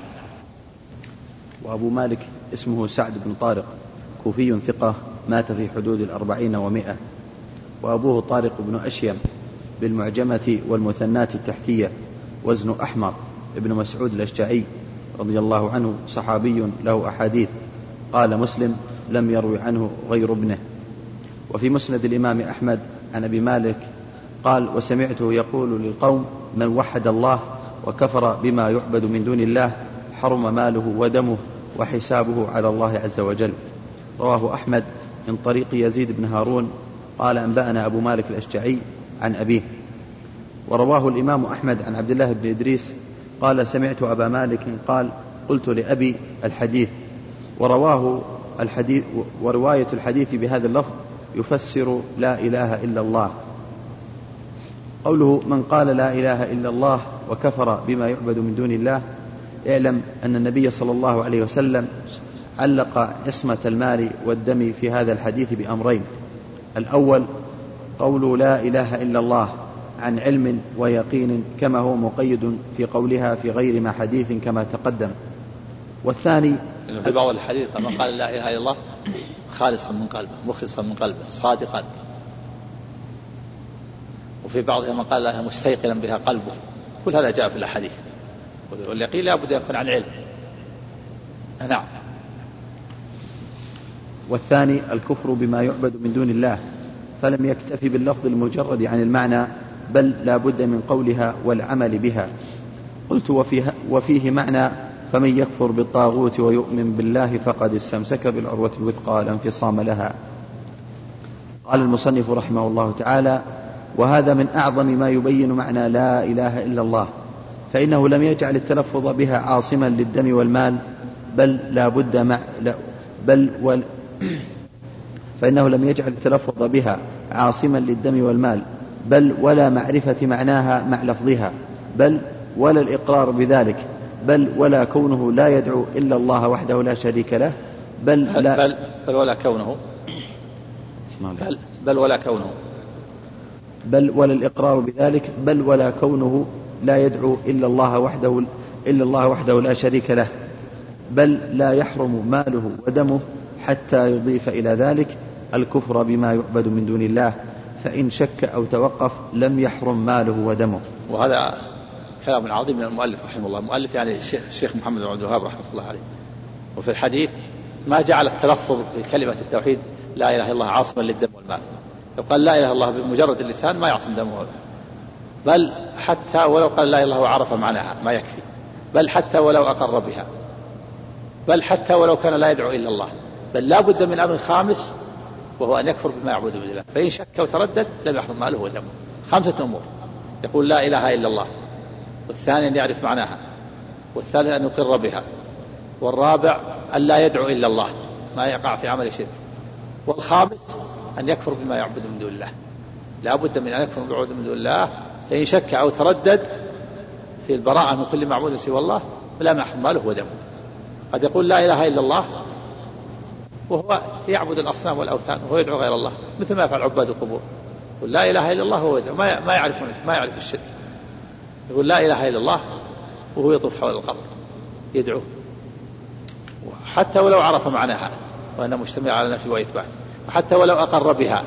وأبو مالك اسمه سعد بن طارق، كوفي ثقة، مات في حدود 40 و100. وأبوه طارق بن أشيم بالمعجمة والمثنات التحتية، وزن أحمر، ابن مسعود الأشجعي رضي الله عنه، صحابي له أحاديث. قال مسلم: لم يروي عنه غير ابنه. وفي مسند الإمام أحمد عن أبي مالك قال: وسمعته يقول للقوم: من وحد الله وكفر بما يعبد من دون الله حرم ماله ودمه وحسابه على الله عز وجل. رواه أحمد من طريق يزيد بن هارون قال: أنبأنا أبو مالك الأشجعي عن أبيه. ورواه الإمام أحمد عن عبد الله بن إدريس قال: سمعت أبا مالك قال: قلت لأبي الحديث. ورواية الحديث بهذا اللفظ يفسر لا إله إلا الله. قوله: من قال لا إله إلا الله وكفر بما يعبد من دون الله، اعلم أن النبي صلى الله عليه وسلم علق عصمة المال والدم في هذا الحديث بأمرين: الأول قول لا إله إلا الله عن علم ويقين كما هو مقيد في قولها في غير ما حديث كما تقدم. والثاني في بعض الحديث: من قال لا إله إلا الله خالصا من قلبه مخلصا من قلبه صادقا، وفي بعضها من قال لها مستيقنا بها قلبه. كل هذا جاء في الحديث، واليقين لا بد يكون عن علم. نعم. والثاني الكفر بما يعبد من دون الله، فلم يكتفي باللفظ المجرد عن المعنى، بل لا بد من قولها والعمل بها. قلت: وفيه معنى: فمن يكفر بالطاغوت ويؤمن بالله فقد استمسك بالعروة الوثقى لا انفصام لها. قال المصنف رحمه الله تعالى: وهذا من أعظم ما يبين معنى لا إله إلا الله، فإنه لم يجعل التلفظ بها عاصما للدم والمال، فإنه لم يجعل التلفظ بها عاصما للدم والمال، بل ولا معرفة معناها مع لفظها، بل ولا الإقرار بذلك، بل ولا كونه لا يدعو إلا الله وحده لا شريك له، بل ولا كونه بل ولا الإقرار بذلك، بل ولا كونه لا يدعو إلا الله وحده لا شريك له، بل لا يحرم ماله ودمه حتى يضيف إلى ذلك الكفر بما يعبد من دون الله، فإن شك أو توقف لم يحرم ماله ودمه. وهذا كلام عظيم من المؤلف رحمه الله. المؤلف يعني الشيخ محمد بن عبد الوهاب رحمه الله عليه. وفي الحديث ما جعل التلفظ بكلمة التوحيد لا إله إلا الله عاصما للدم والمال. لو قال لا إله إلا الله بمجرد اللسان ما يعصم دمه، بل حتى ولو قال لا إله إلا الله وعرف معناها ما يكفي، بل حتى ولو أقر بها، بل حتى ولو كان لا يدعو إلا الله، بل لا بد من أمر خامس، وهو أن يكفر بما يعبد من الله. فإن شك وتردد لم يحرم ماله ودمه. 5 أمور: يقول لا إله إلا الله، والثاني أن يعرف معناها، والثالث أن يقر بها، والرابع أن لا يدعو إلا الله ما يقع في عمل شرك، والخامس أن يكفر بما يعبد من دون الله. لا بد من أن يكفر بما يعبد من دون الله. فإن شك أو تردد في البراءة من كل معبود سوى الله لا يحرم ماله ودمه. قد يقول لا إله إلا الله وهو يعبد الأصنام والأوثان وهو يدعو غير الله، مثل ما يفعل عباد القبور. يقول لا إله إلا الله وهو يدعو، ما يعرف الشرك. يقول لا إله إلا الله وهو يطوف حول القبر يدعو، حتى ولو عرف معناها وأنه مجتمع على نفي وإثبات، وحتى ولو أقر بها،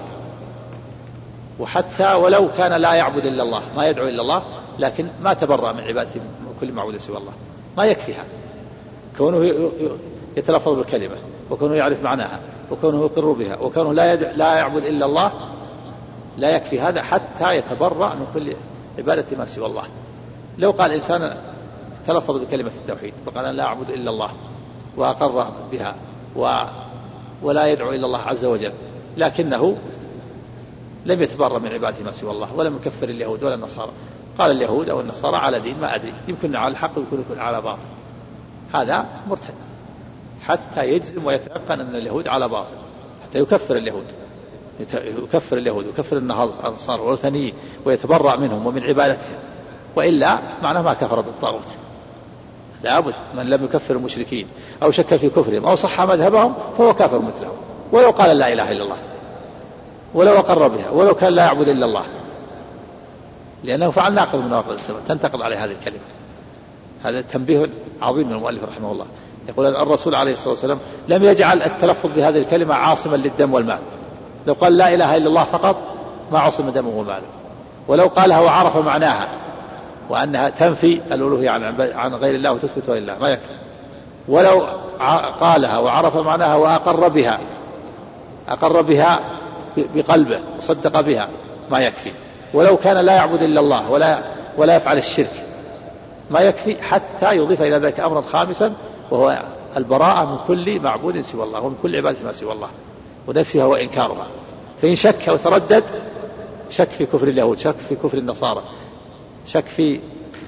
وحتى ولو كان لا يعبد إلا الله، ما يدعو إلا الله، لكن ما تبرأ من عبادته كل معبود سوى الله، ما يكفيها كونه يتلفظ بالكلمة، وكونه يعرف معناها، وكونه يقر بها، وكونه لا يعبد إلا الله، لا يكفي هذا حتى يتبرأ من كل عبادة ما سوى الله. لو قال إنسان تلفظ بكلمة التوحيد وقال لا أعبد إلا الله وأقر بها ولا يدعو إلا الله عز وجل، لكنه لم يتبرأ من عبادة ما سوى الله، ولم يكفر اليهود ولا النصارى، قال اليهود أو النصارى على دين ما أدري، يمكن على الحق ويكون على باطل، هذا مرتد حتى يجزم ويتيقن أن اليهود على باطل، حتى يكفر اليهود ويكفر النصارى والوثنيين ويتبرأ منهم ومن عبادتهم، وإلا معناه ما كفر بالطاغوت. لابد من لم يكفر المشركين أو شك في كفرهم أو صح مذهبهم فهو كافر مثلهم، ولو قال لا إله إلا الله، ولو أقر بها، ولو كان لا يعبد إلا الله، لأنه فعل ناقض من نواقض الإسلام تنتقض عليه هذه الكلمة. هذا تنبيه عظيم من المؤلف رحمه الله. يقول الرسول عليه الصلاة والسلام لم يجعل التلفظ بهذه الكلمة عاصما للدم والمال، لو قال لا إله إلا الله فقط ما عصم دمه وماله، ولو قالها وعرف معناها وأنها تنفي الألوهية عن غير الله وتثبت لله ما يكفي، ولو قالها وعرف معناها أقر بها بقلبه وصدق بها ما يكفي، ولو كان لا يعبد إلا الله ولا يفعل الشرك ما يكفي، حتى يضيف إلى ذلك أمرا خامسا وهو البراءة من كل معبود سوى الله ومن كل عبادة ما سوى الله ونفيها وإنكارها. فإن شك وتردد، شك في كفر اليهود، شك في كفر النصارى، شك في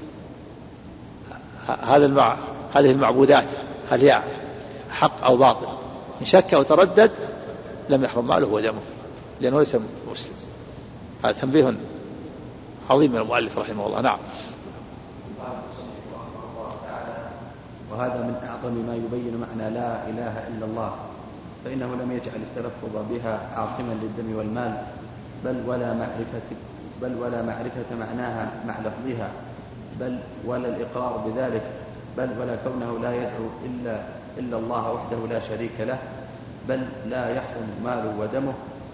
هذه المعبودات هل هي حق أو باطل، إن شك وتردد لم يحرم ماله ودمه لأنه ليس مسلم. هذا تنبيه عظيم من المؤلف رحمه الله. نعم. وهذا من أعظم ما يبين معنى لا إله إلا الله، فإنه لم يجعل التلفظ بها عاصما للدم والمال، بل ولا معرفة معناها مع لفظها، بل ولا الإقرار بذلك، بل ولا كونه لا يدعو إلا الله وحده لا شريك له، بل لا يحرم ماله ودمه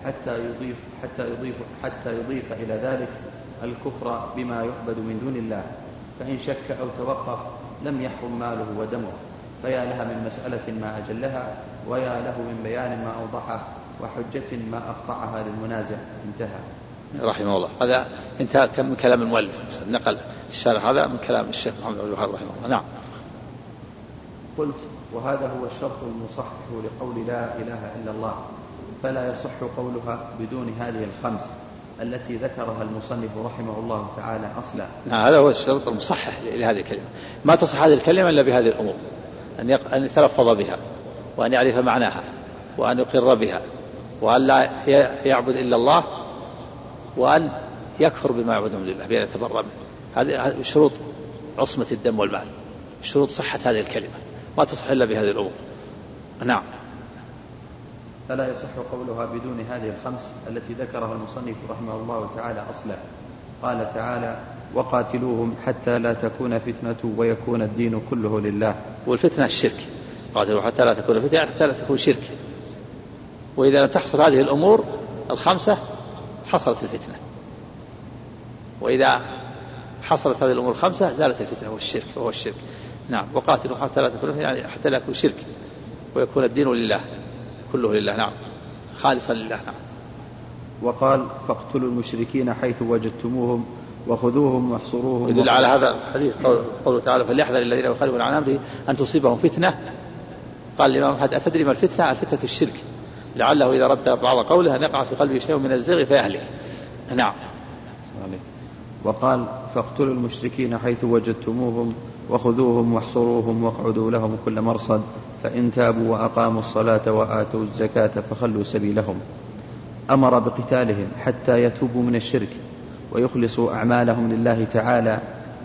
حتى يضيف إلى ذلك الكفر بما يعبد من دون الله. فإن شك أو توقف لم يحرم ماله ودمه، فيا لها من مسألة ما أجلها، ويا له من بيان ما أوضحه، وحجة ما أقطعها للمنازع. انتهى رحمه الله. هذا انتهى من كلام المؤلف، نقل الشارح هذا من كلام الشيخ محمد بن الوهاب رحمه الله. نعم. قلت وهذا هو الشرط المصحح لقول لا إله إلا الله، فلا يصح قولها بدون هذه الخمس التي ذكرها المصنف رحمه الله تعالى أصلا. هذا هو الشرط المصحح لهذه الكلمة، ما تصح هذه الكلمة إلا بهذه الأمور، أن يتلفظ بها، وأن يعرف معناها، وأن يقر بها، وأن لا يعبد إلا الله، وأن يكفر بما يعبد من دون الله بأن يتبرأ منه. هذه شروط عصمة الدم والمال، شروط صحة هذه الكلمة، ما تصح إلا بهذه الأمور. نعم. فلا يصح قولها بدون هذه الخمس التي ذكرها المصنف رحمه الله تعالى أصلا. قال تعالى وقاتلوهم حتى لا تكون فتنة ويكون الدين كله لله. والفتنة الشرك، قاتلوا حتى لا تكون فتنة يعني حتى لا تكون شرك، وإذا لم تحصل هذه الأمور الخمسة حصلت الفتنة، وإذا حصلت هذه الأمور الخمسة زالت الفتنة وهو الشرك. نعم. وقاتلوا حتى لا تكون فتنة يعني حتى لا يكون شرك ويكون الدين لله كله لله. نعم. خالصا لله. نعم. وقال فاقتلوا المشركين حيث وجدتموهم وخذوهم واحصروهم. يدل على هذا الحديث قوله تعالى فليحذر الذين يخالفون عن أمره أن تصيبهم فتنة. قال الإمام أحمد أتدري ما الفتنة؟ الفتنة الشرك، لعله إذا رد بعض قوله أن يقع في قلبه شيء من الزيغ فيهلك. نعم. وقال فاقتلوا المشركين حيث وجدتموهم وخذوهم واحصروهم واقعدوا لهم كل مرصد، فإن تابوا وأقاموا الصلاة وآتوا الزكاة فخلوا سبيلهم. أمر بقتالهم حتى يتوبوا من الشرك ويخلصوا أعمالهم لله تعالى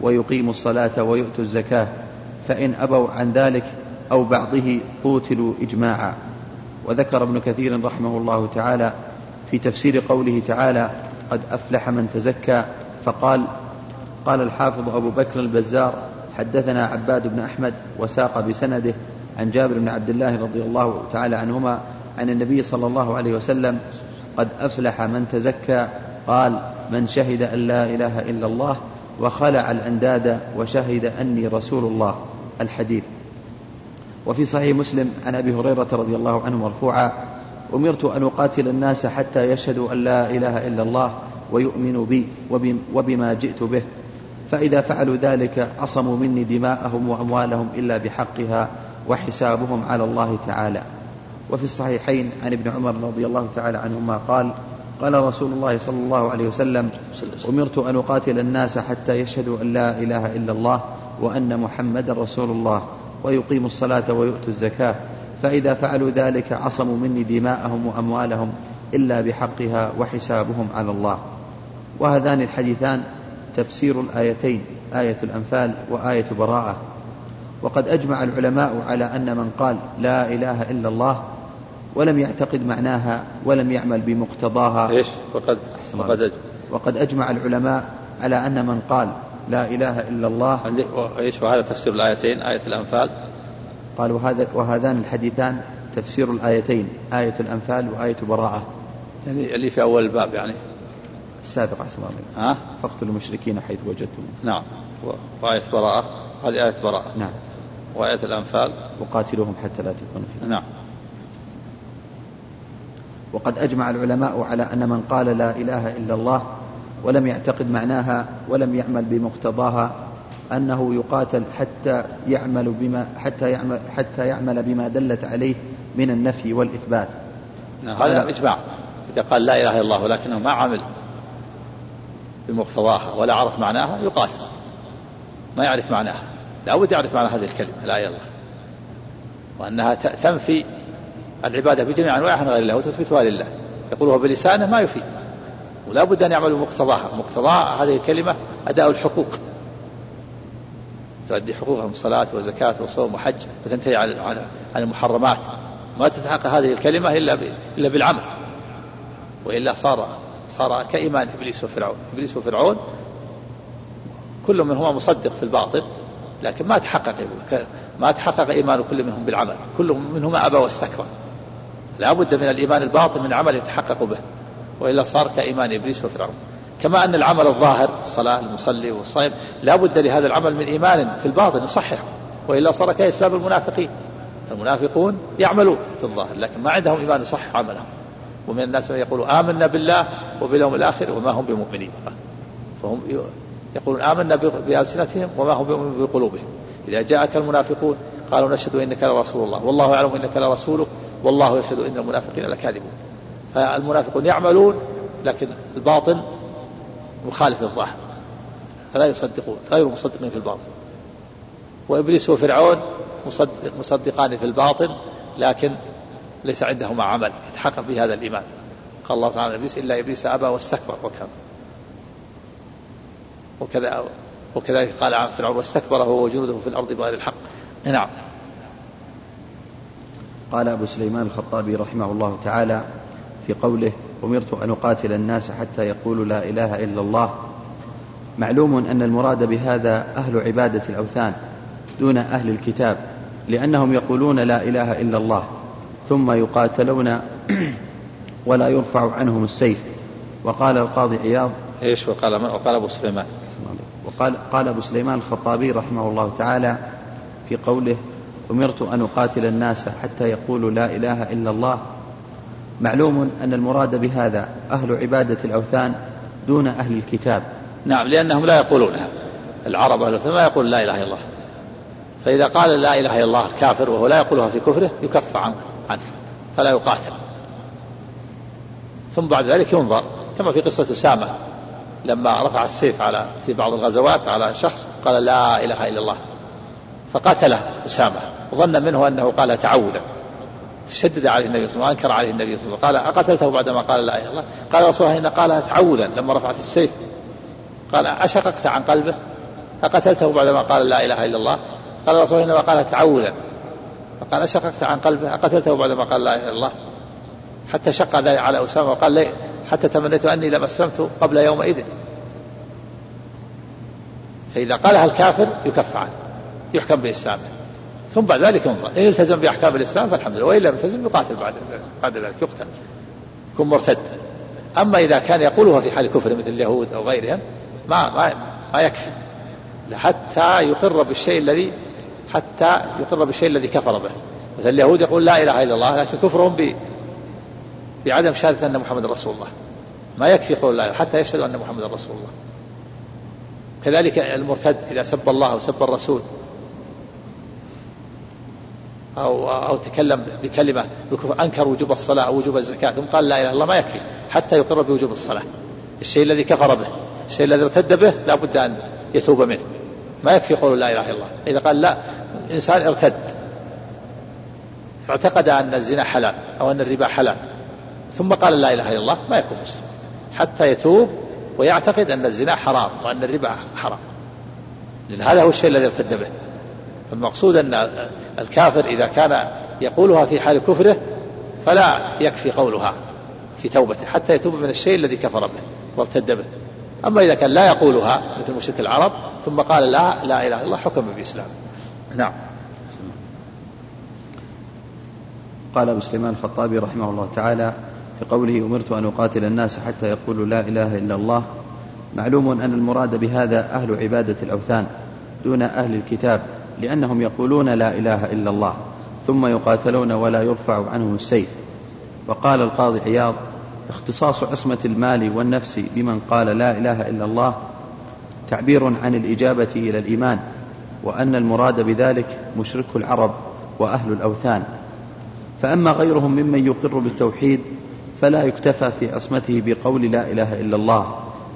ويقيموا الصلاة ويؤتوا الزكاة، فإن أبوا عن ذلك أو بعضه قوتلوا إجماعا. وذكر ابن كثير رحمه الله تعالى في تفسير قوله تعالى قد أفلح من تزكى فقال: قال الحافظ أبو بكر البزار حدثنا عباد بن أحمد وساق بسنده عن جابر بن عبد الله رضي الله تعالى عنهما عن النبي صلى الله عليه وسلم: قد أفلح من تزكى، قال: من شهد أن لا إله إلا الله وخلع الأنداد وشهد أني رسول الله. الحديث. وفي صحيح مسلم عن أبي هريرة رضي الله عنه مرفوعا: أمرت أن أقاتل الناس حتى يشهدوا أن لا إله إلا الله ويؤمنوا بي وبما جئت به، فإذا فعلوا ذلك عصموا مني دماءهم وأموالهم إلا بحقها وحسابهم على الله تعالى. وفي الصحيحين عن ابن عمر رضي الله تعالى عنهما قال: قال رسول الله صلى الله عليه وسلم: أمرت أن أقاتل الناس حتى يشهدوا أن لا إله إلا الله وأن محمدا رسول الله ويقيموا الصلاة ويؤتوا الزكاة، فإذا فعلوا ذلك عصموا مني دماءهم وأموالهم إلا بحقها وحسابهم على الله. وهذان الحديثان تفسير الآيتين، آية الأنفال وآية براءة. وقد أجمع العلماء على أن من قال لا إله إلا الله ولم يعتقد معناها ولم يعمل بمقتضاها وقد أجمع العلماء على أن من قال لا إله إلا الله وهذا تفسير الآيتين، آية الأنفال. قال وهذان الحديثان تفسير الآيتين، آية الأنفال وآية براءة، يعني اللي في أول الباب يعني السابق أحسن الله. فاقتلوا المشركين حيث وجدتم. نعم. وآية براءة هذه آية براءة. نعم. وآية الأنفال وقاتلوهم حتى لا تكون فتنة. نعم. وقد أجمع العلماء على أن من قال لا إله إلا الله ولم يعتقد معناها ولم يعمل بمقتضاها أنه يقاتل حتى يعمل بما دلت عليه من النفي والإثبات. هذا إجماع. إذا قال لا إله إلا الله ولكنه ما عمل بمقتضاها ولا عرف معناها يقاتل، ما يعرف معناها. لا بد يعرف معنى هذه الكلمة لا إله إلا الله، وأنها تنفي العبادة بجميع أنواعها غير الله وتثبتها لله. يقولها بلسانه ما يفيد، ولا بد أن يعمل بمقتضاها. مقتضى هذه الكلمة أداء الحقوق، تؤدي حقوقهم صلاة وزكاة وصوم وحج، وتنتهي عن المحرمات. ما تتحقق هذه الكلمة إلا بالعمل، وإلا صار كإيمان إبليس وفرعون. إبليس وفرعون كل منهما مصدق في الباطل، لكن ما تحقق إيمان كل منهم بالعمل. كل منهما أبى واستكبر. لا بد من الإيمان الباطن من عمل يتحقق به، وإلا صار كإيمان إبليس وفرعون. كما أن العمل الظاهر الصلاة المصلي والصائم لا بد لهذا العمل من إيمان في الباطن يصححه، وإلا صار كإسلام المنافقين. المنافقون يعملون في الظاهر لكن ما عندهم إيمان يصحح عملهم. ومن الناس من يقول آمنا بالله وباليوم الآخر وما هم بمؤمنين، فهم يقولون آمنا بألسنتهم وما هم بمؤمنين بقلوبهم. إذا جاءك المنافقون قالوا نشهد إنك لرسول الله والله يعلم إنك لرسوله والله يشهد إن المنافقين لكاذبون. فالمنافقون يعملون لكن الباطن مخالف للظاهر، فلا يصدقون، غير مصدقين في الباطن. وإبليس وفرعون مصدقان في الباطن لكن ليس عندهما عمل يتحقق به هذا الإيمان. قال الله تعالى إبليس إلا إبليس أبى واستكبر وكذلك قال عن فرعون واستكبر هو وجنوده في الأرض بغير الحق. نعم. قال أبو سليمان الخطابي رحمه الله تعالى في قوله أمرت أن أقاتل الناس حتى يقولوا لا إله إلا الله: معلوم أن المراد بهذا أهل عبادة الأوثان دون أهل الكتاب، لأنهم يقولون لا إله إلا الله ثم يقاتلون ولا يرفع عنهم السيف. وقال القاضي عياض وقال أبو سليمان قال أبو سليمان الخطابي رحمه الله تعالى في قوله أمرت أن أقاتل الناس حتى يقولوا لا إله إلا الله: معلوم أن المراد بهذا أهل عبادة الأوثان دون أهل الكتاب. نعم، لأنهم لا يقولونها. العرب أهل الأوثان ما يقول لا إله إلا الله، فإذا قال لا إله إلا الله الكافر وهو لا يقولها في كفره يكف عنه فلا يقاتل. ثم بعد ذلك ينظر، كما في قصة أسامة لما رفع السيف في بعض الغزوات على شخص قال لا إله إلا الله فقتله أسامة وظن منه أنه قال تعوذا، شدد عليه النبي صلى الله عليه وسلم وأنكر عليه النبي صلى الله عليه وسلم. قال أقتلته بعدما قال لا إله إلا الله؟ قال رسول الله إن قالها تعوذا لما رفعت السيف. قال أشققت عن قلبه؟ أقتلته بعدما قال لا إله إلا الله؟ قال الرسول إنما قالها تعوذا. فقال أشققت عن قلبه؟ أقتلته بعدما قال لا إله إلا الله؟ حتى شق ذلك على أسامة وقال لي حتى تمنيت أني لم أسلمت قبل يومئذ. فإذا قالها الكافر يكف عنه، يحكم بإسلامه، ثم بعد ذلك ينظر إن التزم بأحكام الإسلام فالحمد لله، وإن لم يلتزم يقاتل بعد ذلك، يقتل، يكون مرتد. أما إذا كان يقولها في حال كفر مثل اليهود أو غيرهم ما يكفي حتى يقر بالشيء الذي كفر به. مثل اليهود يقول لا إله إلا الله لكن كفرهم بعدم شهادة أن محمد رسول الله، ما يكفي قول لا حتى يشهدوا أن محمد رسول الله. كذلك المرتد إذا سب الله وسب الرسول أو تكلم بكلمة أنكر وجوب الصلاة أو وجوب الزكاة ثم قال لا إله إلا الله ما يكفي حتى يقر بوجوب الصلاة. الشيء الذي كفر به، الشيء الذي ارتد به لا بد أن يتوب منه، ما يكفي قول لا إله إلا الله. إذا قال لا، إنسان ارتد اعتقد أن الزنا حلال أو أن الربا حلال ثم قال لا إله إلا الله ما يكون مسلم حتى يتوب ويعتقد أن الزنا حرام وأن الربا حرام، لأن هذا هو الشيء الذي ارتد به. فالمقصود أن الكافر إذا كان يقولها في حال كفره فلا يكفي قولها في توبته حتى يتوب من الشيء الذي كفر به وارتد به. أما إذا كان لا يقولها مثل مشرك العرب ثم قال لا إله إلا الله حكم بإسلام. نعم. قال أبو سليمان الخطابي رحمه الله تعالى في قوله أمرت أن أقاتل الناس حتى يقولوا لا إله إلا الله، معلوم أن المراد بهذا أهل عبادة الأوثان دون أهل الكتاب، لأنهم يقولون لا إله إلا الله ثم يقاتلون ولا يرفع عنهم السيف. وقال القاضي عياض اختصاص عصمة المال والنفس بمن قال لا إله إلا الله تعبير عن الإجابة إلى الإيمان، وأن المراد بذلك مشرك العرب وأهل الأوثان. فأما غيرهم ممن يقر بالتوحيد فلا يكتفى في عصمته بقول لا إله إلا الله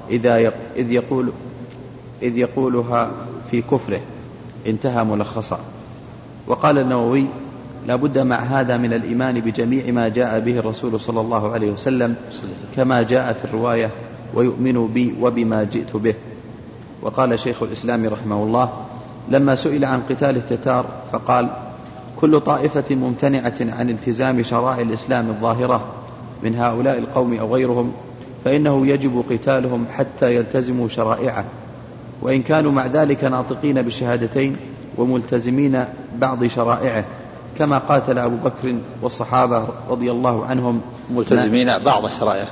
إذ يقولها في كفره، انتهى ملخصا. وقال النووي لا بد مع هذا من الإيمان بجميع ما جاء به الرسول صلى الله عليه وسلم كما جاء في الرواية ويؤمن بي وبما جئت به. وقال شيخ الإسلام رحمه الله لما سئل عن قتال التتار فقال كل طائفة ممتنعة عن التزام شرائع الإسلام الظاهرة من هؤلاء القوم أو غيرهم فإنه يجب قتالهم حتى يلتزموا شرائعه، وإن كانوا مع ذلك ناطقين بالشهادتين وملتزمين بعض شرائعه كما قاتل أبو بكر والصحابة رضي الله عنهم ملتزمين بعض شرائعه.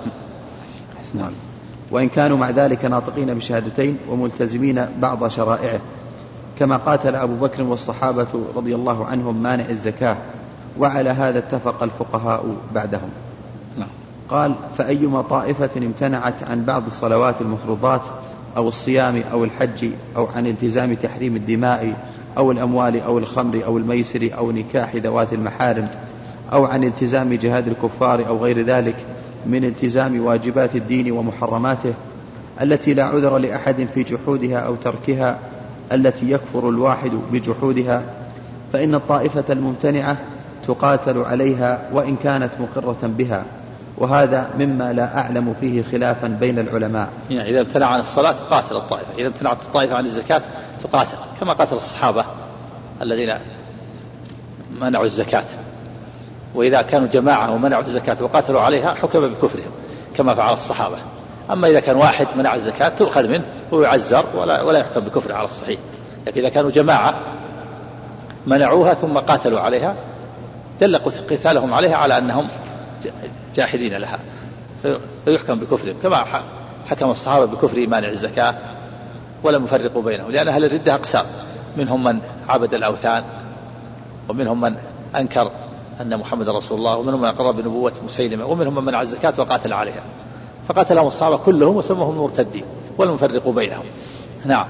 وإن كانوا مع ذلك ناطقين بالشهادتين وملتزمين بعض شرائعه كما قاتل أبو بكر والصحابة رضي الله عنهم مانع الزكاة، وعلى هذا اتفق الفقهاء بعدهم. قال فأيما طائفة امتنعت عن بعض الصلوات المفروضات أو الصيام أو الحج أو عن التزام تحريم الدماء أو الأموال أو الخمر أو الميسر أو نكاح ذوات المحارم أو عن التزام جهاد الكفار أو غير ذلك من التزام واجبات الدين ومحرماته التي لا عذر لأحد في جحودها أو تركها التي يكفر الواحد بجحودها، فإن الطائفة الممتنعة تقاتل عليها وإن كانت مقرة بها، وهذا مما لا أعلم فيه خلافا بين العلماء. يعني إذا امتنع عن الصلاة تقاتل الطائفة، إذا امتنعت الطائفة عن الزكاة تقاتل كما قاتل الصحابة الذين منعوا الزكاة، وإذا كانوا جماعة ومنعوا الزكاة وقاتلوا عليها حكم بكفرهم كما فعل الصحابة. أما إذا كان واحد منع الزكاة تؤخذ منه ويعزر ولا يحكم بكفر على الصحيح، لكن إذا كانوا جماعة منعوها ثم قاتلوا عليها دل قتالهم عليها على أنهم جاحدين لها فيحكم بكفرهم كما حكم الصحابة بكفر مانع الزكاة ولم يفرقوا بينهم، لأن أهل الردة أقسام، منهم من عبد الأوثان ومنهم من أنكر أن محمد رسول الله ومنهم من أقر بنبوة مسيلمة ومنهم من منع الزكاة وقاتل عليها، فقتلهم الصحابة كلهم وسموهم مرتدين ولم يفرقوا بينهم. نعم.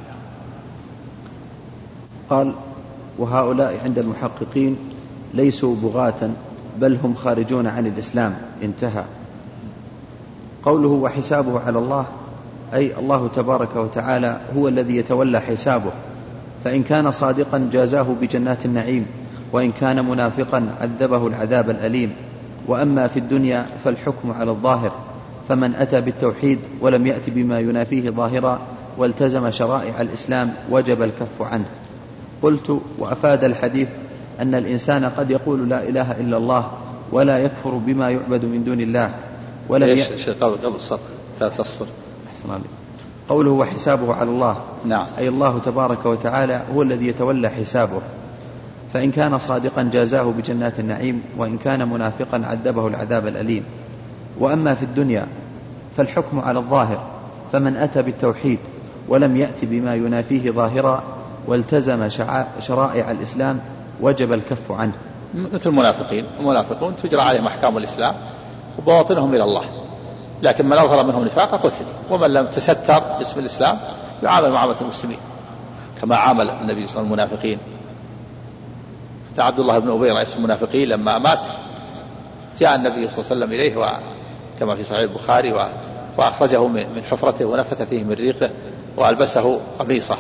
قال وهؤلاء عند المحققين ليسوا بغاة بل هم خارجون عن الإسلام، انتهى. قوله وحسابه على الله أي الله تبارك وتعالى هو الذي يتولى حسابه، فإن كان صادقا جازاه بجنات النعيم، وإن كان منافقا عذبه العذاب الأليم. وأما في الدنيا فالحكم على الظاهر، فمن أتى بالتوحيد ولم يأت بما ينافيه ظاهرا والتزم شرائع الإسلام وجب الكف عنه. قلت: وأفاد الحديث أن الإنسان قد يقول لا إله إلا الله ولا يكفر بما يعبد من دون الله ولم قبل السطر تسطر. قوله وحسابه على الله، نعم، أي الله تبارك وتعالى هو الذي يتولى حسابه، فإن كان صادقا جازاه بجنات النعيم، وإن كان منافقا عذبه العذاب الأليم. وأما في الدنيا فالحكم على الظاهر، فمن أتى بالتوحيد ولم يأت بما ينافيه ظاهرا والتزم شرائع الإسلام وجب الكف عنه. مثل المنافقون تجرى عليهم أحكام الإسلام وبواطنهم إلى الله، لكن من أظهر منهم نفاقا قتل، ومن لم تستر باسم الإسلام يعامل معاملة المسلمين كما عامل النبي صلى الله عليه وسلم المنافقين. عبد الله بن أبي رئيس المنافقين لما مات جاء النبي صلى الله عليه وسلم إليه كما في صحيح البخاري وأخرجه من حفرته ونفث فيه من ريقه وألبسه قميصه.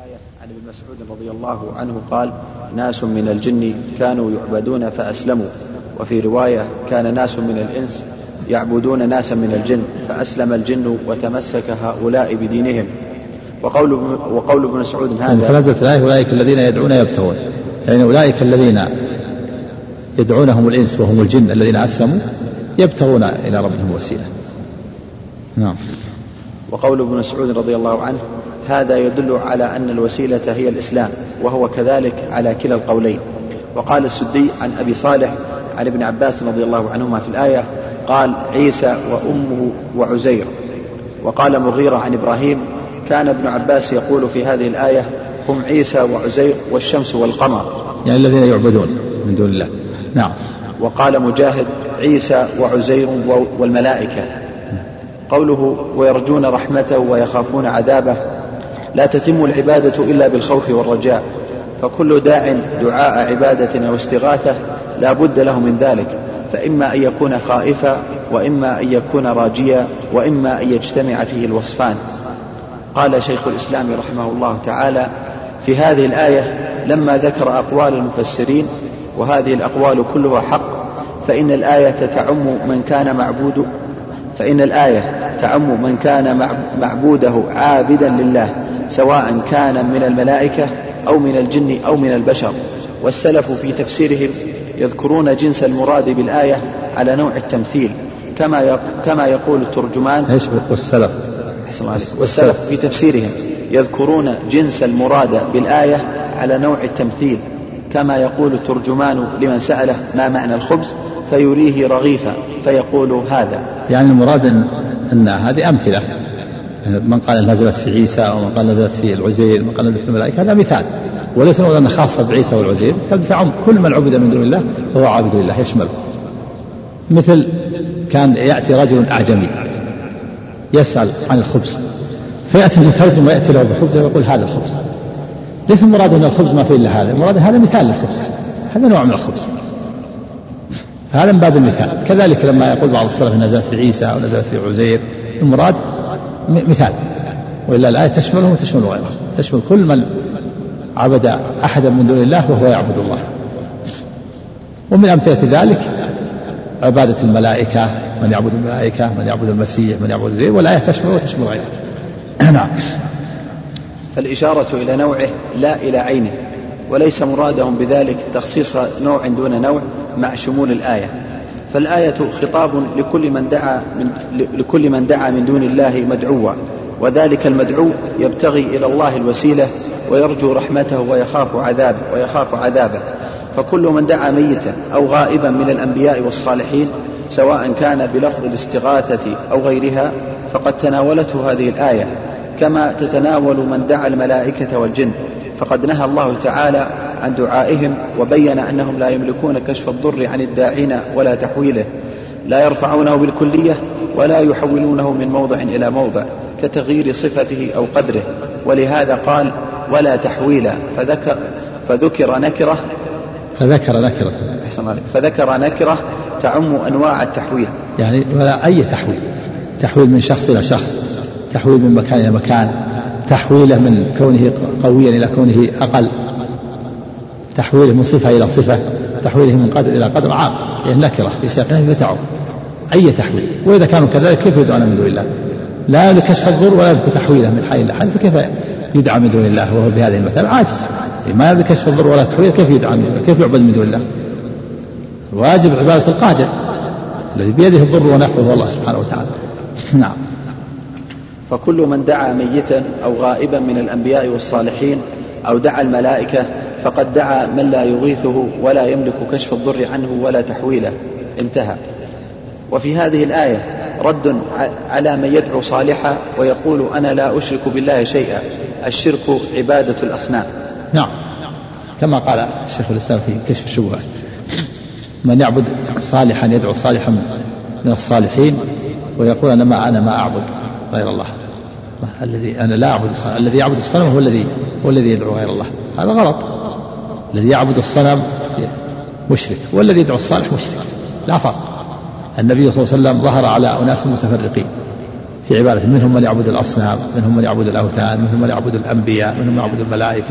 عن ابن مسعود رضي الله عنه قال: ناس من الجن كانوا يعبدون فأسلموا. وفي رواية: كان ناس من الإنس يعبدون ناسا من الجن فأسلم الجن وتمسك هؤلاء بدينهم. وقول ابن مسعود هذا فنزلت الآية: أولئك الذين يدعون يبتغون، يعني أولئك الذين يدعونهم الإنس وهم الجن الذين أسلموا يبتغون إلى ربهم وسيلة. نعم. وقول ابن مسعود رضي الله عنه هذا يدل على أن الوسيلة هي الإسلام، وهو كذلك على كلا القولين. وقال السدي عن أبي صالح عن ابن عباس رضي الله عنهما في الآية قال: عيسى وأمه وعزير. وقال مغيرة عن إبراهيم: كان ابن عباس يقول في هذه الآية: هم عيسى وعزير والشمس والقمر، يعني الذين يعبدون من دون الله. نعم. وقال مجاهد: عيسى وعزير والملائكة. قوله: ويرجون رحمته ويخافون عذابه، لا تتم العبادة إلا بالخوف والرجاء، فكل داع دعاء عبادة أو استغاثة لا بد له من ذلك، فإما أن يكون خائفا، وإما أن يكون راجيا، وإما أن يجتمع فيه الوصفان. قال شيخ الإسلام رحمه الله تعالى في هذه الآية لما ذكر أقوال المفسرين، وهذه الأقوال كلها حق، فإن الآية تعم من كان معبوده عابدا لله، سواء كان من الملائكة أو من الجن أو من البشر. والسلف في تفسيرهم يذكرون جنس المراد بالآية على نوع التمثيل، كما يقول الترجمان. والسلف في تفسيرهم يذكرون جنس المراد بالآية على نوع التمثيل، كما يقول الترجمان لمن سأله: ما معنى الخبز؟ فيريه رغيفا فيقول هذا. يعني المراد أن هذه أمثلة، من قال نزلت في عيسى، ومن قال نزلت في العزير، ومن قال نزلت في الملائكة، هذا مثال، وليس نقول أن خاصة بعيسى والعزير، تعم كل من عبد من دون الله هو عابد لله، يشمله. مثل كان يأتي رجل أعجمي يسأل عن الخبز، فيأتي المترجم ويأتي له بخبز ويقول: هذا الخبز. ليس المراد أن الخبز ما فيه إلا هذا، المراد هذا مثال للخبز، هذا نوع من الخبز، هذا من باب المثال. كذلك لما يقول بعض السلف نزلت في عيسى أو نزلت في عزير، المراد مثال، وإلا الآية تشمله وتشمل غيره، تشمل كل من عبد أحدا من دون الله وهو يعبد الله. ومن أمثلة ذلك عبادة الملائكة، من يعبد الملائكة، من يعبد المسيح، من يعبد الزير، والآية تشمل وتشمل غيره. نعم. فالإشارة إلى نوعه لا إلى عينه، وليس مرادهم بذلك تخصيص نوع دون نوع مع شمول الآية. فالآية خطاب لكل من دعا من دون الله مدعوا، وذلك المدعو يبتغي إلى الله الوسيلة ويرجو رحمته ويخاف عذابه. فكل من دعا ميتا أو غائبا من الأنبياء والصالحين، سواء كان بلفظ الاستغاثة أو غيرها، فقد تناولته هذه الآية، كما تتناول من دعا الملائكة والجن، فقد نهى الله تعالى عن دعائهم، وبين أنهم لا يملكون كشف الضر عن الداعين ولا تحويله، لا يرفعونه بالكلية ولا يحولونه من موضع إلى موضع كتغيير صفته أو قدره. ولهذا قال: ولا تحويلا، فذكر نكرة تعم أنواع التحويل، يعني ولا أي تحويل من شخص إلى شخص، تحويل من مكان إلى مكان، تحويله من كونه قويا إلى كونه أقل، تحويله من صفة إلى صفة، تحويله من قدر إلى قدر، عام، يعني نكرة في سياقه فتعم أي تحويل. وإذا كانوا كذلك كيف يدعون من دون الله؟ لا يملك كشف الضر ولا يملك تحويله من حال إلى حال، فكيف يدعى من دون الله وهو بهذه المثال عاجز؟ ما يملك كشف الضر ولا تحويله، كيف يدعى من دون الله؟ كيف يعبد من دون الله؟ واجب عبادة القادر الذي بيده الضر ونفعه هو الله سبحانه وتعالى. نعم. فكل من دعا ميتا أو غائبا من الأنبياء والصالحين أو دعا الملائكة فقد دعا من لا يغيثه ولا يملك كشف الضر عنه ولا تحويله. انتهى. وفي هذه الآية رد على من يدعو صالحا ويقول: أنا لا أشرك بالله شيئا، الشرك عبادة الأصنام. نعم، كما قال الشيخ الإسلام في كشف الشبهات: من يعبد صالحا يدعو صالحا من الصالحين ويقول: أنا ما أعبد غير الله، أنا لا أعبد الصنم، الذي يعبد الصنم هو الذي يدعو غير الله، هذا غلط. الذي يعبد الصنم مشرك، والذي يدعو الصالح مشرك، لا فرق. النبي صلى الله عليه وسلم ظهر على أناس متفرقين في عبادة، منهم من يعبد الأصنام، منهم من يعبد الأوثان، منهم من يعبد الأنبياء، منهم من يعبد الملائكة،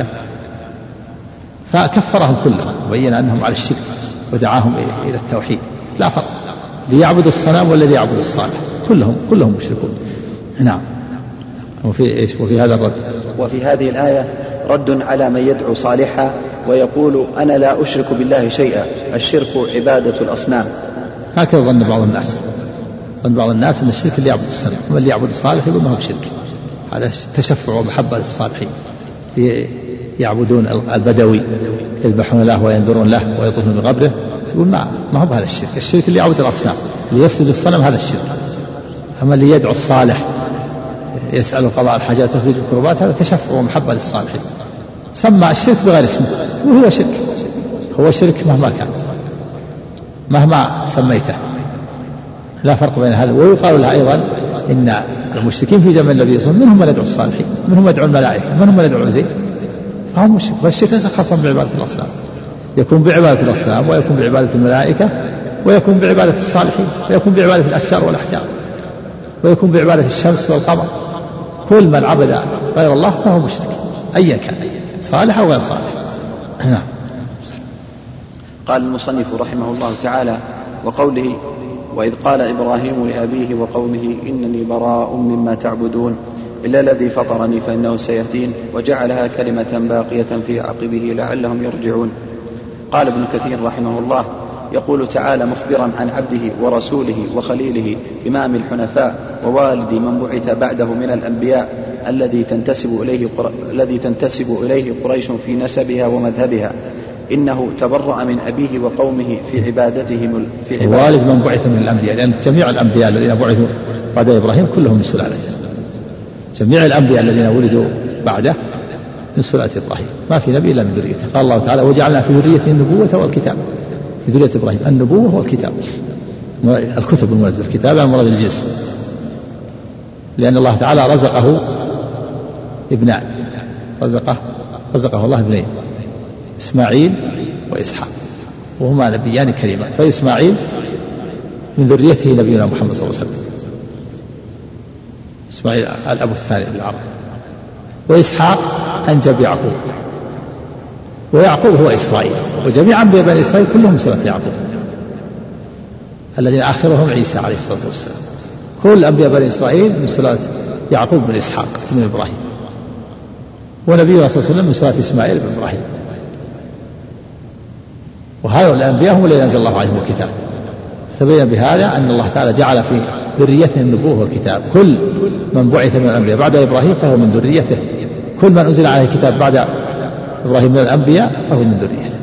فكفرهم كلهم وبين أنهم على الشرك ودعاهم إلى التوحيد، لا فرق ليعبد الصنم والذي يعبد الصالح، كلهم مشركون. نعم. وفي هذا الرد، وفي هذه الآية رد على من يدعو صالحا ويقول أنا لا أشرك بالله شيئا، الشرك عبادة الأصنام. هكذا ظن بعض الناس أن الشرك اللي يعبد الصنم، واللي يعبد الصالح يقول ما هو شرك، هذا تشفع ومحبة للصالحين. يعبدون البدوي يذبحون له وينذرون له ويطوفون بقبره، يقول ما هو بهذا الشرك. الشرك اللي يعبد الأصنام، اللي يسجد الصنم هذا الشرك. أما اللي يدعو الصالح يسأل قضاء الحاجات ويخرج الكربات، هذا تشفع ومحبة للصالحين. سمى الشرك بغير اسمه وهو شرك، هو شرك مهما كان، مهما سميته، لا فرق بين هذا. ويقال لها أيضا إن المشركين في زمن النبي صلى الله عليه وسلم منهم من يدعو الصالحين، منهم من يدعو الملائكة، منهم من يدعو العزير، فهم مشرك. فالشرك ليس خاصا بعبادة الأصنام، يكون بعبادة الأصنام، ويكون بعبادة الملائكة، ويكون بعبادة الصالحين، ويكون بعبادة الأشجار والأحجار، ويكون بعبادة الشمس والقمر. كل من عبد غير الله فهو مشرك أيا كان، صالح أو غير صالح. نعم. قال المصنف رحمه الله تعالى: وقوله: وإذ قال إبراهيم لأبيه وقومه إنني براء مما تعبدون إلا الذي فطرني فإنه سيهدين، وجعلها كلمة باقية في عقبه لعلهم يرجعون. قال ابن كثير رحمه الله: يقول تعالى مخبرا عن عبده ورسوله وخليله إمام الحنفاء ووالد من بعث بعده من الأنبياء الذي تنتسب إليه قريش في نسبها ومذهبها، إنه تبرأ من أبيه وقومه في عبادتهم والد من بعث من الأنبياء، لأن جميع الأنبياء الذين بعثوا بعد إبراهيم كلهم من سلالته، جميع الأنبياء الذين ولدوا بعده من سلالة إبراهيم، ما في نبي إلا من ذريته. قال الله تعالى: وجعلنا في ذريته النبوة والكتاب. في ذرية إبراهيم النبوة والكتاب، الكتب المنزل، الكتاب على مراد الجنس، لأن الله تعالى رزقه ابنان، رزقه الله ابنين، إسماعيل وإسحاق، وهما نبيان كريمان. فإسماعيل من ذريته نبينا محمد صلى الله عليه وسلم، إسماعيل الأب الثاني للعرب، وإسحاق أنجب يعقوب، ويعقوب هو إسرائيل، وجميع أنبياء بني إسرائيل كلهم من سلالة يعقوب الذين آخرهم عيسى عليه الصلاة والسلام. كل أنبياء بني إسرائيل من سلالة يعقوب بن إسحاق بن إبراهيم، ونبينا صلى الله عليه وسلم من سلالة إسماعيل بن إبراهيم. وهؤلاء الأنبياء هم الذين أنزل الله عليهم الكتاب. تبين بهذا أن الله تعالى جعل في ذريته النبوة والكتاب، كل من بعث من الأنبياء بعد إبراهيم فهو من ذريته، كل من أنزل عليه الكتاب بعد إبراهيم من الأنبياء فهو من ذريته.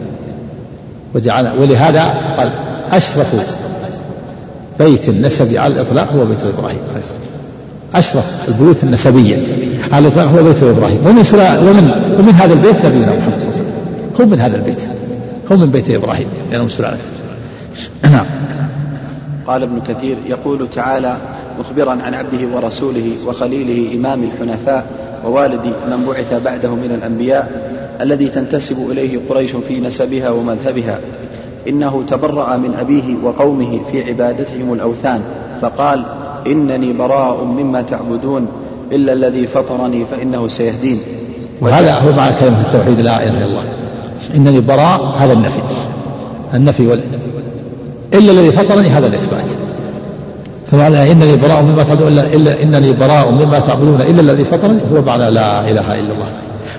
ولهذا قال: أشرف بيت النسب على الإطلاق هو بيت إبراهيم عليه السلام. أشرف البيوت النسبية على الإطلاق هو بيت إبراهيم، ومن هذا البيت نبينا محمد صلى الله عليه وسلم، هم من هذا البيت، هم من بيت إبراهيم لأنهم سلالته. نعم. قال ابن كثير: يقول تعالى مخبرا عن عبده ورسوله وخليله إمام الحنفاء ووالد من بعث بعده من الأنبياء الذي تنتسب إليه قريش في نسبها ومذهبها، إنه تبرأ من أبيه وقومه في عبادتهم الأوثان، فقال: إنني براء مما تعبدون إلا الذي فطرني فإنه سيهدين. وهذا هو معنى كلمة التوحيد لا إله إلا الله. إنني براء هذا النفي إلا الذي فطرني هذا الإثبات. فمعنى إنني براء مما تعبدون إنني براء مما تعبدون إلا الذي فطرني هو معنى لا إله إلا الله،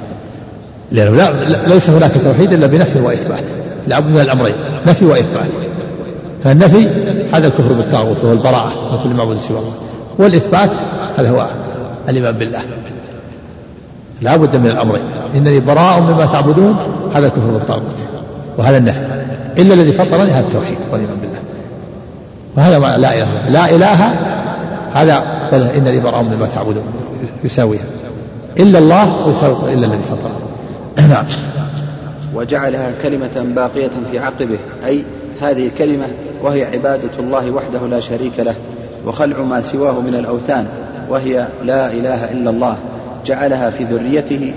لأنه ليس هناك توحيد إلا بنفي وإثبات، لابد من الأمرين، نفي وإثبات. فالنفي هذا الكفر بالطاغوت وهو البراءة من كل معبود سوى الله، والإثبات هذا هو الإيمان بالله. لا بد من الأمرين، إنني براء مما تعبدون هذا الكفر بالطاغوت وهذا النفي، إلا الذي فطرني هذا التوحيد والإيمان بالله. وهذا معنى لا إله. لا إله هذا إنني براء مما تعبدون يساويها، إلا الله يساوي إلا الذي فطرني. نعم. وجعلها كلمة باقية في عقبه، أي هذه الكلمة وهي عبادة الله وحده لا شريك له، وخلع ما سواه من الأوثان، وهي لا إله إلا الله، جعلها في ذريته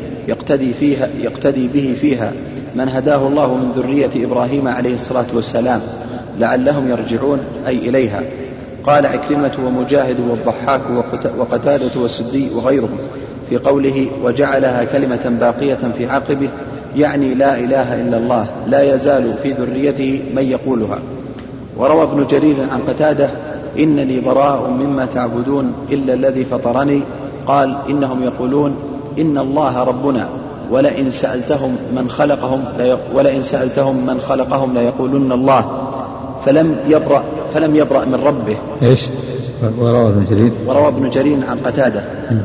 يقتدي به فيها من هداه الله من ذرية إبراهيم عليه الصلاة والسلام لعلهم يرجعون، أي إليها. قال عكرمة ومجاهد والضحاك وقتادة والسدي وغيرهم في قوله وجعلها كلمة باقية في عقبه يعني لا إله إلا الله لا يزال في ذريته من يقولها. وروى ابن جرير عن قتادة إنني براء مما تعبدون إلا الذي فطرني قال إنهم يقولون إن الله ربنا ولئن سألتهم من خلقهم ليقولن الله فلم يبرأ من ربه. إيش وروى ابن جرير عن قتادة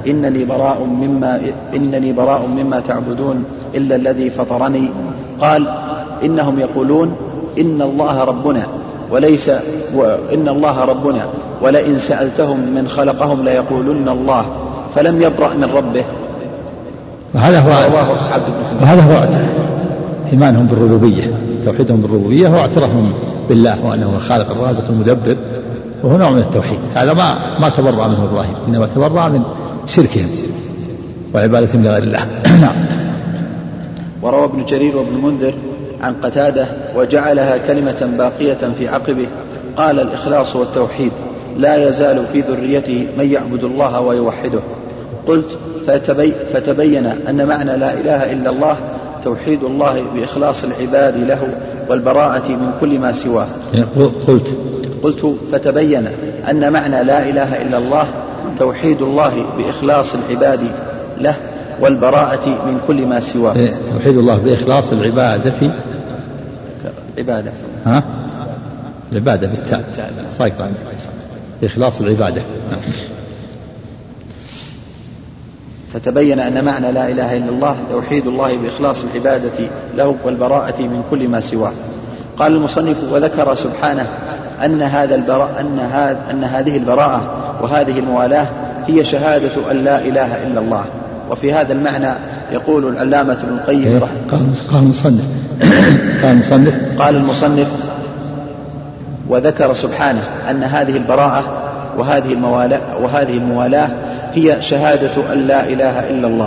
إنني براء مما تعبدون إلا الذي فطرني قال إنهم يقولون إن الله ربنا ولئن سألتهم من خلقهم ليقولن الله فلم يبرأ من ربه. وهذا هو إيمانهم بالربوبية، توحيدهم بالربوبية هو اعترافهم بالله وأنه هو الخالق الرازق المدبر، وهو نوع من التوحيد. هذا ما تبرأ منه إبراهيم، إنما تبرأ من شركهم وعبادتهم لغير الله. وروى ابن جرير وابن منذر عن قتادة وجعلها كلمة باقية في عقبه قال الإخلاص والتوحيد لا يزال في ذريته من يعبد الله ويوحده. قلت فتبين أن معنى لا إله إلا الله توحيد الله بإخلاص العباد له والبراءة من كل ما سواه. قلت فتبين أن معنى لا إله إلا الله توحيد الله بإخلاص العباد له والبراءة من كل ما سواه. توحيد الله بإخلاص العبادة العبادة بالتاء صايقة بإخلاص العبادة. فتبين أن معنى لا إله إلا الله توحيد الله بإخلاص العبادة له والبراءة من كل ما سواه. قال المصنف وذكر سبحانه أن هذه البراءة وهذه الموالاة هي شهادة أن لا إله إلا الله. وفي هذا المعنى يقول العلامة ابن القيم قال المصنف وذكر سبحانه أن هذه البراءة وهذه الموالاة هي شهادة أن لا إله إلا الله.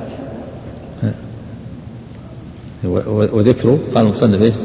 وذكر قال المصنف إيش؟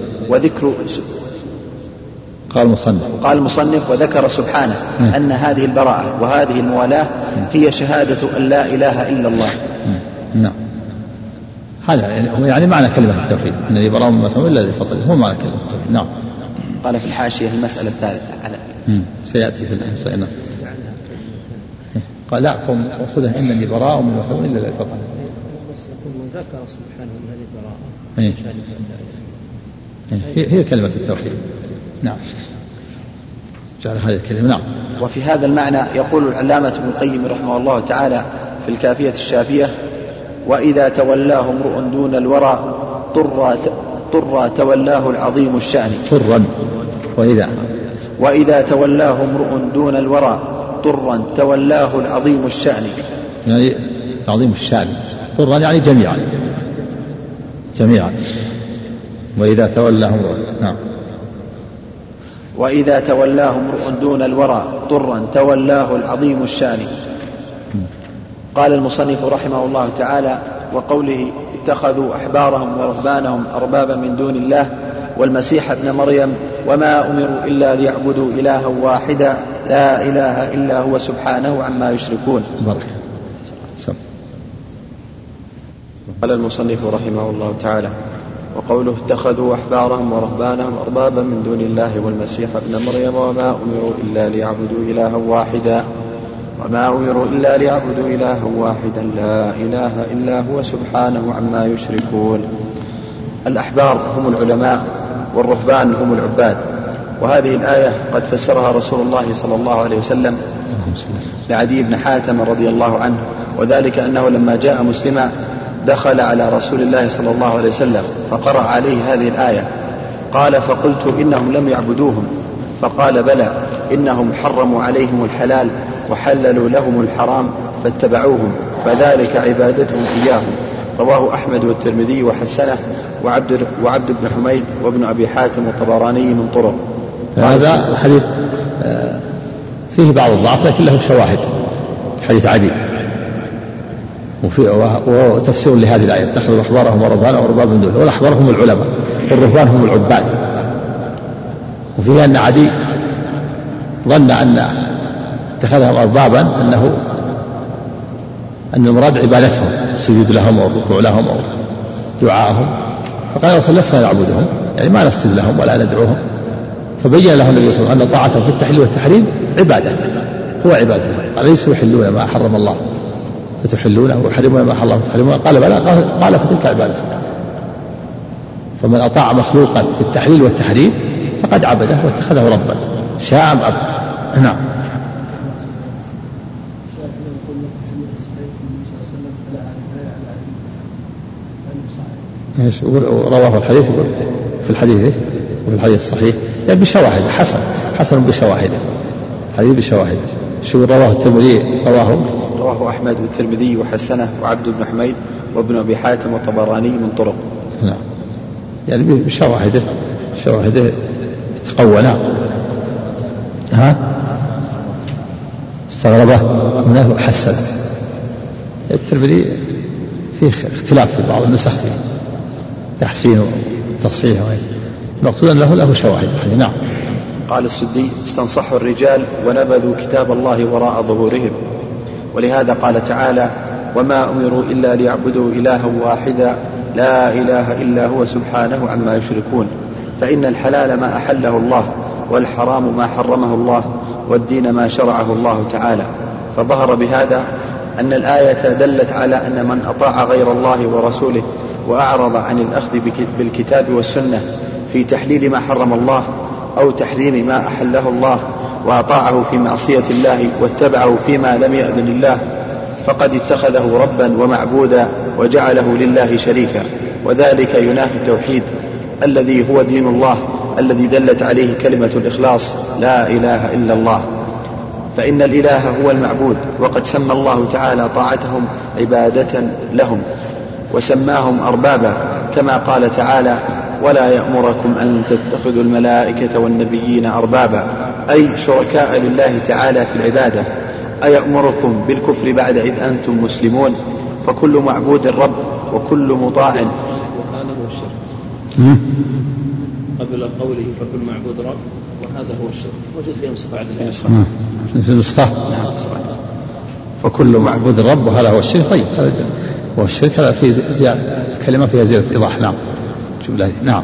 قال المصنف وذكر سبحانه أن هذه البراءة وهذه الموالاة هي شهادة أن لا إله إلا الله. نعم، هذا يعني معنى كلمة التوحيد الذي براء مما تعبدون إلا الذي فطرني هو معنى كلمة التوحيد. نعم. قال في الحاشية المسألة الثالثة سيأتي في الإنسان. قال لا قم وصده إنني براء مما تعبدون إلا الذي فطرني. بس يقول ذكر سبحانه هذه البراءة هي كلمة التوحيد. نعم، جعل هذه الكلمة. نعم. وفي هذا المعنى يقول العلامة ابن القيم رحمه الله تعالى في الكافية الشافية وإذا تولاه امرؤ دون الورى طر تولاه العظيم الشأن. وإذا تولاه امرؤ دون الورى طرا تولاه العظيم الشأن. يعني عظيم الشأن طرا يعني جميعا. وإذا تولاه امرؤ. نعم. وإذا تولاه امرؤ دون الورى طرا تولاه العظيم الشأن. قال المصنف رحمه الله تعالى وقوله اتخذوا أحبارهم ورهبانهم أربابا من دون الله والمسيح ابن مريم وما أمروا إلا ليعبدوا إلها واحدا لا إله إلا هو سبحانه عما يشركون. قال المصنف رحمه الله تعالى وقوله اتخذوا أحبارهم ورهبانهم أربابا من دون الله والمسيح ابن مريم وما أمروا إلا ليعبدوا إلها واحدا لا إله إلا هو سبحانه عما يشركون. الأحبار هم العلماء والرهبان هم العباد. وهذه الآية قد فسرها رسول الله صلى الله عليه وسلم لعدي بن حاتم رضي الله عنه، وذلك أنه لما جاء مسلما دخل على رسول الله صلى الله عليه وسلم فقرأ عليه هذه الآية قال فقلت إنهم لم يعبدوهم فقال بلى إنهم حرموا عليهم الحلال وحللوا لهم الحرام فاتبعوهم فذلك عبادتهم إياهم. رواه أحمد والترمذي وحسنه وعبد بن حميد وابن أبي حاتم والطبراني من طرق. هذا الحديث فيه بعض الضعف لكن له شواهد حديث عدي وتفسير لهذه الآية اتخذوا أحبارهم ورهبانهم أربابا من دون الله. والأحبار هم العلماء والرهبان هم العباد. وفيها أن عدي ظن أن اتخذهم أربابا أن المراد عبادتهم، السجود لهم أو الركوع لهم أو دعاءهم، فقال يا رسول الله لسنا نعبدهم، يعني ما نسجد لهم ولا ندعوهم. فبين له النبي صلى الله عليه وسلم أن طاعتهم في التحليل والتحريم عبادة، هو عبادة. قال ليسوا يحلون ما حرم الله فتحلونه ويحرمون ما حرم الله فتحرمونه، قال بلى، قال فتلك عبادته. فمن أطاع مخلوقا في التحليل والتحريم فقد عبده واتخذه ربا شاء أم أبى. نعم. رواه الحديث في الحديث وفي الحديث الصحيح يعني بشواهد، حسن بشواهد، حديث بشواهد. شو رواه الترمذي؟ رواه أحمد والترمذي وحسنه وعبد بن حميد وابن أبي حاتم وطبراني من طرق. نعم، يعني بشواهده تقوى. نعم. استغربه منه حسن. الترمذي فيه اختلاف في بعض النسخ في تحسين وتصحيح، المقصود أن له شواهد. نعم. قال السدي: استنصحوا الرجال ونبذوا كتاب الله وراء ظهورهم، ولهذا قال تعالى: وما أمروا إلا ليعبدوا إلها واحدا لا إله إلا هو سبحانه عما يشركون، فإن الحلال ما أحله الله والحرام ما حرمه الله والدين ما شرعه الله تعالى. فظهر بهذا أن الآية دلت على أن من أطاع غير الله ورسوله وأعرض عن الأخذ بالكتاب والسنة في تحليل ما حرم الله أو تحريم ما أحله الله، وأطاعه في معصية الله واتبعه فيما لم يأذن الله، فقد اتخذه ربا ومعبودا وجعله لله شريكا، وذلك ينافي التوحيد الذي هو دين الله الذي دلت عليه كلمة الإخلاص لا إله إلا الله. فإن الإله هو المعبود، وقد سمى الله تعالى طاعتهم عبادة لهم وسماهم أربابا، كما قال تعالى: ولا يأمركم أن تتخذوا الملائكة والنبيين أربابا، أي شركاء لله تعالى في العبادة. أيأمركم بالكفر بعد إذ أنتم مسلمون؟ فكل معبود رب وكل مطاع. وهذا هو الشرك قبل قوله فكل معبود رب، وهذا هو الشرك. وجد فيه نسخة بعد النسخة. فكل معبود رب وهذا هو الشرك. طيب، هذا هو الشرك، هذا في زيادة كلمة فيها زيادة إيضاح. نعم. نعم.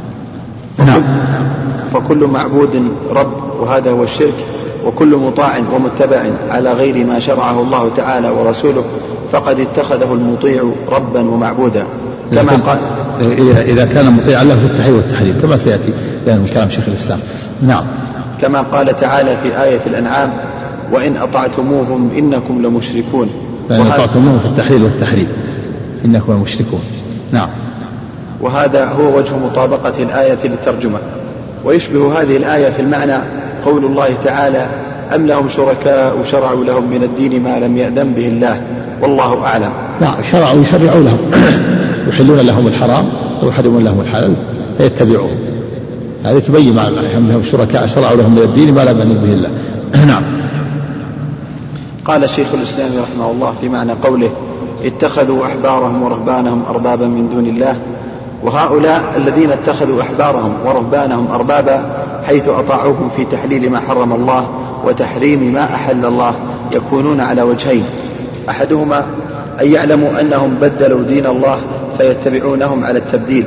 فكل معبود رب وهذا هو الشرك، وكل مطاع ومتبع على غير ما شرعه الله تعالى ورسوله فقد اتخذه المطيع ربا ومعبودا، كما قال إذا كان مطيعا له في التحليل والتحريم، كما سيأتي بيان كلام شيخ الإسلام. نعم. كما قال تعالى في آية الأنعام: وإن أطعتموهم إنكم لمشركون. وإن أطعتموهم في التحليل والتحريم إنكم لمشركون. نعم. وهذا هو وجه مطابقة الآية للترجمة. ويشبه هذه الآية في المعنى قول الله تعالى: أم لهم شركاء شرعوا لهم من الدين ما لم يأذن به الله والله أعلم. نعم، شرعوا يشرعوا لهم يحلون لهم الحرام ويحرمون لهم الحلال فيتبعوه. هذه تبين معنى أم لهم شركاء شرعوا لهم من الدين ما لم يأذن به الله. نعم. قال شيخ الإسلام رحمه الله في معنى قوله: اتخذوا أحبارهم ورهبانهم أربابا من دون الله. وهؤلاء الذين اتخذوا أحبارهم ورهبانهم أربابا حيث أطاعوهم في تحليل ما حرم الله وتحريم ما أحل الله يكونون على وجهين: أحدهما أن يعلموا أنهم بدلوا دين الله فيتبعونهم على التبديل.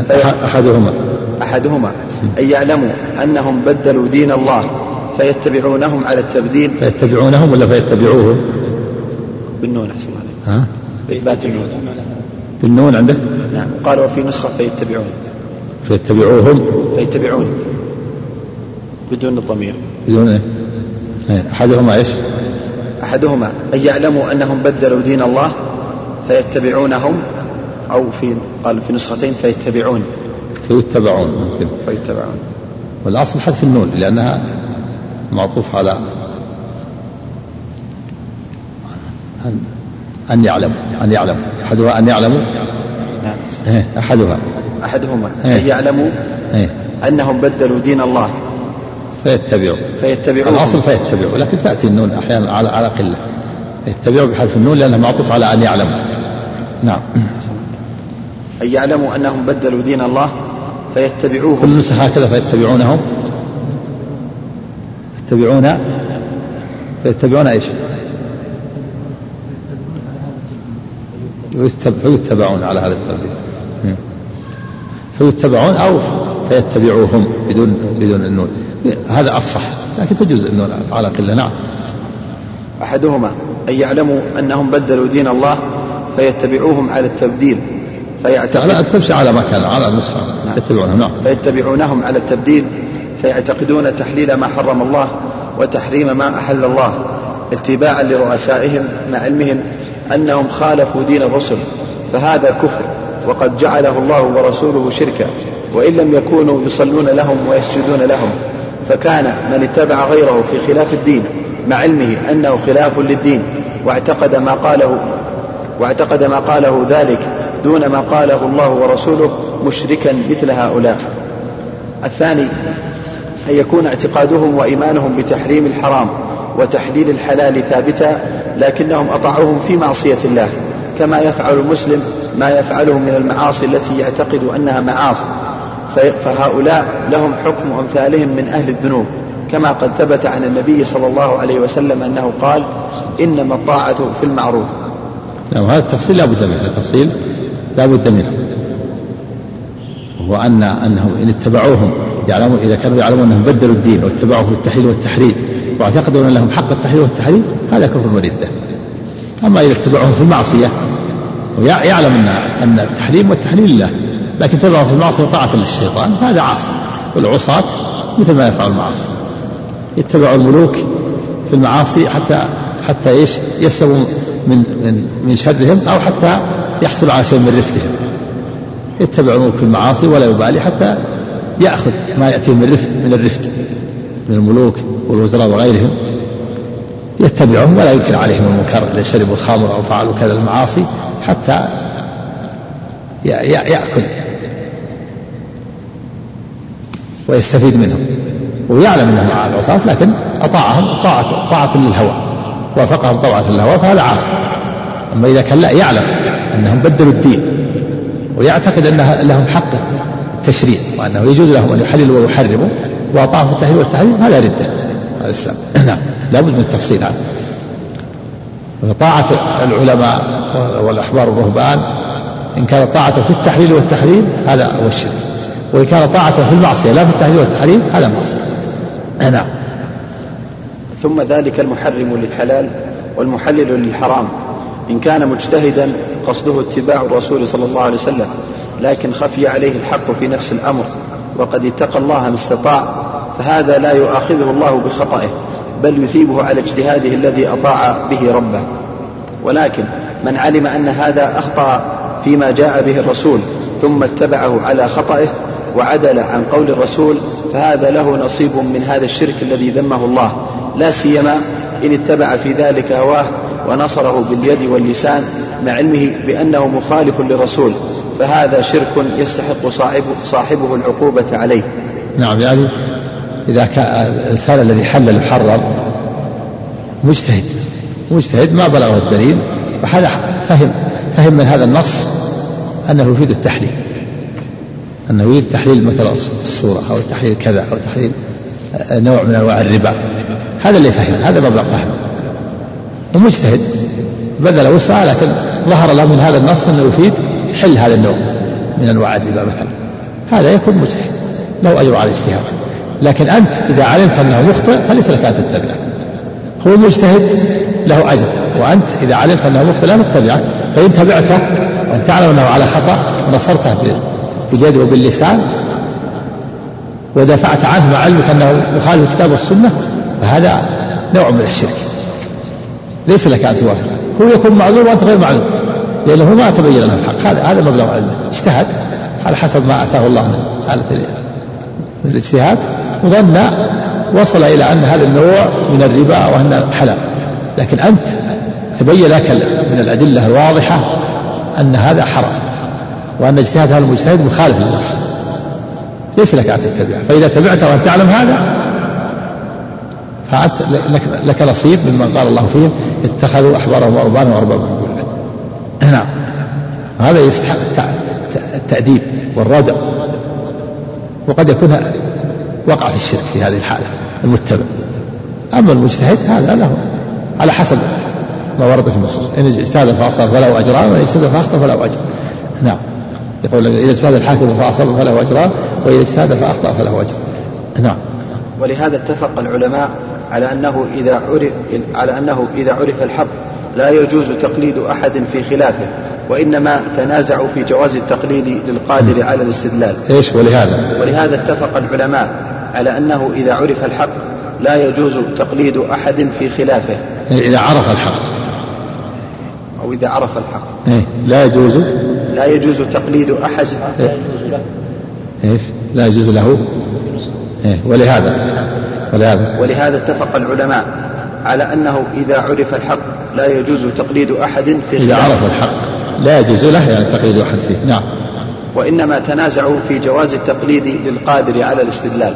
أحدهما أن يعلموا أنهم بدلوا دين الله فيتبعونهم على التبديل. فيتبعونهم ولا فيتبعوهم؟ بالنون أحسن عليك. بإثبات النون. بالنون عندك؟ نعم. قال وفي نسخة فيتبعون بدون الضمير. بدون أحدهما إيش؟ أحدهما أن يعلموا أنهم بدلوا دين الله فيتبعونهم، أو قال في نسختين فيتبعون ممكن فيتبعون. والأصل حذف النون لأنها معطوف على أن يعلموا أحدها أن يعلموا. نعم. أحدهما أن يعلموا أنهم بدلوا دين الله فيتبعوا. الأصل فيتبعوا، لكن تأتي النون أحيانا على قلة. يتبعوا بحذف النون لأنها معطوف على أن يعلموا. نعم. أن يعلموا أنهم بدلوا دين الله فيتبعوهم. كل نسخ هكذا فيتبعونهم. فيتبعون إيش؟ فيتبعون على هذا الترتيب، فيتبعون أو فيتبعوهم بدون النون، هذا أفصح، لكن تجوز النون على قلة. نعم. أحدهما أن يعلموا أنهم بدلوا دين الله فيتبعوهم على التبديل لا تمشي على ما كان على المصحف. يتبعونهم. نعم. فيتبعونهم على التبديل فيعتقدون تحليل ما حرم الله وتحريم ما أحل الله اتباعا لرؤسائهم مع علمهم أنهم خالفوا دين الرسل، فهذا كفر وقد جعله الله ورسوله شركا، وإن لم يكونوا يصلون لهم ويسجدون لهم. فكان من اتبع غيره في خلاف الدين مع علمه أنه خلاف للدين واعتقد ما قاله ذلك دون ما قاله الله ورسوله مشركا مثل هؤلاء. الثاني أن يكون اعتقادهم وإيمانهم بتحريم الحرام وتحليل الحلال ثابتا، لكنهم أطاعوهم في معصية الله، كما يفعل المسلم ما يفعله من المعاصي التي يعتقد أنها معاصي، فهؤلاء لهم حكم أمثالهم من أهل الذنوب، كما قد ثبت عن النبي صلى الله عليه وسلم أنه قال: إنما الطاعة في المعروف. نعم. هذا التفصيل لا بد منه، وهو أنهم إن اتبعوهم إذا كانوا يعلمون أنهم بدلوا الدين واتبعوه في التحليل والتحريم واعتقدوا أن لهم حق التحليل والتحريم، هذا كفر وردة. أما إذا اتبعوهم في المعصية ويعلم أن التحريم والتحليل لله، لكن اتبعوهم في المعصية طاعة للشيطان، هذا عاصي. والعصاة مثل ما يفعل المعاصي، يتبعوا الملوك في المعاصي حتى إيش يسلموا من شرهم، أو حتى يحصل على شيء من رفتهم. يتبع الملوك في المعاصي ولا يبالي حتى يأخذ ما يأتيه من الرفت من الملوك والوزراء وغيرهم، يتبعهم ولا ينكر عليهم المنكر إذا شربوا الخمر أو فعلوا كذا المعاصي، حتى يأكل ويستفيد منهم، ويعلم أنهم مع العصاة، لكن أطاعهم طاعة للهوى، وافقهم طاعة للهوى، فهذا عاصي. أما إذا كان لا يعلم أنهم بدلوا الدين ويعتقد أن لهم حق التشريع وأنه يجوز لهم أن يحللوا ويحرموا وأطاعوا في التحليل والتحريم، هذا ردة على الإسلام. نعم. لا بد من التفصيل هذا. فطاعة العلماء والأحبار والرهبان إن كانت طاعة في التحليل والتحريم هذا هو الشرك، وإن كانت طاعة في المعصية لا في التحليل والتحريم هذا معصية. نعم. ثم ذلك المحرم للحلال والمحلل للحرام إن كان مجتهدا قصده اتباع الرسول صلى الله عليه وسلم، لكن خفي عليه الحق في نفس الأمر وقد اتقى الله ما استطاع، فهذا لا يؤاخذه الله بخطئه، بل يثيبه على اجتهاده الذي أطاع به ربه. ولكن من علم أن هذا أخطأ فيما جاء به الرسول ثم اتبعه على خطئه وعدل عن قول الرسول، فهذا له نصيب من هذا الشرك الذي ذمه الله، لا سيما إن اتبع في ذلك هواه ونصره باليد واللسان مع علمه بأنه مخالف للرسول، فهذا شرك يستحق صاحبه العقوبة عليه. نعم. يعني إذا كان الإنسان الذي حلل وحرم مجتهد ما بلغه الدليل، وهذا فهم من هذا النص أنه يفيد التحليل، أنه يريد تحليل مثل الصورة أو تحليل كذا أو تحليل نوع من أنواع الربا، هذا اللي فهم، هذا مبلغ فهم، ومجتهد بذل وسعى، لكن ظهر له من هذا النص أنه يفيد حل هذا النوع من أنواع الربا مثلا، هذا يكون مجتهد له أجر على الاجتهاد. لكن أنت إذا علمت أنه مخطئ فليس لك أن تتبعه، هو مجتهد له أجر، وأنت إذا علمت أنه مخطئ لا تتبعه، فإن تبعته وأن تعلم أنه على خطأ ونصرته باليد وباللسان ودافعت عنه مع علمك أنه مخالف الكتاب والسنة، فهذا نوع من الشرك، ليس لك أن توافق، هو يكون معذور وأنت غير معذور، لأنه ما تبين له الحق، هذا مبلغ علمه، اجتهد على حسب ما أتاه الله من حالة الاجتهاد، وظن وصل إلى أن هذا النوع من الربا وأن حلال، لكن أنت تبين لك من الأدلة الواضحة أن هذا حرام، وأن اجتهاد هذا المجتهد مخالف للنص، ليس لك أن تتبعه. فإذا تبعته وأن تعلم هذا فأنت لك نصيب مما قال الله فيهم اتخذوا أحبارهم ورهبانهم أربابا من دون الله. نعم. هذا يستحق التأديب والردع، وقد يكون وقع في الشرك في هذه الحالة المتبع. أما المجتهد هذا له على حسب ما ورد في النصوص، إن اجتهد فأصاب فله أجران، وإن اجتهد فأخطأ فله أجر. نعم، يقول إذا اجتهد الحاكم فأصاب فله أجران، وإذا اجتهد فأخطأ فله أجر. نعم. ولهذا اتفق العلماء على أنه إذا عرف الحق لا يجوز تقليد أحد في خلافه، وإنما تنازعوا في جواز التقليد للقادر على الاستدلال. إيش؟ ولهذا اتفق العلماء على أنه إذا عرف الحق لا يجوز تقليد أحد في خلافه، إذا عرف الحق أو إذا عرف الحق لا يجوز تقليد أحد. لا يجوز له. ولهذا اتفق العلماء على أنه إذا عرف الحق لا يجوز تقليد أحد في خلافه. إذا عرف الحق لا يجوز له يعني تقليد أحد فيه. نعم. وإنما تنازعوا في جواز التقليد للقادر على الاستدلال.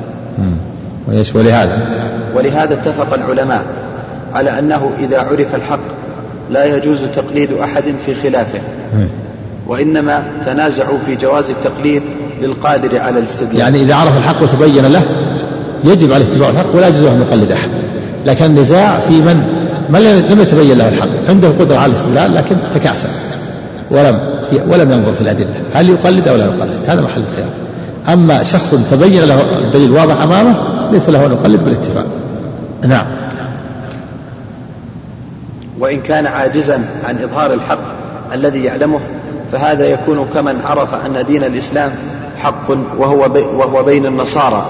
ولهذا اتفق العلماء على أنه إذا عرف الحق لا يجوز تقليد أحد في خلافه، وإنما تنازعوا في جواز التقليد للقادر على الاستدلال. يعني إذا عرف الحق وتبين له يجب عليه اتباع الحق ولا يجوز أن يقلد أحد، لكن النزاع في من لم يتبين له الحق، عنده قدرة على الاستدلال لكن تكاسل ولم ينظر في الأدلة هل يقلد أو لا يقلد، هذا محل الخلاف. أما شخص تبين له الدليل واضح أمامه ليس له أن يقلد بالاتفاق. نعم. وإن كان عاجزا عن إظهار الحق الذي يعلمه فهذا يكون كمن عرف أن دين الإسلام حق وهو بين النصارى.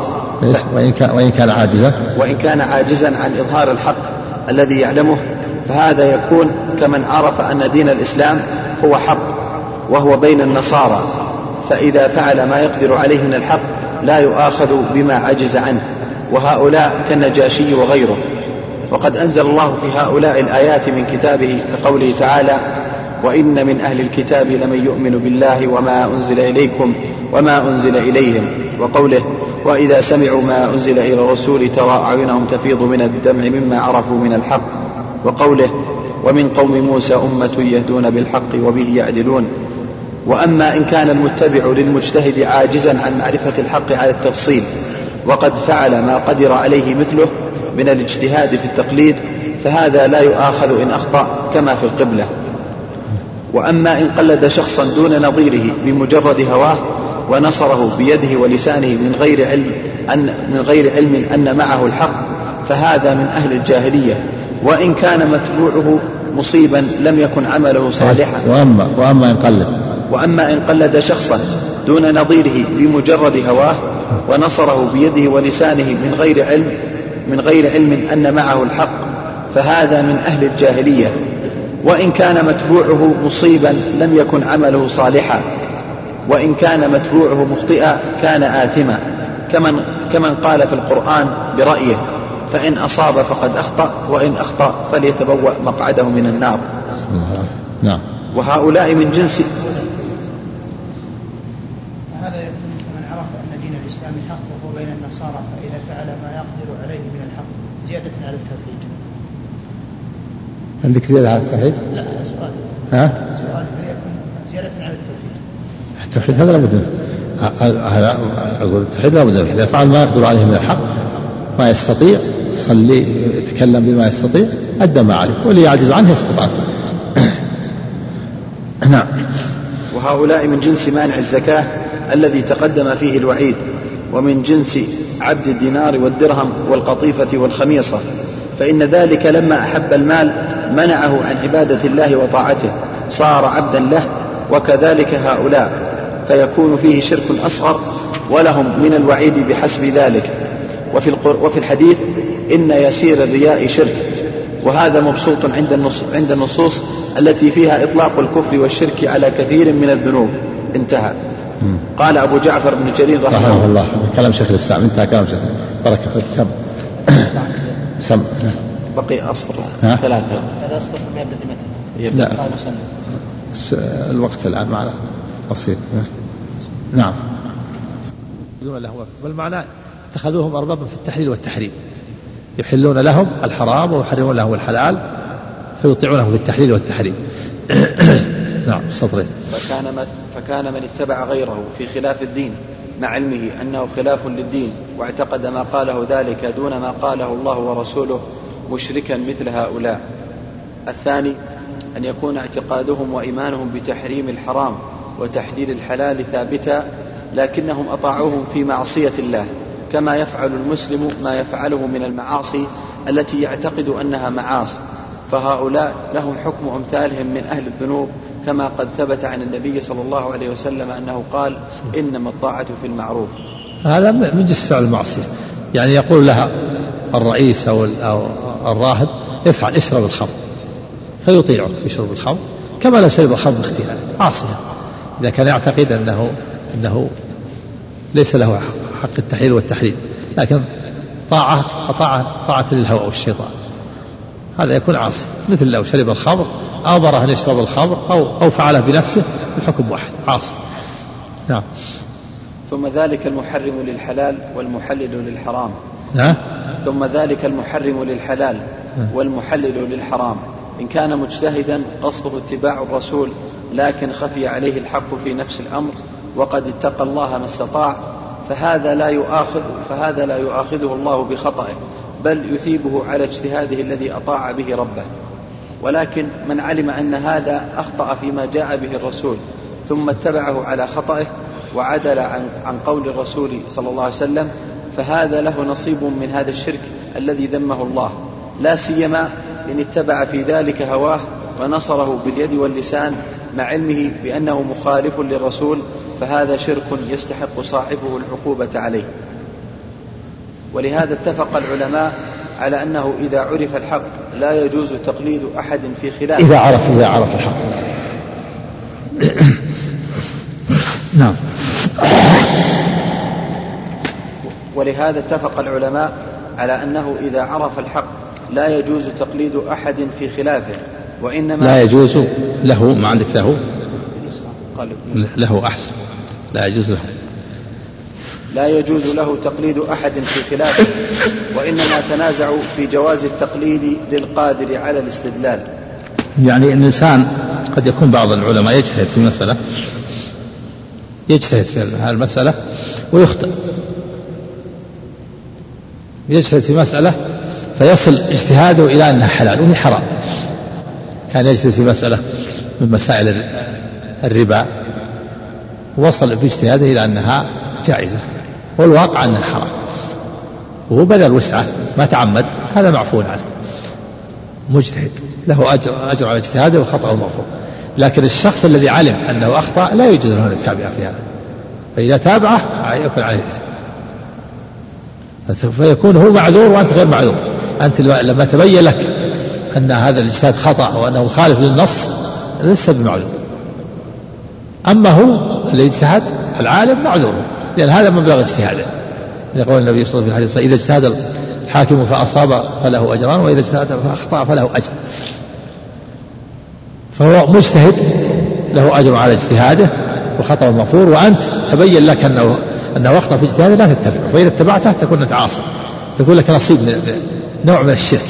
وإن كان عاجزا عن إظهار الحق الذي يعلمه فهذا يكون كمن عرف أن دين الإسلام هو حق وهو بين النصارى، فإذا فعل ما يقدر عليه من الحق لا يؤاخذ بما عجز عنه، وهؤلاء كالنجاشي وغيره. وقد أنزل الله في هؤلاء الآيات من كتابه كقوله تعالى: وإن من أهل الكتاب لمن يؤمن بالله وما أنزل إليكم وما أنزل إليهم، وقوله: وإذا سمعوا ما أنزل إلى الرسول ترى أعينهم تفيض من الدمع مما عرفوا من الحق، وقوله: ومن قوم موسى أمة يهدون بالحق وبه يعدلون. وأما إن كان المتبع للمجتهد عاجزا عن معرفة الحق على التفصيل وقد فعل ما قدر عليه مثله من الاجتهاد في التقليد فهذا لا يؤاخذ إن أخطأ كما في القبلة. وأما إن قلد شخصا دون نظيره بمجرد هواه ونصره بيده ولسانه من غير علم أن معه الحق فهذا من أهل الجاهلية، وإن كان متبوعه مصيبا لم يكن عمله صالحا. وأما إن قلد شخصا دون نظيره بمجرد هواه ونصره بيده ولسانه من غير علم أن معه الحق فهذا من أهل الجاهلية، وإن كان متبوعه مصيبا لم يكن عمله صالحا، وإن كان متبوعه مخطئا كان آثما، كمن قال في القرآن برأيه: فإن أصاب فقد أخطأ وإن أخطأ فليتبوأ مقعده من النار. نعم. وهؤلاء من جنس هذا يكون كمن عرف أن دين الإسلام حق وهو بين النصارى، فإذا فعل ما يقدر عليه من الحق زيادة على التوحيد. عندك زيادة على التوحيد؟ لا، سؤال فليكن زيادة على التوحيد هذا لابد هذا أقول التوحيد لابد منه. إذا فعل ما يقدر عليه من الحق ما يستطيع يصلي يتكلم بما يستطيع أدى ما عليه، واللي يعجز عنه يسقط عنه. نعم. وهؤلاء من جنس مانع الزكاة الذي تقدم فيه الوعيد، ومن جنس عبد الدينار والدرهم والقطيفة والخميصة، فإن ذلك لما أحب المال منعه عن عبادة الله وطاعته صار عبدا له، وكذلك هؤلاء، فيكون فيه شرك أصغر ولهم من الوعيد بحسب ذلك. وفي الحديث: إن يسير الرياء شرك، وهذا مبسوط عند النصوص التي فيها إطلاق الكفر والشرك على كثير من الذنوب. انتهى. قال أبو جعفر بن جرير رحمه الله. كلام شيخ الإسلام. انتهى كلام شيخ. بركة فيك. سم. بقي أسطر 3. هذا أسطر لا. الوقت الآن معنا بسيط. نعم. والمعنى اتخذوهم أربابا في التحليل والتحريم، يحلون لهم الحرام ويحرمون لهم الحلال فيطيعونه في التحليل والتحريم. نعم. سطرين. فكان من اتبع غيره في خلاف الدين مع علمه أنه خلاف للدين واعتقد ما قاله ذلك دون ما قاله الله ورسوله مشركا مثل هؤلاء. الثاني أن يكون اعتقادهم وإيمانهم بتحريم الحرام وتحليل الحلال ثابتا، لكنهم أطاعوهم في معصية الله، كما يفعل المسلم ما يفعله من المعاصي التي يعتقد أنها معاصي، فهؤلاء لهم حكم أمثالهم من أهل الذنوب، كما قد ثبت عن النبي صلى الله عليه وسلم أنه قال: إنما الطاعة في المعروف. هذا من جنس فعل المعصية، يعني يقول لها الرئيس أو الراهب: افعل، اشرب الخمر، فيطيعك في شرب الخمر كما لو شرب الخمر باختياره، عاصية إذا كان يعتقد أنه ليس له حق التحليل والتحريم، لكن طاعة للهوى والشيطان، هذا يكون عاصي. مثل لو شرب الخمر أو أمره أن يشرب الخمر أو فعله بنفسه، الحكم واحد، عاصي. نعم. ثم ذلك المحرم للحلال والمحلل للحرام. نعم. ثم ذلك المحرم للحلال والمحلل للحرام إن كان مجتهدا قصده اتباع الرسول، لكن خفي عليه الحق في نفس الأمر وقد اتقى الله ما استطاع، فهذا لا يؤاخذه الله بخطئه، بل يثيبه على اجتهاده الذي أطاع به ربه. ولكن من علم أن هذا أخطأ فيما جاء به الرسول ثم اتبعه على خطئه وعدل عن قول الرسول صلى الله عليه وسلم، فهذا له نصيب من هذا الشرك الذي ذمه الله، لا سيما إن اتبع في ذلك هواه ونصره باليد واللسان مع علمه بأنه مخالف للرسول، فهذا شرك يستحق صاحبه العقوبة عليه. ولهذا اتفق العلماء على أنه إذا عرف الحق لا يجوز تقليد أحد في خلافه. إذا عرف الحق. نعم. ولهذا اتفق العلماء على أنه إذا عرف الحق لا يجوز تقليد أحد في خلافه، وإنما لا يجوز له، ما عندك له أحسن، لا يجوز له تقليد أحد في خلافه، وإنما تنازعوا في جواز التقليد للقادر على الاستدلال. يعني الإنسان قد يكون بعض العلماء يجتهد في هذه المسألة ويخطئ، يجتهد في مسألة فيصل اجتهاده إلى أنها حلال وهي حرام. كان يجتهد في مسألة من مسائل الربا، وصل باجتهاده إلى أنها جائزة والواقع أنها حرام، وهو بذل وسعه ما تعمد، هذا معفو عنه، مجتهد له أجر على اجتهاده وخطأه مغفور. لكن الشخص الذي علم أنه أخطأ لا يجوز له أن يتابع في هذا، فإذا تابعه يكون عليه الإثم، فيكون هو معذور وأنت غير معذور. أنت لما تبين لك أن هذا الاجتهاد خطأ وأنه مخالف للنص لسه بمعذور، أما هو اللي اجتهد العالم معذور، لأن هذا مبلغ اجتهاده. يقول النبي صلى الله عليه وسلم: إذا اجتهد الحاكم فأصاب فله أجران، وإذا اجتهد فأخطأ فله أجر. فهو مجتهد له أجر على اجتهاده وخطأ مغفور، وأنت تبين لك أنه أخطأ في اجتهاده لا تتبعه، فإذا اتبعته تكون أنت عاصي، تكون لك نصيب نوع من الشرك،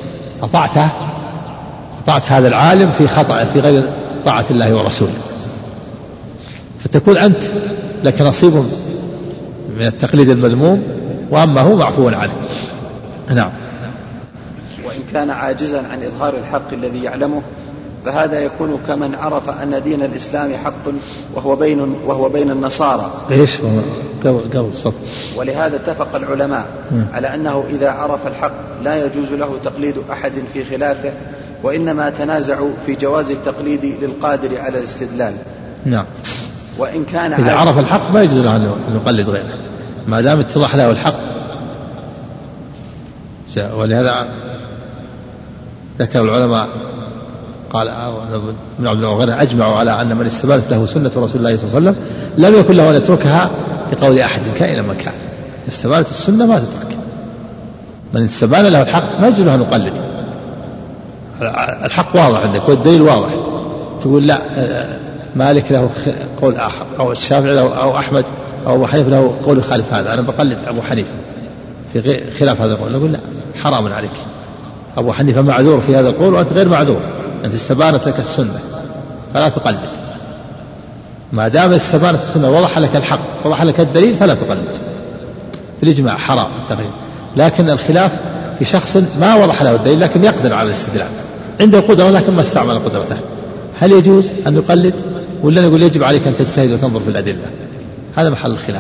أطعت هذا العالم في خطأ في غير طاعة الله ورسوله، فتكون أنت لك نصيب من التقليد المذموم، وأما هو معفو عنه. نعم. وإن كان عاجزا عن إظهار الحق الذي يعلمه، فهذا يكون كمن عرف أن دين الإسلام حق وهو بين النصارى. إيش قبل الصف. ولهذا اتفق العلماء على أنه إذا عرف الحق لا يجوز له تقليد أحد في خلافه، وإنما تنازعوا في جواز التقليد للقادر على الاستدلال. نعم. وإن كان إذا عرف الحق ما يجوز له أن يقلد غيره ما دام اتضح له الحق. ولهذا ذكر العلماء قال ابن عبد الغني أجمعوا على أن من استبانت له سنة رسول الله صلى الله عليه وسلم لم يكن له أن يتركها لقول أحد كائنا من كان. استبانت السنة ما تترك، من استبان له الحق ما يجوز له أن يقلد. الحق واضح عندك والدليل واضح، تقول لا مالك له قول آخر، أو الشافعي له، أو أحمد أو أبو حنيفة له قول يخالف هذا، أنا بقلد أبو حنيفة في خلاف هذا القول. نقول لا، حرام عليك، أبو حنيفة معذور في هذا القول وأنت غير معذور، أنت استبانت لك السنة فلا تقلد. ما دام استبانت السنة وضح لك الحق وضح لك الدليل فلا تقلد بالإجماع حرام التقليد. لكن الخلاف في شخص ما وضح له الدليل لكن يقدر على الاستدلال، عنده قدرة لكن ما استعمل قدرته، هل يجوز أن يقلد ولا نقول يجب عليك أن تجتهد وتنظر في الأدلة؟ هذا محل الخلاف.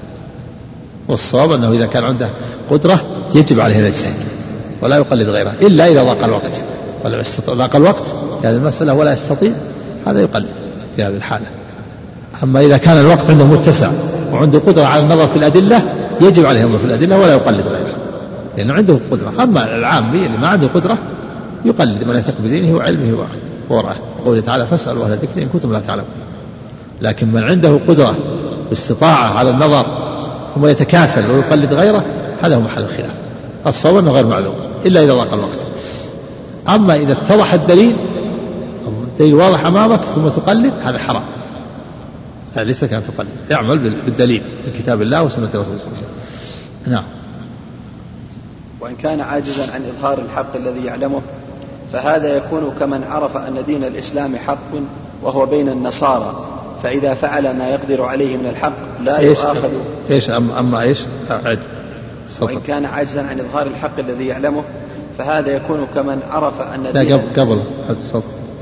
والصواب أنه إذا كان عنده قدرة يجب عليه أن يجتهد ولا يقلد غيره إلا إذا ضاق الوقت، ولا ضاق الوقت في هذه المسألة ولا يستطيع هذا يقلد في هذه الحالة. أما إذا كان الوقت عنده متسع وعنده قدرة على النظر في الأدلة يجب عليه النظر في الأدلة ولا يقلد غيره لأنه عنده قدرة. أما العامي اللي ما عنده قدرة يقلد من يثق بدينه وعلمه وورعه، قوله تعالى فاسألوا أهل الذكر إن كنتم لا تعلمون. لكن من عنده قدرة واستطاعة على النظر ثم يتكاسل ويقلد غيره هذا هو محل الخلاف. الصواب أنه غير معلوم إلا إذا ضاق الوقت. أما إذا اتضح الدليل واضح أمامك ثم تقلد هذا حرام، هذا ليس كان تقلد، اعمل بالدليل من كتاب الله وسنة رسوله صلى الله عليه وسلم. نعم. وإن كان عاجزا عن إظهار الحق الذي يعلمه فهذا يكون كمن عرف أن دين الإسلام حق وهو بين النصارى، فإذا فعل ما يقدر عليه من الحق لا يؤاخذ. أما إيش أعد. وإن كان عاجزا عن إظهار الحق الذي يعلمه فهذا يكون كمن عرف أن دين قبل هذا الصف.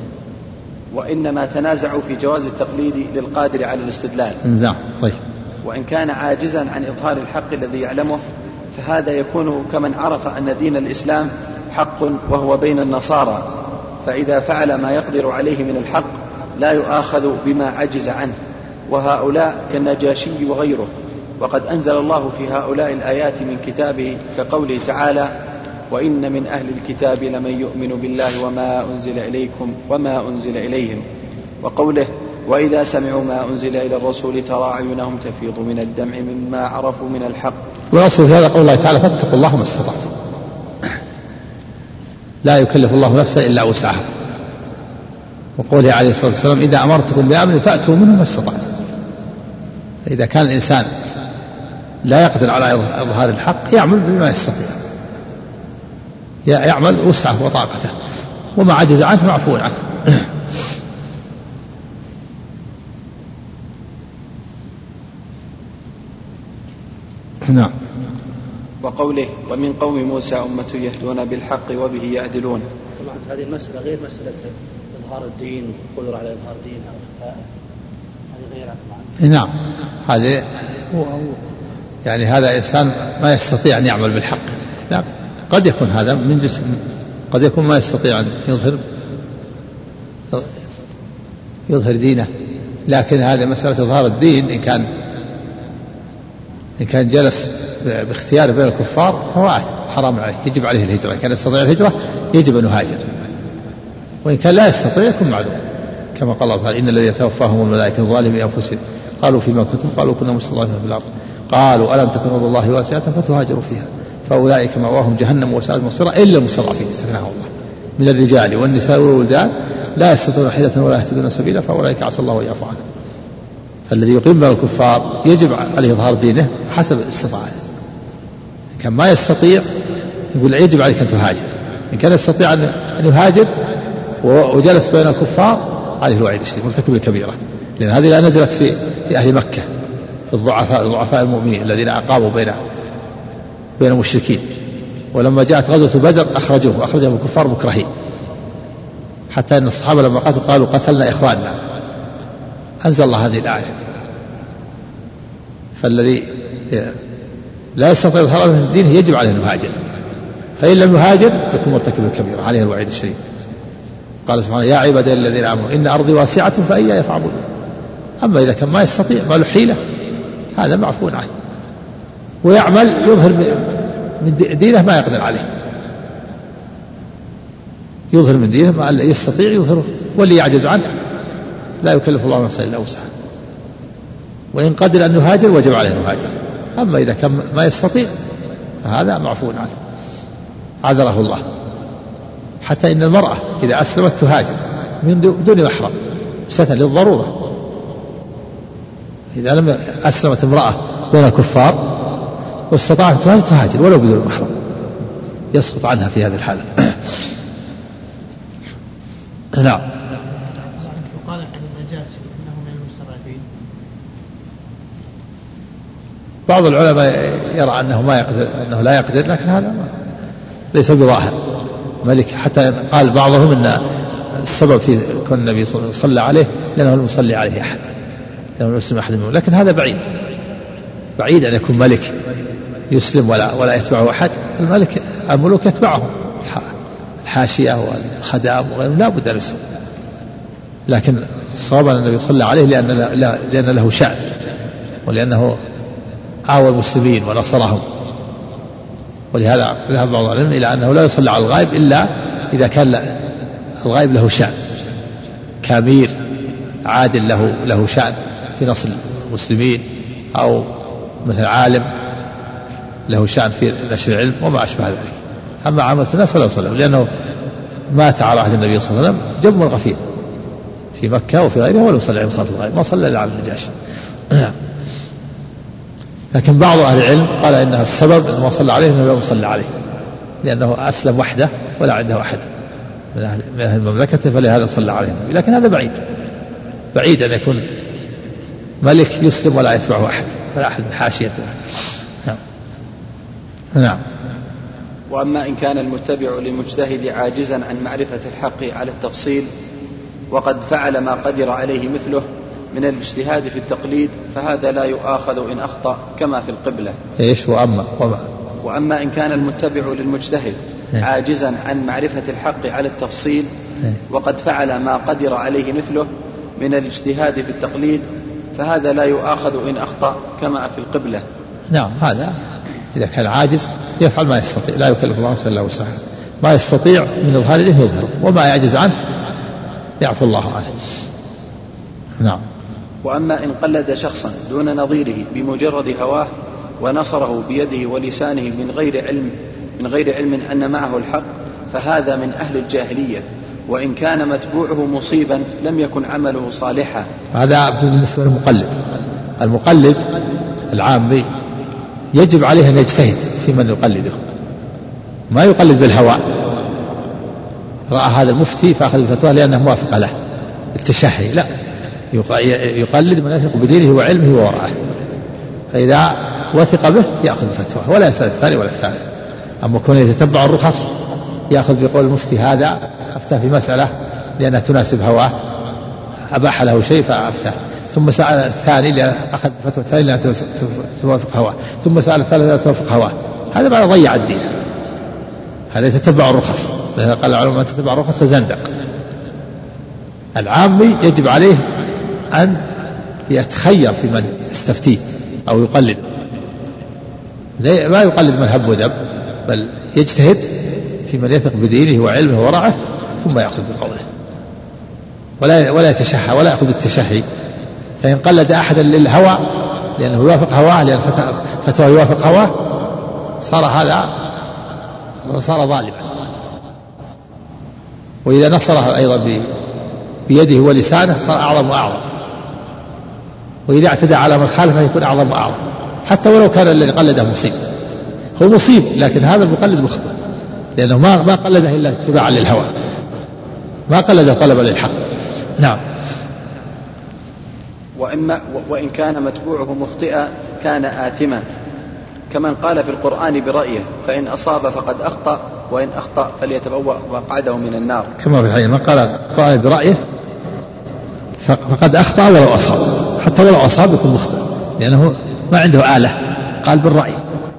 وإنما تنازعوا في جواز التقليد للقادر على الاستدلال. نعم. طيب. وإن كان عاجزا عن إظهار الحق الذي يعلمه فهذا يكون كمن عرف أن دين الإسلام حق وهو بين النصارى، فإذا فعل ما يقدر عليه من الحق لا يؤاخذ بما عجز عنه، وهؤلاء كالنجاشي وغيره. وقد أنزل الله في هؤلاء الآيات من كتابه كقوله تعالى وإن من أهل الكتاب لمن يؤمن بالله وما أنزل إليكم وما أنزل إليهم، وقوله وإذا سمعوا ما أنزل إلى الرسول ترى أعينهم تفيض من الدمع مما عرفوا من الحق. وأصل في هذا قول الله تعالى فاتقوا الله ما استطعتم، لا يكلف الله نفسا إلا وسعها. وقوله عليه الصلاة والسلام إذا أمرتكم بأمر فأتوا منه ما استطعتم. فإذا كان الإنسان لا يقدر على إظهار الحق يعمل بما يستطيع، يعمل وسعه وطاقته، وما عجز عنه معفو عنه. نعم. وقوله ومن قوم موسى أمة يهدون بالحق وبه يعدلون. طبعا هذه المسألة غير مسألة إظهار الدين والقدرة على إظهار الدين أو إخفاءه، هذه غير عقل. نعم. هذا يعني هذا إنسان ما يستطيع أن يعمل بالحق. لا، قد يكون هذا من جسم، قد يكون ما يستطيع أن يظهر دينه، لكن هذا مسألة إظهار الدين إن كان جلس باختيار بين الكفار فهو حرام عليه، يجب عليه الهجرة. إن كان يستطيع الهجرة يجب أن يهاجر، وإن كان لا يستطيع يكون معلوم، كما قال الله تعالى إن الذين يتوفاهم الملائكة ظالمي أنفسهم قالوا فيما كنتم قالوا كنا مستضعفين في الأرض قالوا ألم تكن أرض الله واسعة فتهاجروا فيها فأولئك مأواهم جهنم وساءت مصيرا إلا المستضعفين استثناهم الله من الرجال والنساء والولدان لا يستطيعون حيلة ولا يهتدون سبيلا فأولئك عسى الله أن يعفو عنهم. فالذي يقيم بين الكفار يجب عليه إظهار دينه حسب الاستطاعة. إن كان ما يستطيع يقول يجب عليك أن تهاجر، إن كان يستطيع أن يهاجر وجلس بين الكفار عليه الوعيد الشديد مرتكب الكبيرة، لأن هذه لا نزلت في أهل مكة في الضعفاء المؤمنين الذين أقاموا بين المشركين، ولما جاءت غزوة بدر أخرجهم الكفار مكرهين، حتى أن الصحابة لما قالوا قتلنا إخواننا أنزل الله هذه الآية. فالذي لا يستطيع إظهار من دينه يجب عليه أن يهاجر، فإن لم يهاجر يكون مرتكب الكبيرة عليه الوعيد الشديد. قال سبحانه يا عبادي الذين آمنوا إن أرضي واسعة فإياي فاعبدون. أما إذا كان ما يستطيع ما له حيلة هذا معفو عنه، ويعمل يظهر من دينه ما يقدر عليه، يظهر من دينه ما يستطيع يظهره، واللي يعجز عنه لا يكلف الله نفسا إلا وسعها، وإن قدر أن يهاجر وجب عليه أن يهاجر. أما إذا كان ما يستطيع فهذا معفو عنه عذره الله. حتى إن المرأة إذا أسلمت تهاجر من دون محرم ستة للضرورة. إذا لم أسلمت امرأة بين الكفار واستطاعت تهاجر ولو بدون محرم يسقط عنها في هذه الحالة. نعم. وقال عن النجاشي انه من بعض العلماء يرى أنه ما يقدر، أنه لا يقدر، لكن هذا ليس بظاهر ملك. حتى قال بعضهم أن السبب في كون النبي صلى عليه لأنه لم يصلي عليه أحد، لأنه يسلم أحد منهم، لكن هذا بعيد أن يكون ملك يسلم ولا يتبعه أحد. الملك الملوك يتبعهم، الحاشية والخدام وغيرهم لا بد أن يسلم، لكن الصواب أن النبي صلى عليه لأن له شأن، ولأنه آوى المسلمين ونصرهم. ولهذا ذهب بعض العلماء إلى أنه لا يصلى على الغائب إلا إذا كان الغائب له شأن كامير عادل، له شأن في نصر المسلمين، أو مثل عالم له شأن في نشر العلم وما أشبه ذلك. أما عامة الناس فلا يصلى، لأنه مات على عهد النبي صلى الله عليه وسلم جم الغفير في مكة وفي غيرها ولا يصلي عليه صلاة الغائب، ما صلى إلا على النجاشي. لكن بعض أهل العلم قال إنها السبب أنه ما صلى عليه أنه لا يصلى عليه، لأنه أسلم وحده ولا عنده أحد من أهل المملكة، فلهذا صلى عليه النبي. لكن هذا بعيد أن يكون ملك يسلم ولا يتبعه أحد ولا أحد من حاشيته. نعم. وأما إن كان المتبع للمجتهد عاجزا عن معرفة الحق على التفصيل وقد فعل ما قدر عليه مثله من الاجتهاد في التقليد، فهذا لا يؤاخذ إن أخطأ كما في القبلة. إيش؟ وأما إن كان المتبع للمجتهد عاجزا عن معرفة الحق على التفصيل وقد فعل ما قدر عليه مثله من الاجتهاد في التقليد، فهذا لا يؤاخذ إن أخطأ كما في القبلة. نعم، هذا إذا كان عاجز يفعل ما يستطيع، لا يكلف الله نفسا إلا وسعها، ما يستطيع من إظهار يظهر، وما يعجز عنه يعفو الله عنه. نعم. وأما إن قلد شخصا دون نظيره بمجرد هواه ونصره بيده ولسانه من غير علم أن معه الحق، فهذا من أهل الجاهلية، وإن كان متبوعه مصيبا لم يكن عمله صالحا. هذا بالنسبة المقلد العامي يجب عليه أن يجتهد في من يقلده، ما يقلد بالهوى. رأى هذا المفتي فأخذ الفتوى لأنه موافق له التشهي، لا، يقلد من يثق بدينه وعلمه وورعه، فإذا وثق به يأخذ الفتوى ولا يسأل الثاني ولا الثالث. أما كون يتتبع الرخص يأخذ بقول المفتي هذا أفتى في مسألة لأنها تناسب هواه، أباح له شيء فأفتى، ثم سأل الثاني أخذ فتوى الثاني لأنها توافق هواه، ثم سأل الثالث لأنها توافق هواه، هذا بعد ضيع الدين. هذا يتتبع الرخص، قال العلماء من تتبع الرخص تزندق. العامي يجب عليه أن يتخير في من يستفتيه أو يقلد، ما يقلد من هب ودب، بل يجتهد في من يثق بدينه وعلمه ورعه ثم يأخذ بقوله، ولا يتشهى ولا يأخذ بالتشهي. فإن قلد أحدا للهوى لأنه يوافق هواه، لأن فتوى يوافق هواه، صار ظالما. وإذا نصره أيضا بيده ولسانه صار أعظم وأعظم، وإذا اعتدى على من خالفه يكون أعظم وأعظم، حتى ولو كان الذي قلده مصيب، هو مصيب لكن هذا المقلد مخطئ، لأنه ما قلده إلا اتباعا للهوى، ما قلده طلبا للحق. نعم. وإن كان متبوعه مخطئا كان آثما، كمن قال في القرآن برأيه، فإن أصاب فقد أخطأ، وإن أخطأ فليتبوأ مقعده من النار. كما في الحديث من قال القرآن برأيه فقد أخطأ ولو أصاب، حتى ولو أصاب يكون مخطئ، لأنه ما عنده آلة، قال بالرأي،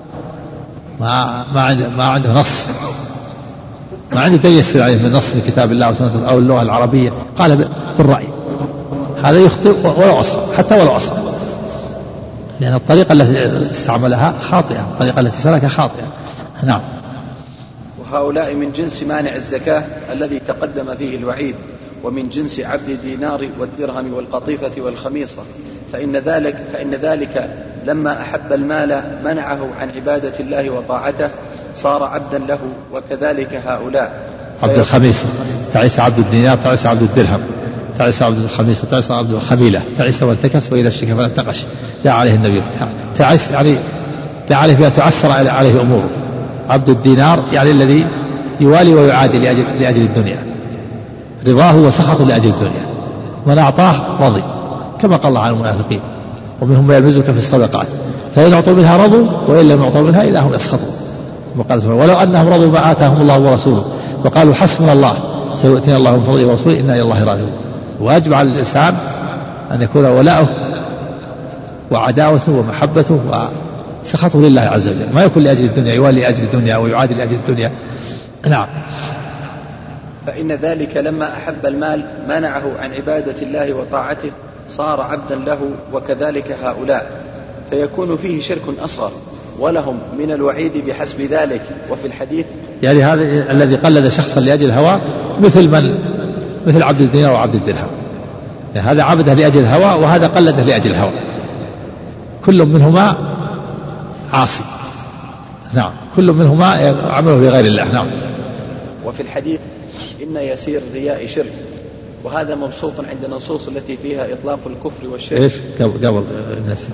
ما عنده نص، ما عنده دليل يسير عليه من نص من كتاب الله وسنة أو اللغة العربية، قال بالرأي، هذا يخطئ ولو أصاب، حتى ولو أصاب، لأن الطريقة التي استعملها خاطئة، الطريقة التي سلكها خاطئة. نعم. وهؤلاء من جنس مانع الزكاة الذي تقدم فيه الوعيد، ومن جنس عبد الدينار والدرهم والقطيفة والخميصة، فإن ذلك لما أحب المال منعه عن عبادة الله وطاعته، صار عبدا له. وكذلك هؤلاء عبد الخميصة، تعيس عبد الدينار، تعيس عبد الدرهم، تعيس عبد الخميصة، تعيس عبد الخميلة، تعيس وانتكس وإذا اشتكى فلا انتقش، جاء عليه النبي تعيس يعني لا عليه بأن تعسر عليه أموره. عبد الدينار يعني الذي يوالي ويعادي لأجل الدنيا، رضاه وسخطه لأجل الدنيا، من أعطاه رضي كما قال الله عن المنافقين ومنهم من يلمزك في الصدقات فإن أعطوا منها رضوا وإن لم يعطوا منها إذا هم يسخطون. وقال سبحانه ولو أنهم رضوا ما آتاهم الله ورسوله وقالوا حسبنا الله سيؤتينا الله من فضله ورسوله إنا إلى الله راغبون. واجب على الإنسان أن يكون ولاؤه وعداوته ومحبته وسخطه لله عز وجل، ما يكون لأجل الدنيا يوالي لأجل الدنيا ويعادي لأجل الدنيا. نعم. فإن ذلك لما أحب المال منعه عن عبادة الله وطاعته صار عبدا له، وكذلك هؤلاء، فيكون فيه شرك أصغر ولهم من الوعيد بحسب ذلك. وفي الحديث يعني هذا الذي قلد شخصا لأجل الهوى مثل عبد الدينار وعبد الدرهم، يعني هذا عبده لأجل الهوى وهذا قلده لأجل الهوى، كل منهما عاصي. نعم، كل منهما عمله لغير الله. نعم. وفي الحديث إن يسير الرياء شرك، وهذا مبسوط عند النصوص التي فيها إطلاق الكفر والشرك. إيش قبل الناس؟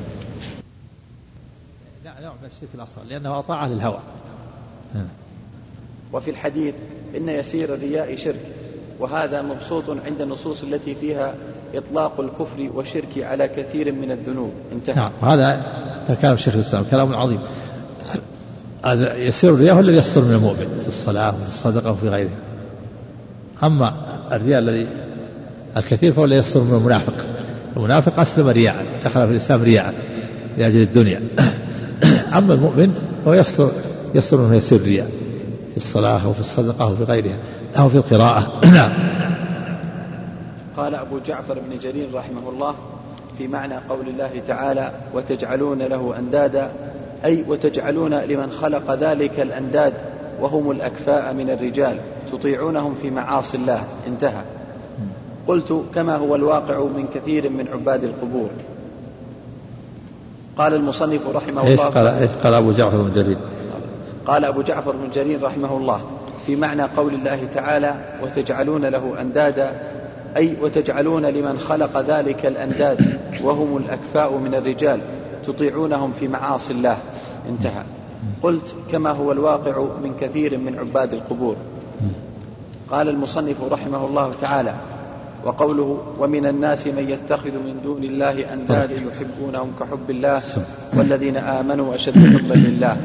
لا الشرك الأصغر لأنه أطاع للهوى. وفي الحديث إن يسير الرياء شرك، وهذا مبسوط عند النصوص التي فيها إطلاق الكفر والشرك على كثير من الذنوب. انتهى. نعم، هذا كلام الشيخ الإسلام كلام عظيم. هذا يسير الرياء هو الذي يصدر من المؤمن في الصلاة وفي الصدقة وفي غيره. أما الرياء الذي الكثير فهو الذي يصدر من المنافق. المنافق أسلم رياء، دخل في الإسلام رياء لأجل الدنيا. أما المؤمن هو يصدر منه يسير الرياء في الصلاة وفي الصدقة وفي غيرها أو في القراءة. قال أبو جعفر بن جرير رحمه الله في معنى قول الله تعالى وتجعلون له أندادا، أي وتجعلون لمن خلق ذلك الأنداد وهم الأكفاء من الرجال تطيعونهم في معاصي الله. انتهى. قلت كما هو الواقع من كثير من عباد القبور. قال المصنف رحمه الله إيش قال أبو جعفر بن جرير؟ قال أبو جعفر بن جرير رحمه الله في معنى قول الله تعالى وتجعلون له أندادا، أي وتجعلون لمن خلق ذلك الأنداد وهم الأكفاء من الرجال تطيعونهم في معاصي الله. انتهى. قلت كما هو الواقع من كثير من عباد القبور. قال المصنف رحمه الله تعالى وقوله ومن الناس من يتخذ من دون الله أندادا يحبونهم كحب الله والذين آمنوا أشد حبا لله.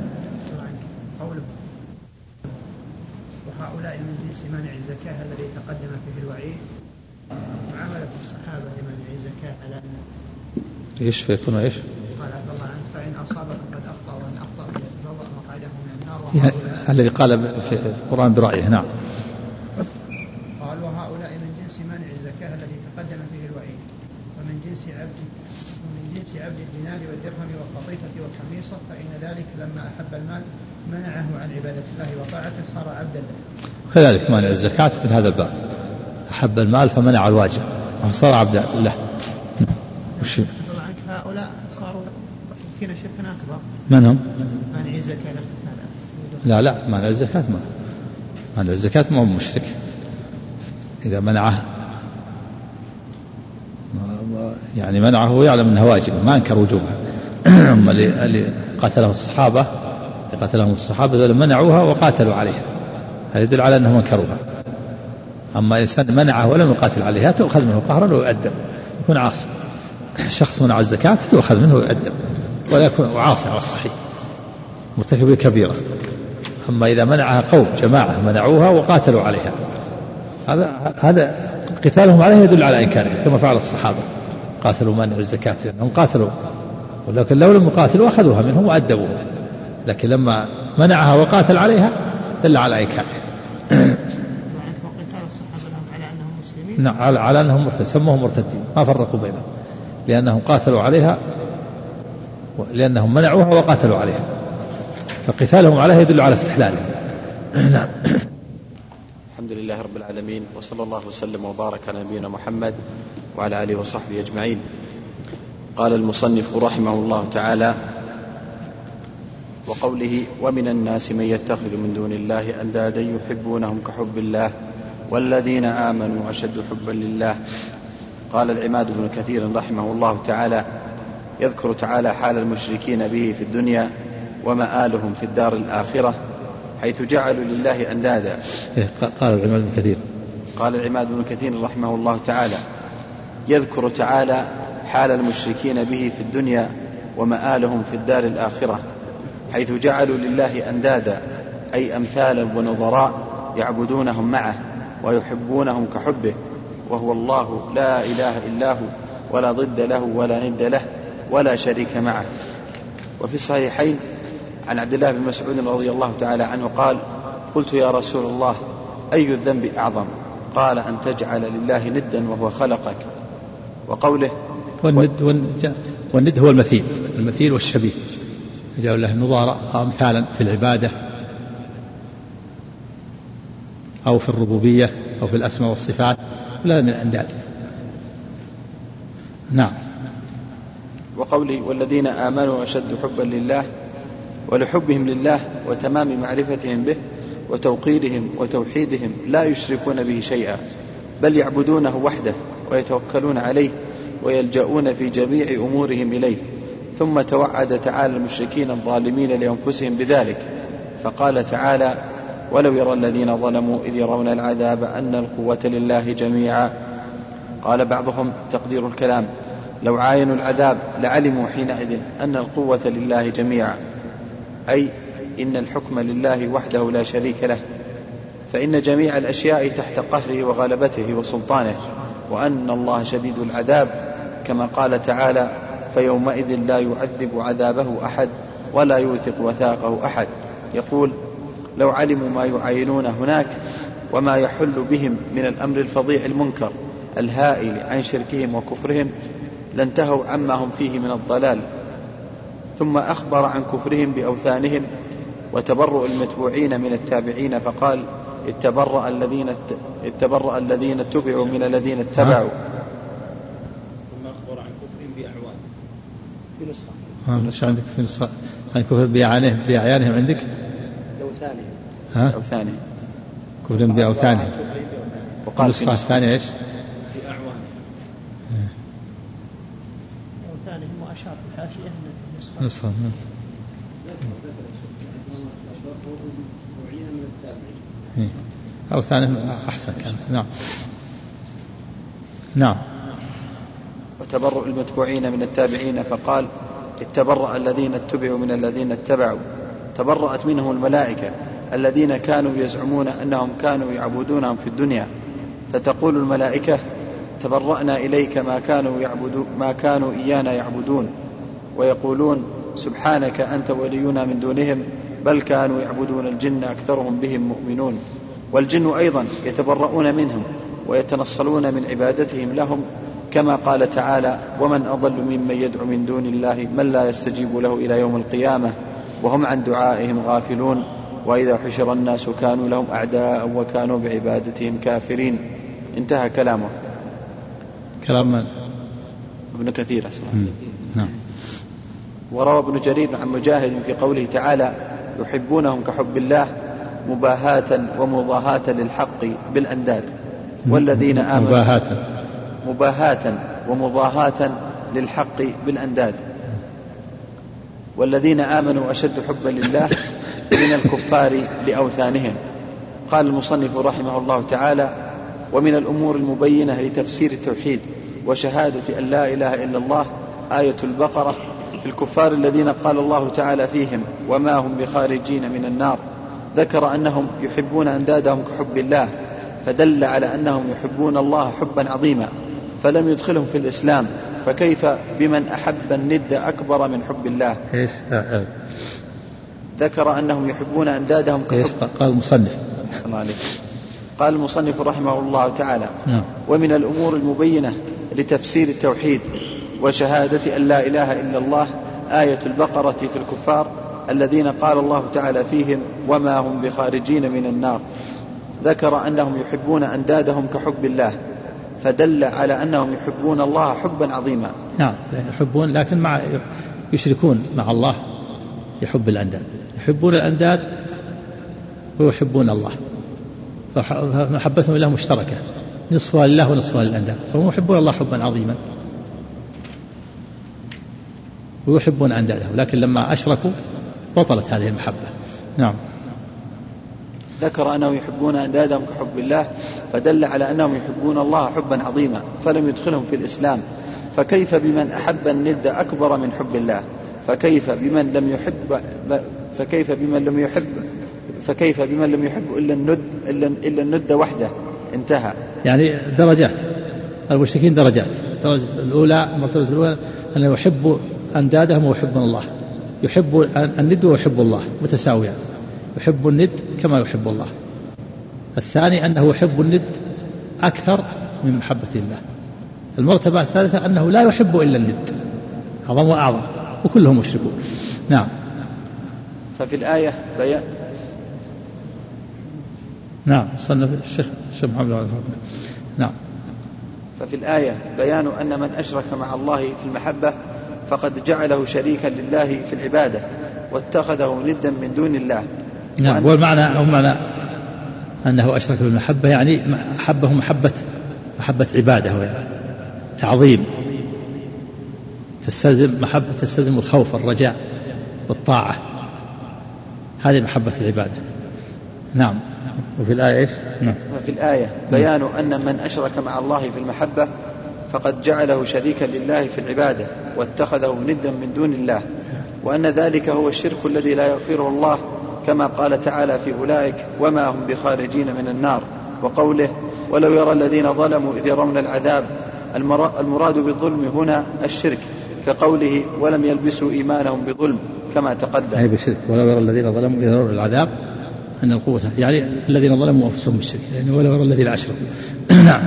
وهؤلاء من جنس مانع الزكاة الذي تقدم فيه الوعيد. معاملة الصحابة لمنع الزكاة على أن إيش فيكون إيش؟ قال عبد الله عنه فإن أصابك قد أخطأ وإن أخطأ فيتبوأ مقعده من النار. يعني الذي قال في القرآن برأيه. نعم. قال وهؤلاء من جنس مانع الزكاة الذي تقدم فيه الوعيد، ومن جنس عبد الدينار والدرهم والقطيفة والخميصة، فإن ذلك لما أحب المال منعه عن عبادة الله وطاعته صار عبدا له. كذلك مانع الزكاة من هذا الباب، أحب المال فمنع الواجب فصار عبدا له. هؤلاء صاروا فينا شركا أكبر. من هم؟ مانع الزكاة. لا مانع الزكاة مانع الزكاة ما هو مشرك إذا منعه، يعني منعه يعلم أنها واجب ما أنكر وجوبها. أما اللي قتلهم الصحابة منعوها وقاتلوا عليها، هذا يدل على أنهم انكروها. أما إنسان منعه ولم يقاتل عليها تؤخذ منه قهرا ويؤدب، يكون عاصي. شخص منع الزكاة تؤخذ منه ويؤدب ولا يكون عاصي على الصحيح مرتكب كبيرة. أما إذا منعها قوم جماعة منعوها وقاتلوا عليها هذا قتالهم عليها يدل على إنكارها كما فعل الصحابة، قاتلوا مانع الزكاة لأنهم قاتلوا، ولكن لو لم يقاتلوا أخذوها منهم وأدبوها، لكن لما منعها وقاتل عليها دل على إنكارها. نعم على أنهم مرتدين، سموهم مرتدين ما فرقوا بينهم، لأنهم قاتلوا عليها لأنهم منعوها وقاتلوا عليها، فقتالهم عليها يدل على استحلالها. نعم. الحمد لله رب العالمين، وصلى الله وسلم وبارك على نبينا محمد وعلى آله وصحبه أجمعين. قال المصنف رحمه الله تعالى وقوله ومن الناس من يتخذ من دون الله أندادا يحبونهم كحب الله والذين آمنوا أشد حبا لله. قال العماد بن كثير رحمه الله تعالى يذكر تعالى حال المشركين به في الدنيا ومآلهم في الدار الآخرة حيث جعلوا لله أندادا. قال العماد بن كثير رحمه الله تعالى يذكر تعالى حال المشركين به في الدنيا ومآلهم في الدار الآخرة، حيث جعلوا لله أندادا أي أمثالا ونظراء يعبدونهم معه ويحبونهم كحبه، وهو الله لا إله إلا هو ولا ضد له ولا ند له ولا شريك معه. وفي الصحيحين عن عبد الله بن مسعود رضي الله تعالى عنه قال: قلت يا رسول الله أي الذنب أعظم؟ قال: أن تجعل لله ندا وهو خلقك. وقوله والند هو المثيل والشبيه، يجعل له نظراء أمثالا في العبادة أو في الربوبية أو في الأسماء والصفات، ولا من الأنداد. نعم. وقوله: والذين آمنوا أشد حبا لله، ولحبهم لله وتمام معرفتهم به وتوقيرهم وتوحيدهم لا يشركون به شيئا، بل يعبدونه وحده ويتوكلون عليه ويلجؤون في جميع أمورهم إليه. ثم توعد تعالى المشركين الظالمين لأنفسهم بذلك، فقال تعالى: ولو يرى الذين ظلموا إذ يرون العذاب أن القوة لله جميعا. قال بعضهم تقدير الكلام: لو عاينوا العذاب لعلموا حينئذ أن القوة لله جميعا، أي إن الحكم لله وحده لا شريك له، فإن جميع الأشياء تحت قهره وغلبته وسلطانه، وأن الله شديد العذاب، كما قال تعالى: فيومئذ لا يعذب عذابه أحد ولا يوثق وثاقه أحد. يقول: لو علموا ما يعاينون هناك وما يحل بهم من الأمر الفظيع المنكر الهائل عن شركهم وكفرهم لانتهوا عما هم فيه من الضلال. ثم أخبر عن كفرهم بأوثانهم وتبرؤ المتبوعين من التابعين، فقال: اتبرأ الذين اتبعوا من الذين اتبعوا. ثم أخبر عن كفرهم بأعوان في نسخة. مش عندك في نسخة عن كفر بأعيانهم عندك؟ أوثانهم. كفرهم بأوثانهم. وقال في النسخة الثانية إيش؟ بأعوان. أوثانهم وأشار في الحاشية نسخة. أو ثاني أحسن كان. نعم. وتبرؤ المتبوعين من التابعين، فقال: اتبرأ الذين اتبعوا من الذين اتبعوا. تبرأت منهم الملائكة الذين كانوا يزعمون أنهم كانوا يعبدونهم في الدنيا، فتقول الملائكة: تبرأنا إليك ما كانوا إيانا يعبدون. ويقولون: سبحانك أنت ولينا من دونهم، بل كانوا يعبدون الجن أكثرهم بهم مؤمنون. والجن أيضا يتبرؤون منهم ويتنصلون من عبادتهم لهم، كما قال تعالى: ومن أضل ممن يدعو من دون الله من لا يستجيب له إلى يوم القيامة وهم عن دعائهم غافلون، وإذا حشر الناس كانوا لهم أعداء وكانوا بعبادتهم كافرين. انتهى كلامه. كلام ابن كثير. نعم. وروى ابن جرير عن مجاهد في قوله تعالى: يحبونهم كحب الله مباهاة ومضاهاة للحق بالأنداد. والذين آمنوا مباهاة ومضاهاة للحق بالأنداد. والذين آمنوا أشد حبا لله من الكفار لأوثانهم. قال المصنف رحمه الله تعالى: ومن الأمور المبينة لتفسير التوحيد وشهادة أن لا إله إلا الله آية البقرة في الكفار الذين قال الله تعالى فيهم: وما هم بخارجين من النار. ذكر أنهم يحبون أندادهم كحب الله، فدل على أنهم يحبون الله حبا عظيما، فلم يدخلهم في الإسلام، فكيف بمن أحب الند أكبر من حب الله؟ ذكر أنهم يحبون أندادهم كحب. قال المصنف قال المصنف رحمه الله تعالى: ومن الأمور المبينة لتفسير التوحيد وشهادة أن لا إله إلا الله آية البقرة في الكفار الذين قال الله تعالى فيهم: وما هم بخارجين من النار. ذكر أنهم يحبون أندادهم كحب الله، فدل على أنهم يحبون الله حبا عظيما. نعم، يحبون لكن يشركون مع الله يحب الأنداد، يحبون الأنداد ويحبون الله، فمحبتهم لله مشتركة، نصفها لله ونصفها للأنداد، فهم يحبون الله حبا عظيما ويحبون أندادهم، لكن لما أشركوا بطلت هذه المحبة. نعم. ذكر أنهم يحبون أندادهم كحب الله، فدل على أنهم يحبون الله حبا عظيما فلم يدخلهم في الإسلام. فكيف بمن أحب الند أكبر من حب الله؟ فكيف بمن لم يحب إلا الند وحده؟ انتهى. يعني درجات المشركين، درجات. الأولى المرتبة الأولى أن يحب أندادهم ويحبون الله، يحب الند ويحب الله متساويان، يحب الند كما يحب الله. الثاني أنه يحب الند أكثر من محبة الله. المرتبة الثالثة أنه لا يحب إلا الند، أعظم وأعظم، وكلهم مشركون. نعم. ففي الآية بيان. نعم صلى الشيخ محمد. نعم. ففي الآية بيان أن من أشرك مع الله في المحبة فقد جعله شريكا لله في العبادة واتخذه ندا من دون الله. نعم. والمعنى أنه أشرك بالمحبة، يعني أحبه محبة عبادة تعظيم، تستلزم الخوف والرجاء والطاعة، هذه محبة العبادة. نعم. وفي الآية إيش؟ نعم. وفي الآية بيان أن من أشرك مع الله في المحبة فقد جعله شريكا لله في العبادة واتخذه ندا من دون الله، وأن ذلك هو الشرك الذي لا يغفره الله، كما قال تعالى في أولئك وما هم بخارجين من النار، وقوله ولو يرى الذين ظلموا إذ يرون العذاب. المراد بالظلم هنا الشرك، كقوله ولم يلبسوا إيمانهم بظلم كما تقدم. أي بالشرك. ولو يرى الذين ظلموا إذ يرون العذاب أن القوة، يعني الذين ظلموا أنفسهم بالشرك، يعني ولو يرى الذين أشركوا. نعم.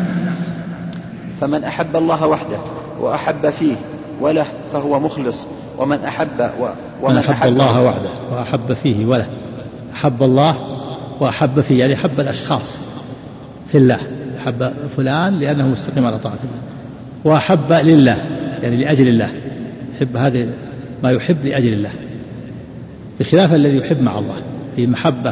فمن أحب الله وحده وأحب فيه وله فهو مخلص، ومن أحب الله وحده وأحب فيه وله، أحب الله وأحب فيه، يعني أحب الأشخاص في الله، أحب فلان لأنه مستقيم على طاعة الله، وأحب لله يعني لأجل الله، يحب هذا ما يحب لأجل الله، بخلاف الذي يحب مع الله. في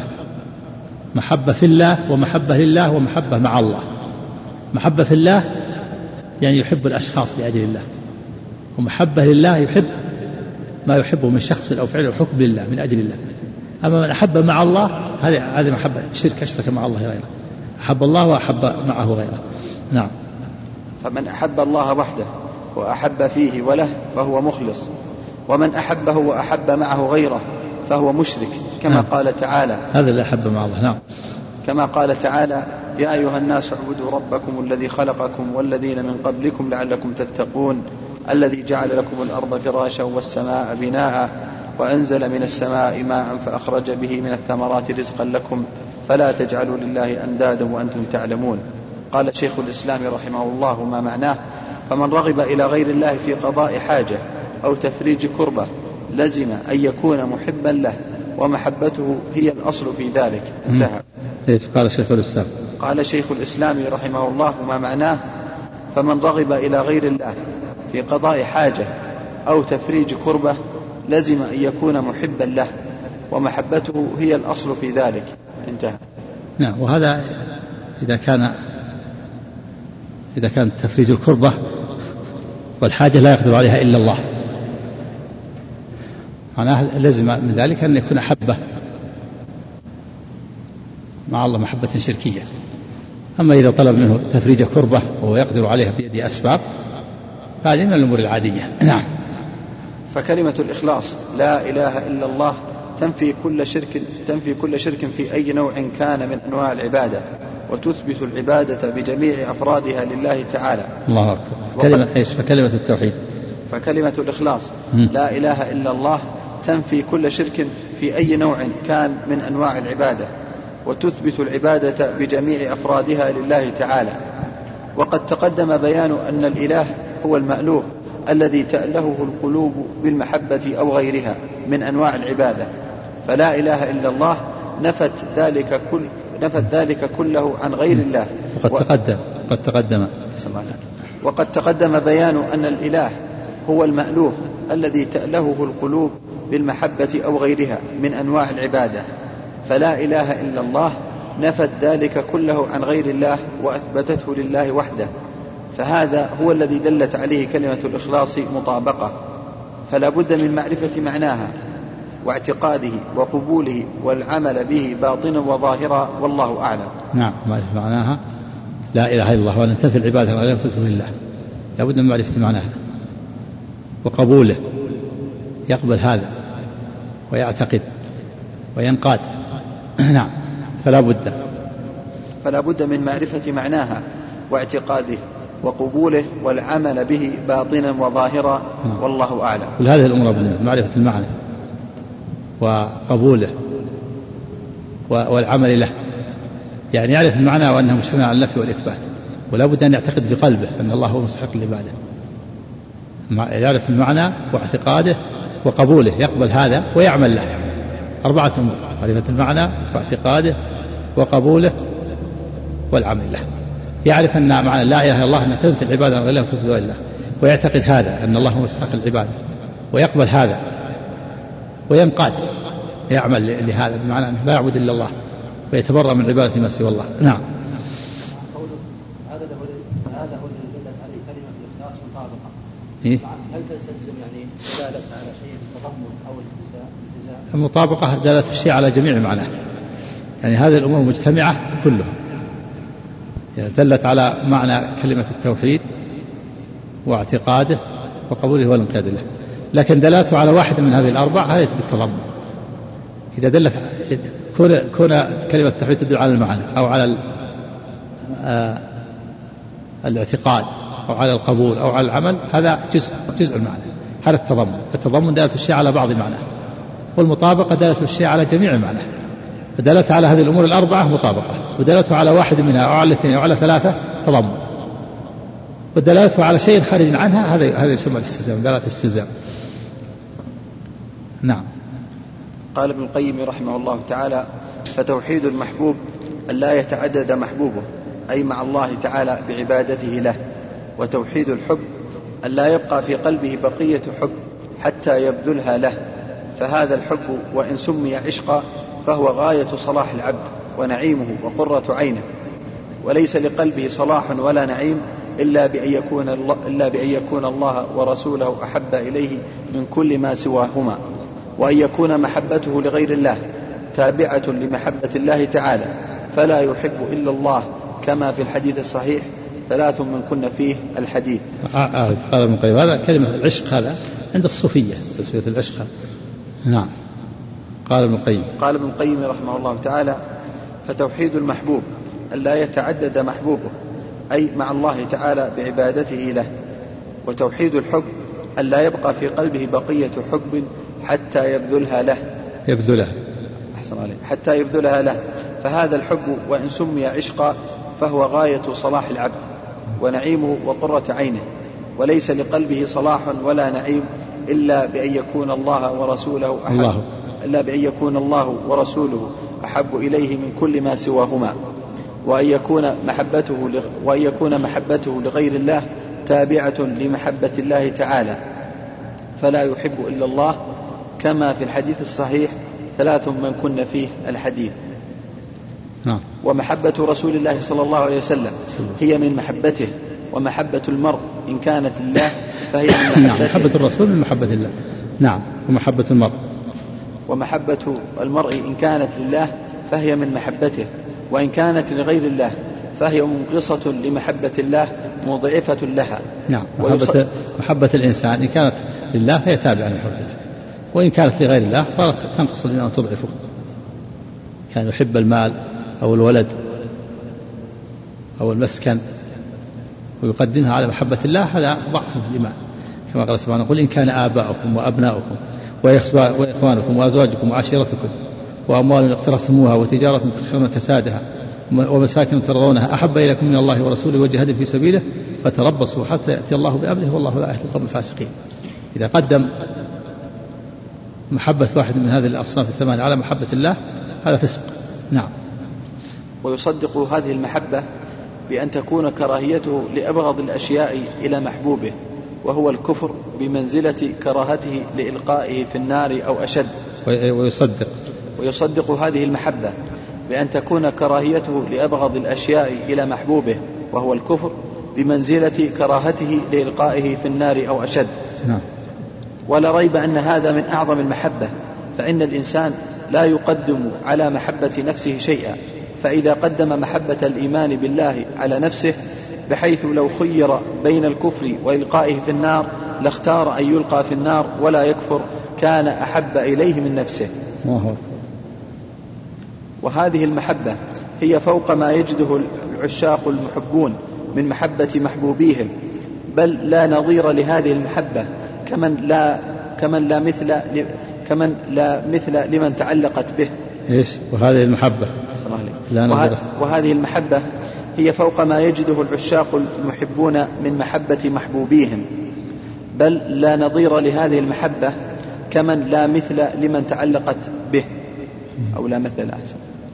محبة في الله، ومحبة لله، ومحبة مع الله. محبة في الله يعني يحب الأشخاص لأجل الله، ومحبة لله يحب ما يحبه من شخص أو فعل أو حكم لله من أجل الله. أما من أحب مع الله هذه محبة شرك، أشرك مع الله غيره، أحب الله وأحب معه غيره. نعم. فمن أحب الله وحده وأحب فيه وله فهو مخلص، ومن أحبه وأحب معه غيره فهو مشرك، كما قال تعالى هذا اللي أحب مع الله. نعم. كما قال تعالى يا أيها الناس اعبدوا ربكم الذي خلقكم والذين من قبلكم لعلكم تتقون الذي جعل لكم الأرض فراشا والسماء بناء وأنزل من السماء ماء فأخرج به من الثمرات رزقا لكم فلا تجعلوا لله أندادا وأنتم تعلمون. قال شيخ الإسلام رحمه الله ما معناه: فمن رغب إلى غير الله في قضاء حاجة أو تفريج كربة لزم أن يكون محبا له، ومحبته هي الأصل في ذلك. انتهى. قال شيخ الإسلام. قال شيخ الإسلام رحمه الله ما معناه: فمن رغب إلى غير الله في قضاء حاجة أو تفريج كربة لزم أن يكون محبا له، ومحبته هي الأصل في ذلك. انتهى. نعم. وهذا إذا كان تفريج الكربة والحاجة لا يقدر عليها إلا الله، معناه لازم من ذلك أن يكون أحبه مع الله محبة شركية. أما إذا طلب منه تفريج كربة وهو يقدر عليها بيد أسباب فهذه من الأمور العادية. نعم. فكلمة الإخلاص لا إله إلا الله تنفي كل شرك في أي نوع كان من أنواع العبادة، وتثبت العبادة بجميع أفرادها لله تعالى. الله أكبر. فكلمة التوحيد، فكلمة الإخلاص لا إله إلا الله تنفي كل شرك في أي نوع كان من أنواع العبادة، وتثبت العبادة بجميع أفرادها لله تعالى. وقد تقدم بيان أن الإله هو المألوه الذي تألهه القلوب بالمحبة أو غيرها من أنواع العبادة، فلا إله إلا الله نفت ذلك كله عن غير الله. وقد تقدم بيان أن الإله هو المألوه الذي تألهه القلوب بالمحبة أو غيرها من أنواع العبادة، فلا إله إلا الله نفت ذلك كله عن غير الله وأثبتته لله وحده، فهذا هو الذي دلت عليه كلمة الإخلاص مطابقة، فلا بد من معرفة معناها. واعتقاده وقبوله والعمل به باطنا وظاهرا، والله أعلم. نعم، معرفة معناها لا إله إلا الله، وأن تنفي العبادة ولا تشرك لله، لابد من معرفة معناها وقبوله، يقبل هذا ويعتقد وينقاد. نعم، فلا بد من معرفة معناها واعتقاده وقبوله والعمل به باطنا وظاهرا، والله أعلم. كل هذه الأمور معرفة المعنى وقبوله والعمل له، يعني يعرف المعنى وأنه مشتمل على النفي والإثبات، ولا بد أن يعتقد بقلبه أن الله هو مستحق العبادة. يعرف المعنى واعتقاده وقبوله، يقبل هذا ويعمل له. 4 أمور: معرفة المعنى واعتقاده وقبوله والعمل له. يعرف أن معنى لا إله إلا الله أن تنفي العبادة غير الله وتشرك بالله، ويعتقد هذا أن الله هو مستحق العبادة، ويقبل هذا وينقاد، يعمل لهذا بمعنى أنه لا يعبد إلا الله ويتبرأ من عبادة ما سوى الله. نعم. هذا هو الذي عليه كلمة الإخلاص مطابقة. هل تستلزم يعني دلالة على شيء التضمن أو الالتزام؟ المطابقة دلالة الشيء على جميع معناه، يعني هذه الأمور مجتمعة كلها، يعني دلت على معنى كلمة التوحيد واعتقاده وقبوله والانقياد له، لكن دلالته على واحد من هذه ال4 هذه بالتضمن. إذا دلت كون كلمة التوحيد تدل على المعنى أو على الاعتقاد أو على القبول أو على العمل، هذا جزء المعنى، هذا التضمن. التضمن دلالة الشيء على بعض معناه، والمطابقة دلالة الشيء على جميع معناه. فدلالته على هذه الأمور ال4 مطابقة، ودلالته على واحد منها أو على 2 أو على 3 تضمن، ودلالته على شيء خارج عنها هذا يسمى الاستلزام، دلالة الاستلزام. نعم. قال ابن القيم رحمه الله تعالى: فتوحيد المحبوب أن لا يتعدد محبوبه، أي مع الله تعالى بعبادته له. وتوحيد الحب أن لا يبقى في قلبه بقية حب حتى يبذلها له، فهذا الحب وإن سمي عشقا فهو غاية صلاح العبد ونعيمه وقرة عينه، وليس لقلبه صلاح ولا نعيم إلا بأن يكون الله ورسوله أحب إليه من كل ما سواهما، وأن يكون محبته لغير الله تابعة لمحبة الله تعالى، فلا يحب إلا الله، كما في الحديث الصحيح: 3 من كن فيه الحديث. قال ابن القيم هذا كلمة العشق هذا عند الصوفية، تسمية العشق. نعم. قال ابن القيم رحمه الله تعالى: فتوحيد المحبوب أن لا يتعدد محبوبه، أي مع الله تعالى بعبادته له. وتوحيد الحب أن لا يبقى في قلبه بقية حب حتى يبذلها له. حتى يبذلها له، فهذا الحب وإن سمي عشقا فهو غاية صلاح العبد ونعيمه وقرة عينه، وليس لقلبه صلاح ولا نعيم إلا بأن يكون الله أحب إليه من كل ما سواهما، وأن يكون محبته لغير الله تابعة لمحبة الله تعالى، فلا يحب إلا الله، كما في الحديث الصحيح: 3 من كن فيه الحديث. ومحبة رسول الله صلى الله عليه وسلم هي من محبته، ومحبة المرء إن كانت لله فهي من محبته. محبة الرسول من محبة الله. نعم. ومحبة المرء إن كانت لله فهي من محبته، وإن كانت لغير الله فهي منقصة لمحبة الله مضعفة لها. نعم. محبة الإنسان إن كانت لله فهي تابعة لمحبة الله، وإن كانت لغير الله صارت تنقص لما وتضعفه. كان يحب المال أو الولد أو المسكن ويقدمها على محبة الله، هذا ضعف الإيمان، كما قال سبحانه: قل إن كان آباؤكم وأبناؤكم وإخوانكم وأزواجكم وعشيرتكم وأموال اقترفتموها وتجارة تخشون كسادها ومساكن ترضونها أحب إليكم من الله ورسوله وجهاد في سبيله فتربصوا حتى يأتي الله بأمره والله لا يهدي القوم الفاسقين. إذا قدم محبة واحد من هذه الأصناف 8 على محبة الله هذا فسق. نعم. ويصدق هذه المحبة بأن تكون كراهيته لأبغض الأشياء إلى محبوبه، وهو الكفر بمنزلة كراهته لإلقائه في النار أو أشد. ويصدق هذه المحبة بأن تكون كراهيته لأبغض الأشياء إلى محبوبه، وهو الكفر بمنزلة كراهته لإلقائه في النار أو أشد. نعم. ولا ريب أن هذا من أعظم المحبة، فإن الإنسان لا يقدم على محبة نفسه شيئا، فإذا قدم محبة الإيمان بالله على نفسه بحيث لو خير بين الكفر وإلقائه في النار لاختار أن يلقى في النار ولا يكفر كان أحب إليه من نفسه. وهذه المحبة هي فوق ما يجده العشاق المحبون من محبة محبوبيهم، بل لا نظير لهذه المحبة كمن لا مثل لمن تعلقت به. وهذه المحبة وهذه المحبة هي فوق ما يجده العشاق المحبون من محبة محبوبيهم، بل لا نظير لهذه المحبة كمن لا مثل لمن تعلقت به، أو لا مثل أحسن.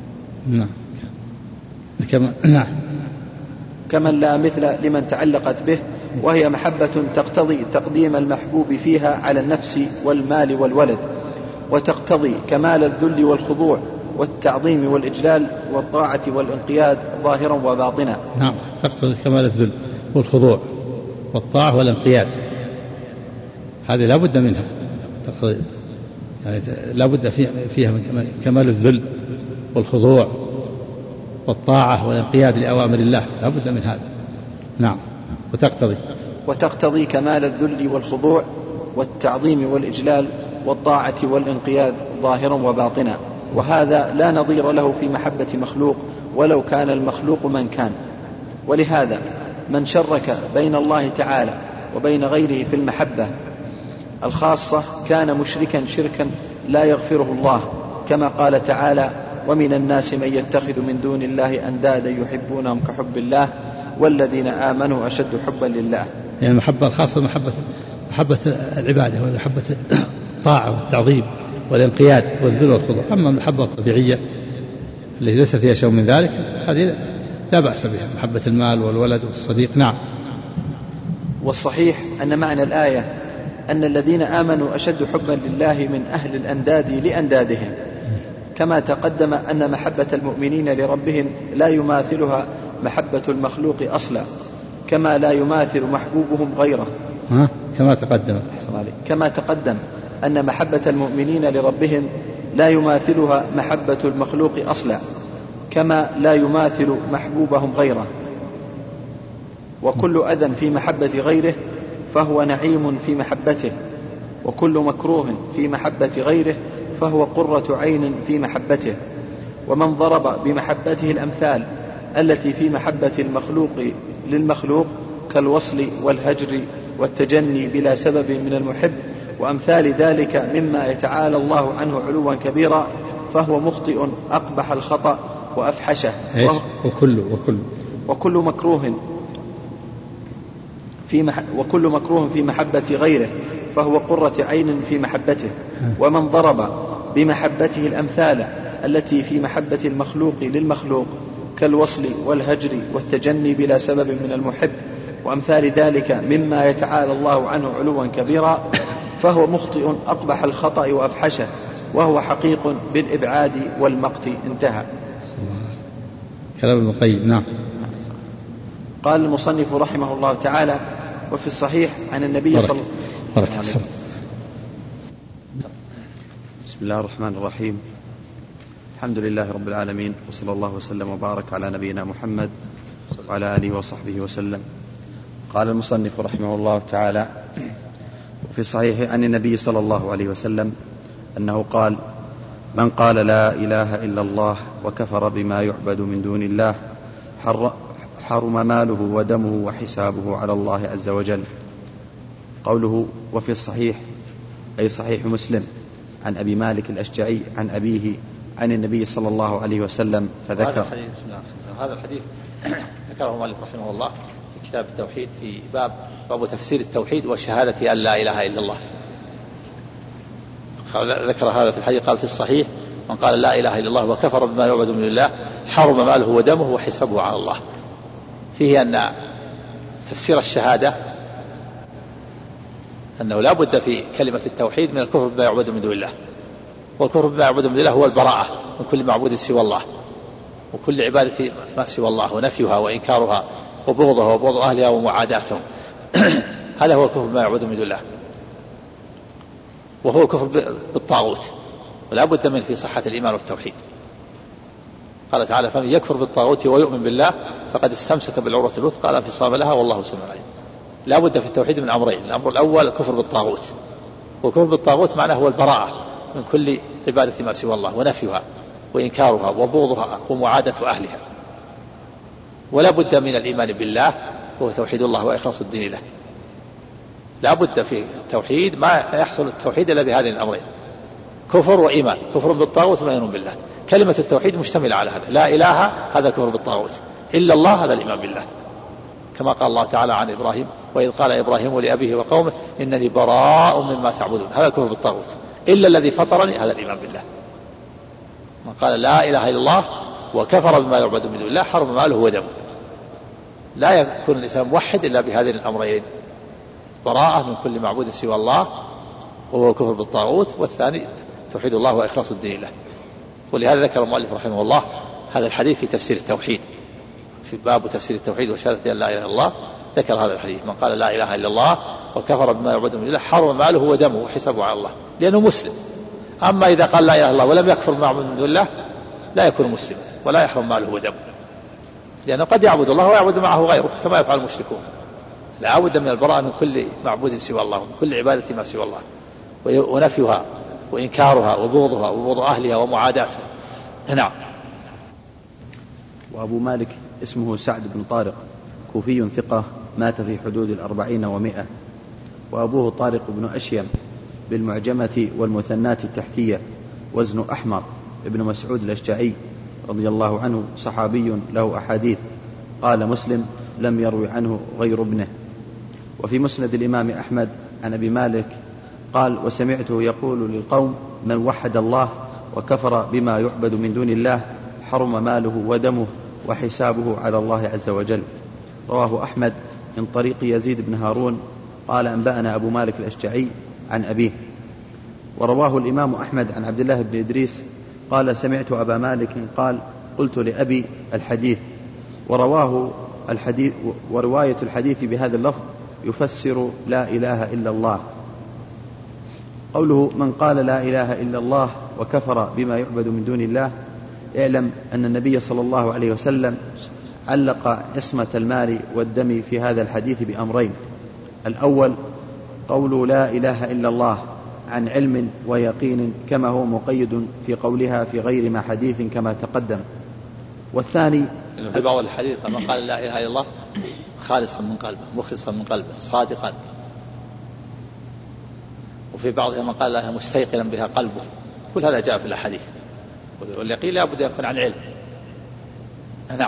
كمن لا مثل لمن تعلقت به، وهي محبة تقتضي تقديم المحبوب فيها على النفس والمال والولد، وتقتضي كمال الذل والخضوع والتعظيم والإجلال والطاعة والانقياد ظاهرا وباطنا. نعم، تقتضي كمال الذل والخضوع والطاعة والانقياد، هذه لا بد منها، تقتضي يعني لا بد فيها كمال الذل والخضوع والطاعة والانقياد لأوامر الله، لا بد من هذا. نعم. وتقتضي كمال الذل والخضوع والتعظيم والإجلال والطاعة والانقياد ظاهرا وباطنا، وهذا لا نظير له في محبة مخلوق ولو كان المخلوق من كان. ولهذا من شرك بين الله تعالى وبين غيره في المحبة الخاصة كان مشركا شركا لا يغفره الله، كما قال تعالى: ومن الناس من يتخذ من دون الله أندادا يحبونهم كحب الله والذين آمنوا أشد حبا لله. يعني المحبة الخاصة محبة العبادة ومحبة الطاعة والتعظيم والانقياد والذل والخضوع. أما المحبة الطبيعية التي ليس فيها شيء من ذلك هذه لا بأس بها، محبة المال والولد والصديق. نعم. والصحيح أن معنى الآية أن الذين آمنوا أشد حبا لله من أهل الأنداد لأندادهم، كما تقدم أن محبة المؤمنين لربهم لا يماثلها محبة المخلوق أصلا، كما لا يماثل محبوبهم غيره. كما تقدم أن محبة المؤمنين لربهم لا يماثلها محبة المخلوق أصلا، كما لا يماثل محبوبهم غيره. وكل أذى في محبة غيره فهو نعيم في محبته، وكل مكروه في محبة غيره فهو قرة عين في محبته. ومن ضرب بمحبته الأمثال التي في محبة المخلوق للمخلوق كالوصل والهجر والتجني بلا سبب من المحب وأمثال ذلك مما يتعالى الله عنه علوا كبيرا، فهو مخطئ أقبح الخطأ وأفحشه. وكل مكروه في محبة غيره فهو قرة عين في محبته. ومن ضرب بمحبته الأمثال التي في محبة المخلوق للمخلوق كالوصل والهجر والتجني بلا سبب من المحب وأمثال ذلك مما يتعالى الله عنه علوا كبيرا، فهو مخطئ أقبح الخطأ وأفحشه، وهو حقيق بالإبعاد والمقت. انتهى كلام ابن القيم. نعم. قال المصنف رحمه الله تعالى: وفي الصحيح عن النبي صلى الله عليه وسلم. بسم الله الرحمن الرحيم، الحمد لله رب العالمين، وصلى الله وسلم وبارك على نبينا محمد وعلى آله وصحبه وسلم. قال المصنف رحمه الله تعالى: وفي الصحيح عن النبي صلى الله عليه وسلم أنه قال: من قال لا إله إلا الله وكفر بما يعبد من دون الله حرم ماله ودمه وحسابه على الله عز وجل. قوله وفي الصحيح أي صحيح مسلم عن أبي مالك الأشجعي عن أبيه عن النبي صلى الله عليه وسلم فذكر. هذا الحديث ذكره المؤلف رحمه الله في كتاب التوحيد في باب تفسير التوحيد وشهادة أن لا إله إلا الله. ذكر هذا في الحديث، قال في الصحيح: من قال لا إله إلا الله وكفر بما يعبد من الله حرم ماله ودمه وحسابه على الله. فيه أن تفسير الشهادة أنه لا بد في كلمة التوحيد من الكفر بما يعبد من دون الله، والكفر بما يعبد من دون الله هو البراءة من كل معبود سوى الله وكل عبادة ما سوى الله ونفيها وإنكارها وبغضها وبغض أهلها ومعاداتهم. هذا هو الكفر بما يعبد من دون الله، وهو الكفر بالطاغوت ولا بد من في صحة الإيمان والتوحيد. قال تعالى فمن يكفر بالطاغوت ويؤمن بالله فقد استمسك بالعروة الوثقى لا انفصام لها والله سميع عليم. لا بد في التوحيد من أمرين: الأمر الأول الكفر بالطاغوت، والكفر بالطاغوت معناه هو البراءة من كل عبادة ما سوى الله ونفيها وإنكارها وبغضها ومعادة أهلها. ولا بد من الإيمان بالله وهو توحيد الله وإخلاص الدين له. لا بد في التوحيد ما يحصل التوحيد إلا بهذين الأمرين: كفر وإيمان. كفر بالطاغوت وإيمان بالله. كلمة التوحيد مشتملة على هذا: لا إله هذا كفر بالطاغوت، إلا الله هذا الإيمان بالله، كما قال الله تعالى عن إبراهيم: وإذ قال إبراهيم لأبيه وقومه إنني براء مما تعبدون. هذا كفر بالطاغوت. إلا الذي فطرني هذا الإيمان بالله. من قال لا إله إلا الله وكفر بما يعبد من دون الله حرم ماله ودمه. لا يكون الإنسان موحد إلا بهذين الأمرين: براءة من كل معبود سوى الله وهو الكفر بالطاغوت، والثاني توحيد الله وإخلاص الدين له. ولهذا ذكر المؤلف رحمه الله هذا الحديث في تفسير التوحيد، في باب تفسير التوحيد وشهادة أن لا إله إلا الله. ذكر هذا الحديث: من قال لا إله إلا الله وكفر بما يعبد من دون الله حرم ماله ودمه وحسابه على الله، لأنه مسلم. أما إذا قال لا إله إلا الله ولم يكفر بما يعبد من دون الله لا يكون مسلما ولا يحرم ماله ودمه، لأنه قد يعبد الله ويعبد معه غيره كما يفعل المشركون. لا بد من البراءة من كل معبود سوى الله ومن كل عبادة ما سوى الله، ونفيها وإنكارها وبغضها وبغض أهلها ومعاداتها. نعم. وأبو مالك اسمه سعد بن طارق، كوفي ثقة، مات في حدود 40 و100. وأبوه طارق بن أشيم بالمعجمة والمثنات التحتية، وزن أحمر، ابن مسعود الأشجعي رضي الله عنه، صحابي له أحاديث. قال مسلم: لم يروي عنه غير ابنه. وفي مسند الإمام أحمد عن أبي مالك قال: وسمعته يقول للقوم: من وحد الله وكفر بما يعبد من دون الله حرم ماله ودمه وحسابه على الله عز وجل. رواه أحمد من طريق يزيد بن هارون قال: أنبأنا أبو مالك الأشجعي عن أبيه. ورواه الإمام أحمد عن عبد الله بن إدريس قال: سمعت أبا مالك قال: قلت لأبي الحديث. ورواية الحديث بهذا اللفظ يفسر لا إله إلا الله. قوله: من قال لا إله إلا الله وكفر بما يعبد من دون الله، اعلم أن النبي صلى الله عليه وسلم علق عصمة المال والدم في هذا الحديث بأمرين: الأول قول لا إله إلا الله عن علم ويقين كما هو مقيد في قولها في غير ما حديث كما تقدم. والثاني في بعض الحديث: من قال لا إله إلا الله خالصا من قلبه مخلصا من قلبه صادقا. وفي بعضها: من قال لا مستيقنا بها قلبه. كل هذا جاء في الحديث. واليقين لا بد يكون عن علم. نعم.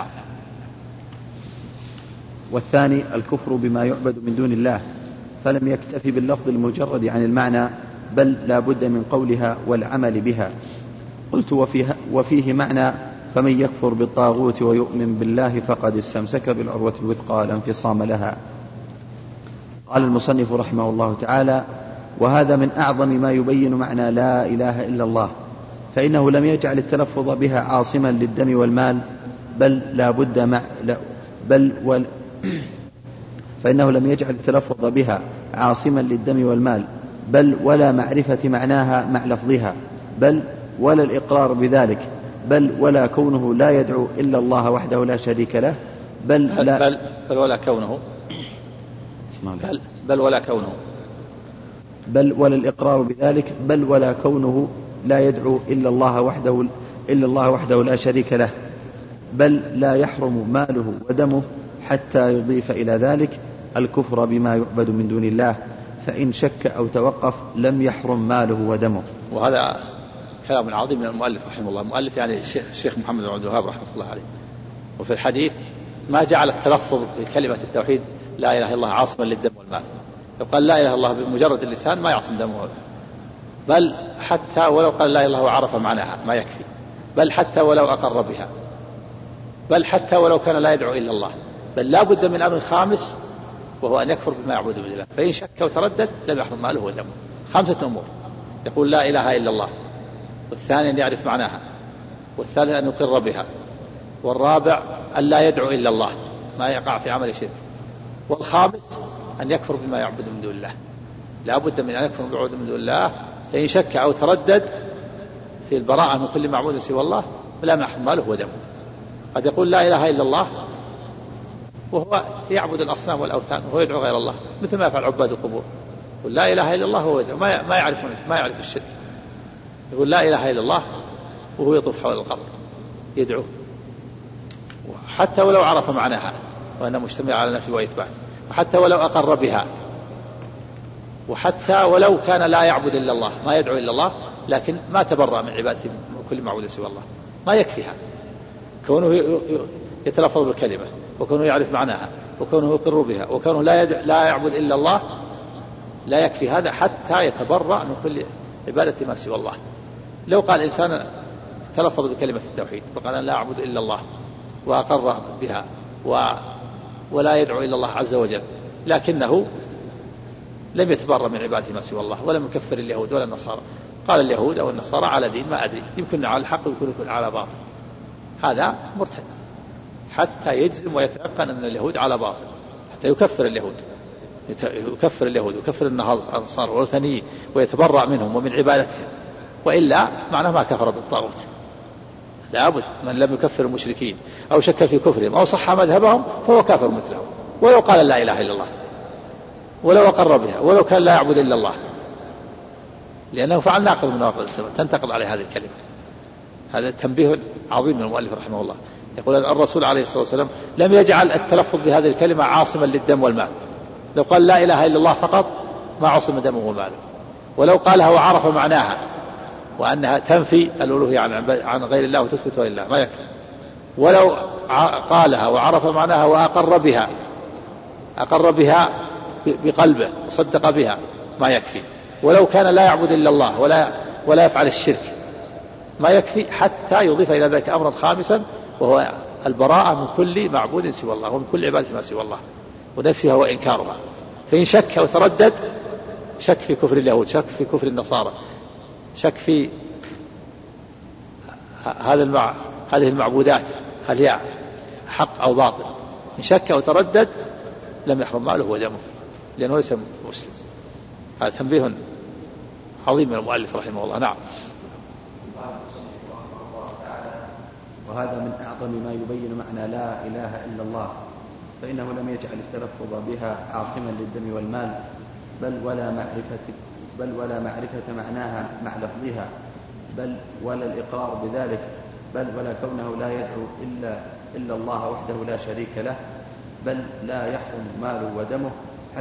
والثاني الكفر بما يعبد من دون الله، فلم يكتفي باللفظ المجرد عن المعنى، بل لا بد من قولها والعمل بها. قلت: وفيه معنى: فمن يكفر بالطاغوت ويؤمن بالله فقد استمسك بالعروة الوثقى لا انفصام لها. قال المصنف رحمه الله تعالى: وهذا من أعظم ما يبين معنى لا إله إلا الله، فإنه لم يجعل التلفظ بها عاصما للدم والمال، فإنه لم يجعل التلفظ بها عاصما للدم والمال، بل ولا معرفة معناها مع لفظها، بل ولا الإقرار بذلك، بل ولا كونه لا يدعو إلا الله وحده لا شريك له، بل ولا كونه بل ولا الإقرار بذلك، بل ولا كونه لا يدعو إلا الله وحده لا شريك له، بل لا يحرم ماله ودمه حتى يضيف إلى ذلك الكفر بما يعبد من دون الله، فإن شك أو توقف لم يحرم ماله ودمه. وهذا كلام عظيم من المؤلف رحمه الله. المؤلف يعني الشيخ محمد بن عبد الوهاب رحمه الله عليه. وفي الحديث ما جعل التلفظ بكلمة التوحيد لا إله إلا الله عاصما للدم والمال. لو قال لا إله إلا الله بمجرد اللسان ما يعصم دمه، بل حتى ولو قال لا إله إلا الله وعرف معناها ما يكفي، بل حتى ولو أقر بها، بل حتى ولو كان لا يدعو إلا الله، بل لا بد من أمر خامس وهو أن يكفر بما يعبد من الله، فإن شك وتردد لم يحرم ماله ودمه. 5 أمور: يقول لا إله إلا الله، والثاني أن يعرف معناها، والثالث أن يقر بها، والرابع أن لا يدعو إلا الله ما يقع في عمل شرك، والخامس أن يكفر بما يعبد من دون الله. لا بد من أن يكفر بما يعبد من دون الله، فإن شك أو تردد في البراءة من كل معبود سوى الله فلا يحرم ماله ودمه. قد يقول لا إله إلا الله وهو يعبد الأصنام والأوثان وهو يدعو غير الله، مثل ما يفعل عباد القبور. يقول لا إله إلا الله وهو يدعو، ما يعرف الشرك. يقول لا إله إلا الله وهو يطوف حول القبر يدعو، حتى ولو عرف معناها وأنه مجتمع على نفي وإثبات، وحتى ولو أقر بها، وحتى ولو كان لا يعبد إلا الله، ما يدعو إلا الله، لكن ما تبرأ من عبادته كل معبود سوى الله، ما يكفيها كونه يتلفظ بالكلمة، وكونه يعرف معناها، وكونه يقر بها، وكونه لا يعبد إلا الله، لا يكفي هذا حتى يتبرأ من كل عبادة ما سوى الله. لو قال إنسان تلفظ بكلمة التوحيد وقال أنا لا أعبد إلا الله وأقر بها ولا يدعو إلا الله عز وجل، لكنه لم يتبرأ من عبادة ما سوى الله، ولم يكفر اليهود ولا النصارى، قال اليهود أو النصارى على دين ما أدري، يمكن على الحق ويكون على باطل، هذا مرتد حتى يجزم ويتيقن أن اليهود على باطل، حتى يكفر اليهود ويكفر النصارى والوثنيين ويتبرأ منهم ومن عبادتهم، وإلا معناه ما كفر بالطاغوت. لابد من لم يكفر المشركين أو شك في كفرهم أو صح مذهبهم فهو كافر مثلهم، ولو قال لا إله إلا الله، ولو أقر بها، ولو كان لا يعبد إلا الله، لأنه فعل ناقض من نواقض الإسلام تنتقض عليه هذه الكلمة. هذا تنبيه عظيم من المؤلف رحمه الله. يقول الرسول عليه الصلاة والسلام لم يجعل التلفظ بهذه الكلمة عاصما للدم والمال، لو قال لا إله إلا الله فقط ما عصم دمه وماله، ولو قالها وعرف معناها وأنها تنفي الألوهية عن غير الله وتثبت لله ما يكفي، ولو قالها وعرف معناها أقر بها بقلبه وصدق بها ما يكفي، ولو كان لا يعبد إلا الله ولا يفعل الشرك ما يكفي، حتى يضيف إلى ذلك أمرا خامسا وهو البراءة من كل معبود سوى الله ومن كل عبادة ما سوى الله ونفيها وإنكارها. فإن شك وتردد، شك في كفر اليهود، شك في كفر النصارى، شك في هذه المعبودات هل هي حق أو باطل، إن شك وتردد لم يحرم ماله ودمه لأنه ليس مسلم. هذا تنبيه عظيم من المؤلف رحمه الله. نعم. وهذا من أعظم ما يبين معنى لا إله إلا الله، فإنه لم يجعل التلفظ بها عاصما للدم والمال، بل ولا معرفة معناها مع لفظها، بل ولا الإقرار بذلك، بل ولا كونه لا يدعو إلا الله وحده لا شريك له، بل لا يحرم ماله ودمه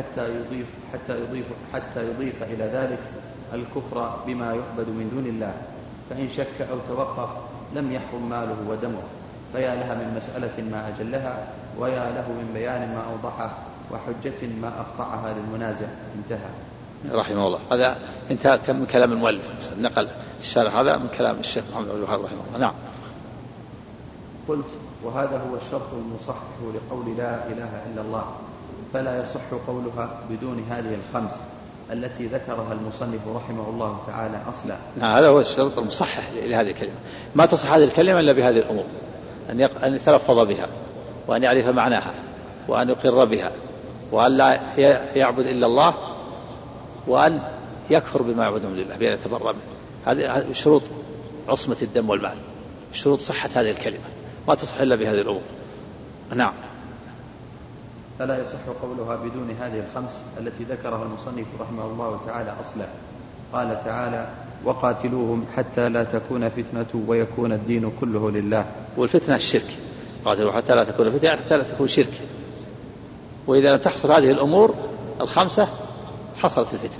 حتى يضيف إلى ذلك الكفر بما يعبد من دون الله. فإن شك أو توقف لم يحرم ماله ودمه، فيا لها من مسألة ما أجلها، ويا له من بيان ما أوضحه، وحجة ما أقطعها للمنازع. انتهى رحمه الله. هذا انتهى من كلام المؤلف، نقل الشارح هذا من كلام الشيخ محمد بن الوهاب رحمه الله. نعم. قلت وهذا هو الشرط المصحح لقول لا إله إلا الله، فلا يصح قولها بدون هذه الخمس التي ذكرها المصنف رحمه الله تعالى أصلا. هذا هو الشرط المصحح لهذه الكلمة، ما تصح هذه الكلمة إلا بهذه الأمور، أن يتلفظ بها، وأن يعرف معناها، وأن يقر بها، وأن لا يعبد إلا الله، وأن يكفر بما يعبد من الله بأن يتبرأ منه. هذه شروط عصمة الدم والمال، شروط صحة هذه الكلمة، ما تصح إلا بهذه الأمور. نعم. فلا يصح قولها بدون هذه الخمس التي ذكرها المصنف رحمه الله تعالى أصلا. قال تعالى وقاتلوهم حتى لا تكون فتنة ويكون الدين كله لله. والفتنة الشرك، قاتلوا حتى لا تكون فتنة يعني حتى لا تكون شرك، وإذا لم تحصل هذه الأمور الخمسة حصلت الفتنة،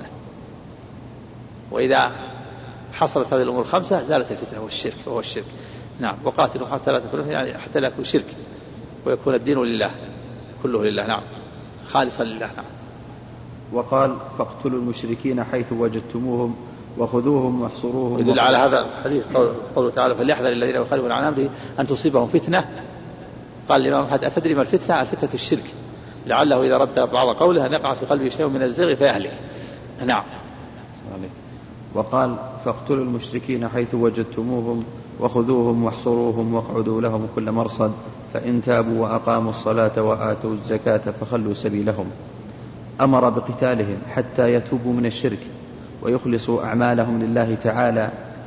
وإذا حصلت هذه الأمور الخمسة زالت الفتنة وهو الشرك. نعم. وقاتلوا حتى لا تكون فتنة يعني حتى لا يكون شرك، ويكون الدين لله كله لله. نعم. خالصا لله. نعم. وقال فاقتلوا المشركين حيث وجدتموهم وخذوهم واحصروهم. يدل على هذا الحديث قوله تعالى فليحذر الذين يخالفون عن أمره أن تصيبهم فتنة. قال الإمام أحمد أتدري ما الفتنة؟ الفتنة الشرك، لعله إذا رد بعض قوله أن يقع في قلبه شيء من الزغ فيهلك. نعم. وقال فاقتلوا المشركين حيث وجدتموهم وخذوهم واحصروهم واقعدوا لهم كل مرصد، فإن تابوا وأقاموا الصلاة وآتوا الزكاة فخلوا سبيلهم. أمر بقتالهم حتى يتوبوا من الشرك ويخلصوا أعمالهم لله تعالى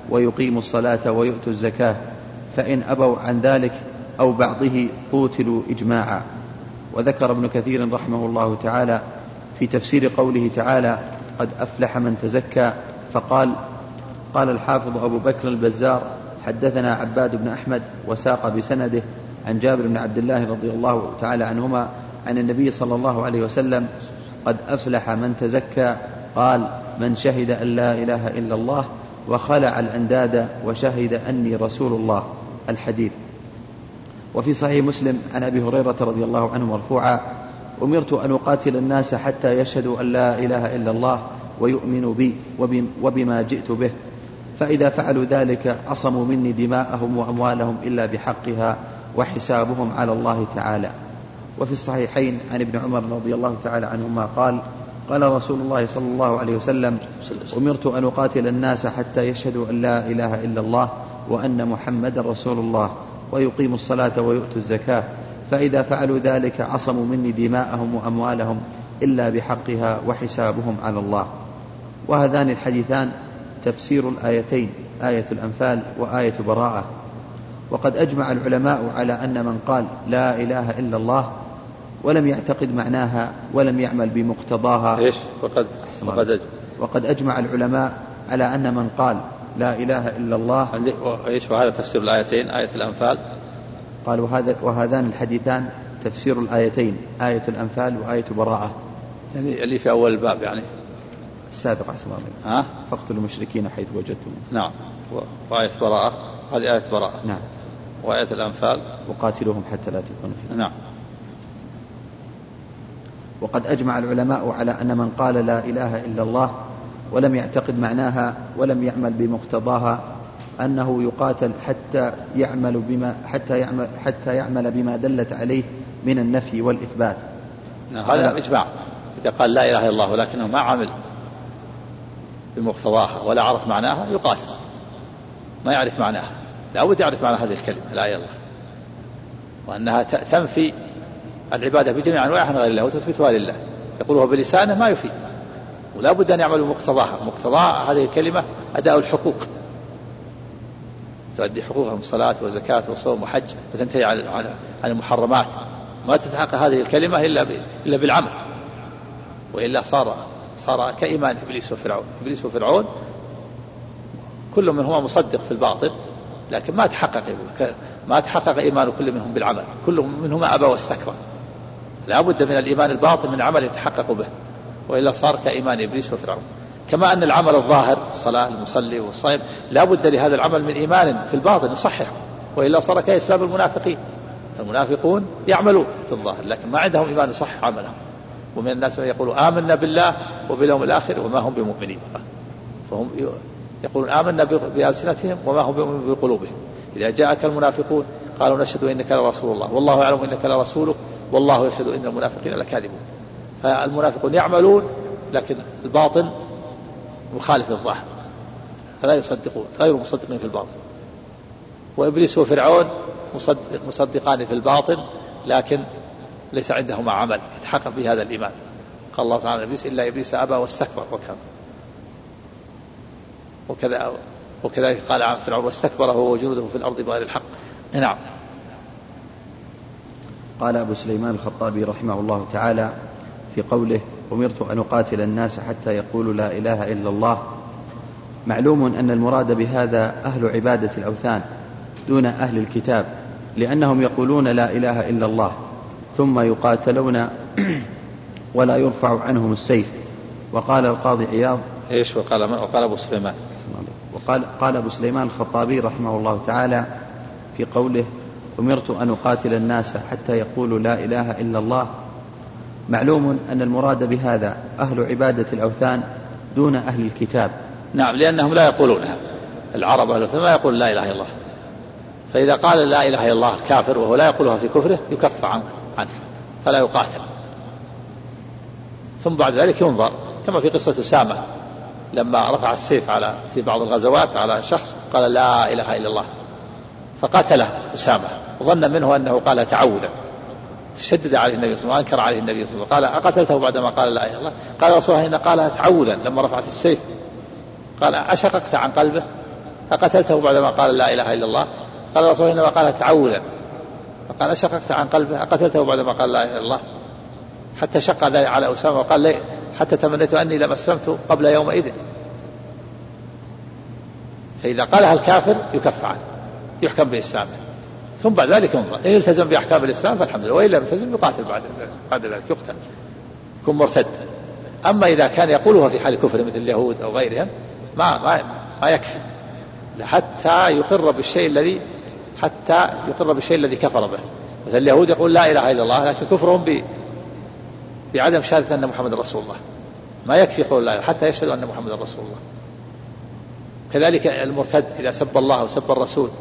ويقيموا الصلاة ويؤتوا الزكاة، فإن أبوا عن ذلك أو بعضه قوتلوا إجماعا. وذكر ابن كثير رحمه الله تعالى في تفسير قوله تعالى قد أفلح من تزكى فقال: قال الحافظ أبو بكر البزار حدثنا عباد بن أحمد وساق بسنده عن جابر بن عبد الله رضي الله تعالى عنهما عن النبي صلى الله عليه وسلم: قد أفلح من تزكى، قال: من شهد أن لا إله إلا الله وخلع الأنداد وشهد أني رسول الله. الحديث. وفي صحيح مسلم عن أبي هريرة رضي الله عنه مرفوعا: أمرت أن أقاتل الناس حتى يشهدوا أن لا إله إلا الله ويؤمنوا بي وبما جئت به، فإذا فعلوا ذلك عصموا مني دماءهم وأموالهم إلا بحقها وحسابهم على الله تعالى. وفي الصحيحين عن ابن عمر رضي الله تعالى عنهما قال: قال رسول الله صلى الله عليه وسلم: أمرت أن أقاتل الناس حتى يشهدوا أن لا إله إلا الله وأن محمدا رسول الله ويقيموا الصلاة ويؤتوا الزكاة، فإذا فعلوا ذلك عصموا مني دماءهم وأموالهم إلا بحقها وحسابهم على الله. وهذان الحديثان تفسير الآيتين، آية الأنفال وآية براءة. وقد أجمع العلماء على أن من قال لا إله إلا الله ولم يعتقد معناها ولم يعمل بمقتضاها وقد أجمع العلماء على أن من قال لا إله إلا الله وهذا تفسير الآيتين، آية الأنفال. قال وهذان الحديثان تفسير الآيتين، آية الأنفال وآية براءة، يعني اللي في أول الباب يعني السابق أحسن الله. فاقتلوا المشركين حيث وجدتم. نعم. وآية براءة هذه آية براءة. نعم. وآية الأنفال وقاتلوهم حتى لا تكون فتنة. نعم. وقد أجمع العلماء على أن من قال لا إله إلا الله ولم يعتقد معناها ولم يعمل بمقتضاها أنه يقاتل حتى يعمل بما دلت عليه من النفي والإثبات. هذا إجماع. إذا قال لا إله إلا الله ولكنه ما عمل بمقتضاها ولا عرف معناها يقاتل، ما يعرف معناها، لا بد يعرف معنى هذه الكلمة لا إله إلا الله، وأنها تنفي العبادة بجميع أنواعها من غير الله وتثبتها لله. يقولها بلسانه ما يفيد، ولا بد أن يعمل بمقتضاها. مقتضى هذه الكلمة أداء الحقوق، تؤدي حقوقها من صلاة وزكاة وصوم وحج، وتنتهي عن المحرمات. ما تتحقق هذه الكلمة إلا بالعمل، وإلا صار كإيمان إبليس وفرعون. إبليس وفرعون كل منهما مصدق في الباطل، لكن ما تحقق إيمان كل منهم بالعمل، كل منهما أبى واستكبر. لا بد من الإيمان الباطن من عمل يتحقق به، وإلا صار كإيمان إبليس وفرعون. كما أن العمل الظاهر الصلاة المصلي والصائم لا بد لهذا العمل من إيمان في الباطن يصحح، وإلا صار كإسلام المنافقين. المنافقون يعملون في الظاهر لكن ما عندهم إيمان يصحح عملهم. ومن الناس من يقول آمنا بالله وباليوم الآخر وما هم بمؤمنين، فهم يقولون آمنا بألسنتهم وما هم بمؤمنين بقلوبهم. إذا جاءك المنافقون قالوا نشهد إنك لرسول الله والله يعلم إنك لرسوله والله يشهد إن المنافقين لكاذبون. فالمنافقون يعملون لكن الباطن مخالف للظاهر، فلا يصدقون، غير مصدقين في الباطن. وإبليس وفرعون مصدقان في الباطن لكن ليس عندهما عمل يتحقق بهذا الإيمان. قال الله تعالى إبليس إلا إبليس أبى واستكبر وكذلك قال عن فرعون واستكبر هو وجنوده في الأرض بغير الحق. نعم. قال أبو سليمان الخطابي رحمه الله تعالى في قوله أمرت أن أقاتل الناس حتى يقولوا لا إله إلا الله: معلوم أن المراد بهذا أهل عبادة الأوثان دون أهل الكتاب، لأنهم يقولون لا إله إلا الله ثم يقاتلون ولا يرفع عنهم السيف. وقال القاضي عياض وقال أبو سليمان قال أبو سليمان الخطابي رحمه الله تعالى في قوله أمرت أن أقاتل الناس حتى يقولوا لا إله إلا الله: معلوم أن المراد بهذا أهل عبادة الأوثان دون أهل الكتاب. نعم، لأنهم لا يقولونها. العرب أهل الأوثان ما يقول لا إله إلا الله، فإذا قال لا إله إلا الله كافر وهو لا يقولها في كفره يكف عنه فلا يقاتل. ثم بعد ذلك ينظر، كما في قصة أسامة لما رفع السيف في بعض الغزوات على شخص قال لا إله إلا الله فقاتله أسامة وظن منه أنه قال تعوذا، شدد عليه النبي صلى الله عليه وسلم وأنكر عليه النبي صلى الله عليه وسلم. قال أقتلته بعدما قال لا إله إلا الله؟ قال رسول الله إن قالها تعوذا لما رفعت السيف. قال أشققت عن قلبه؟ أقتلته بعدما قال لا إله إلا الله؟ قال الرسول إنما قال تعوذا. فقال أشققت عن قلبه؟ أقتلته بعدما قال لا إله إلا الله؟ حتى شق ذلك على أسامة وقال لي حتى تمنيت أني لم أسلمت قبل يومئذ. فإذا قالها الكافر يكف عنه، يحكم بإسلامه، ثم بعد ذلك ينظر إن التزم بأحكام الإسلام فالحمد لله، وإن لم يلتزم يقاتل بعد ذلك يقتل، يكون مرتد. أما إذا كان يقولها في حال كفر مثل اليهود أو غيرهم ما يكفي حتى يقر بالشيء الذي كفر به. مثل اليهود يقول لا إله إلا الله لكن كفرهم بعدم شهادة أن محمد رسول الله، ما يكفي قول لا حتى يشهدوا أن محمد رسول الله. كذلك المرتد إذا سب الله وسب الرسول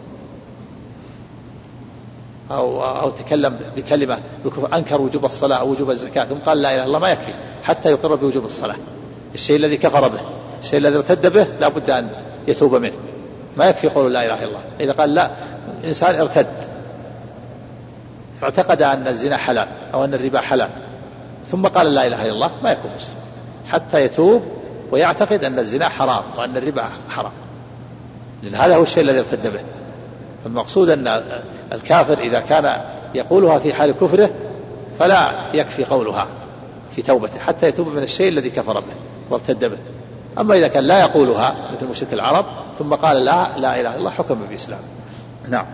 أو تكلم بكلمة بالكفر، أنكر وجوب الصلاة أو وجوب الزكاة ثم قال لا إله إلا الله، ما يكفي حتى يقر بوجوب الصلاة. الشيء الذي كفر به، الشيء الذي ارتد به لا بد أن يتوب منه، ما يكفي قول لا إله إلا الله. إذا قال لا، إنسان ارتد اعتقد أن الزنا حلال أو أن الربا حلال ثم قال لا إله إلا الله، ما يكون مسلم حتى يتوب ويعتقد أن الزنا حرام وأن الربا حرام، لأن هذا هو الشيء الذي ارتد به. فالمقصود أن الكافر إذا كان يقولها في حال كفره فلا يكفي قولها في توبته حتى يتوب من الشيء الذي كفر به وارتد به. أما إذا كان لا يقولها مثل مشرك العرب ثم قال لا إله إلا الله، حكم بإسلام. نعم.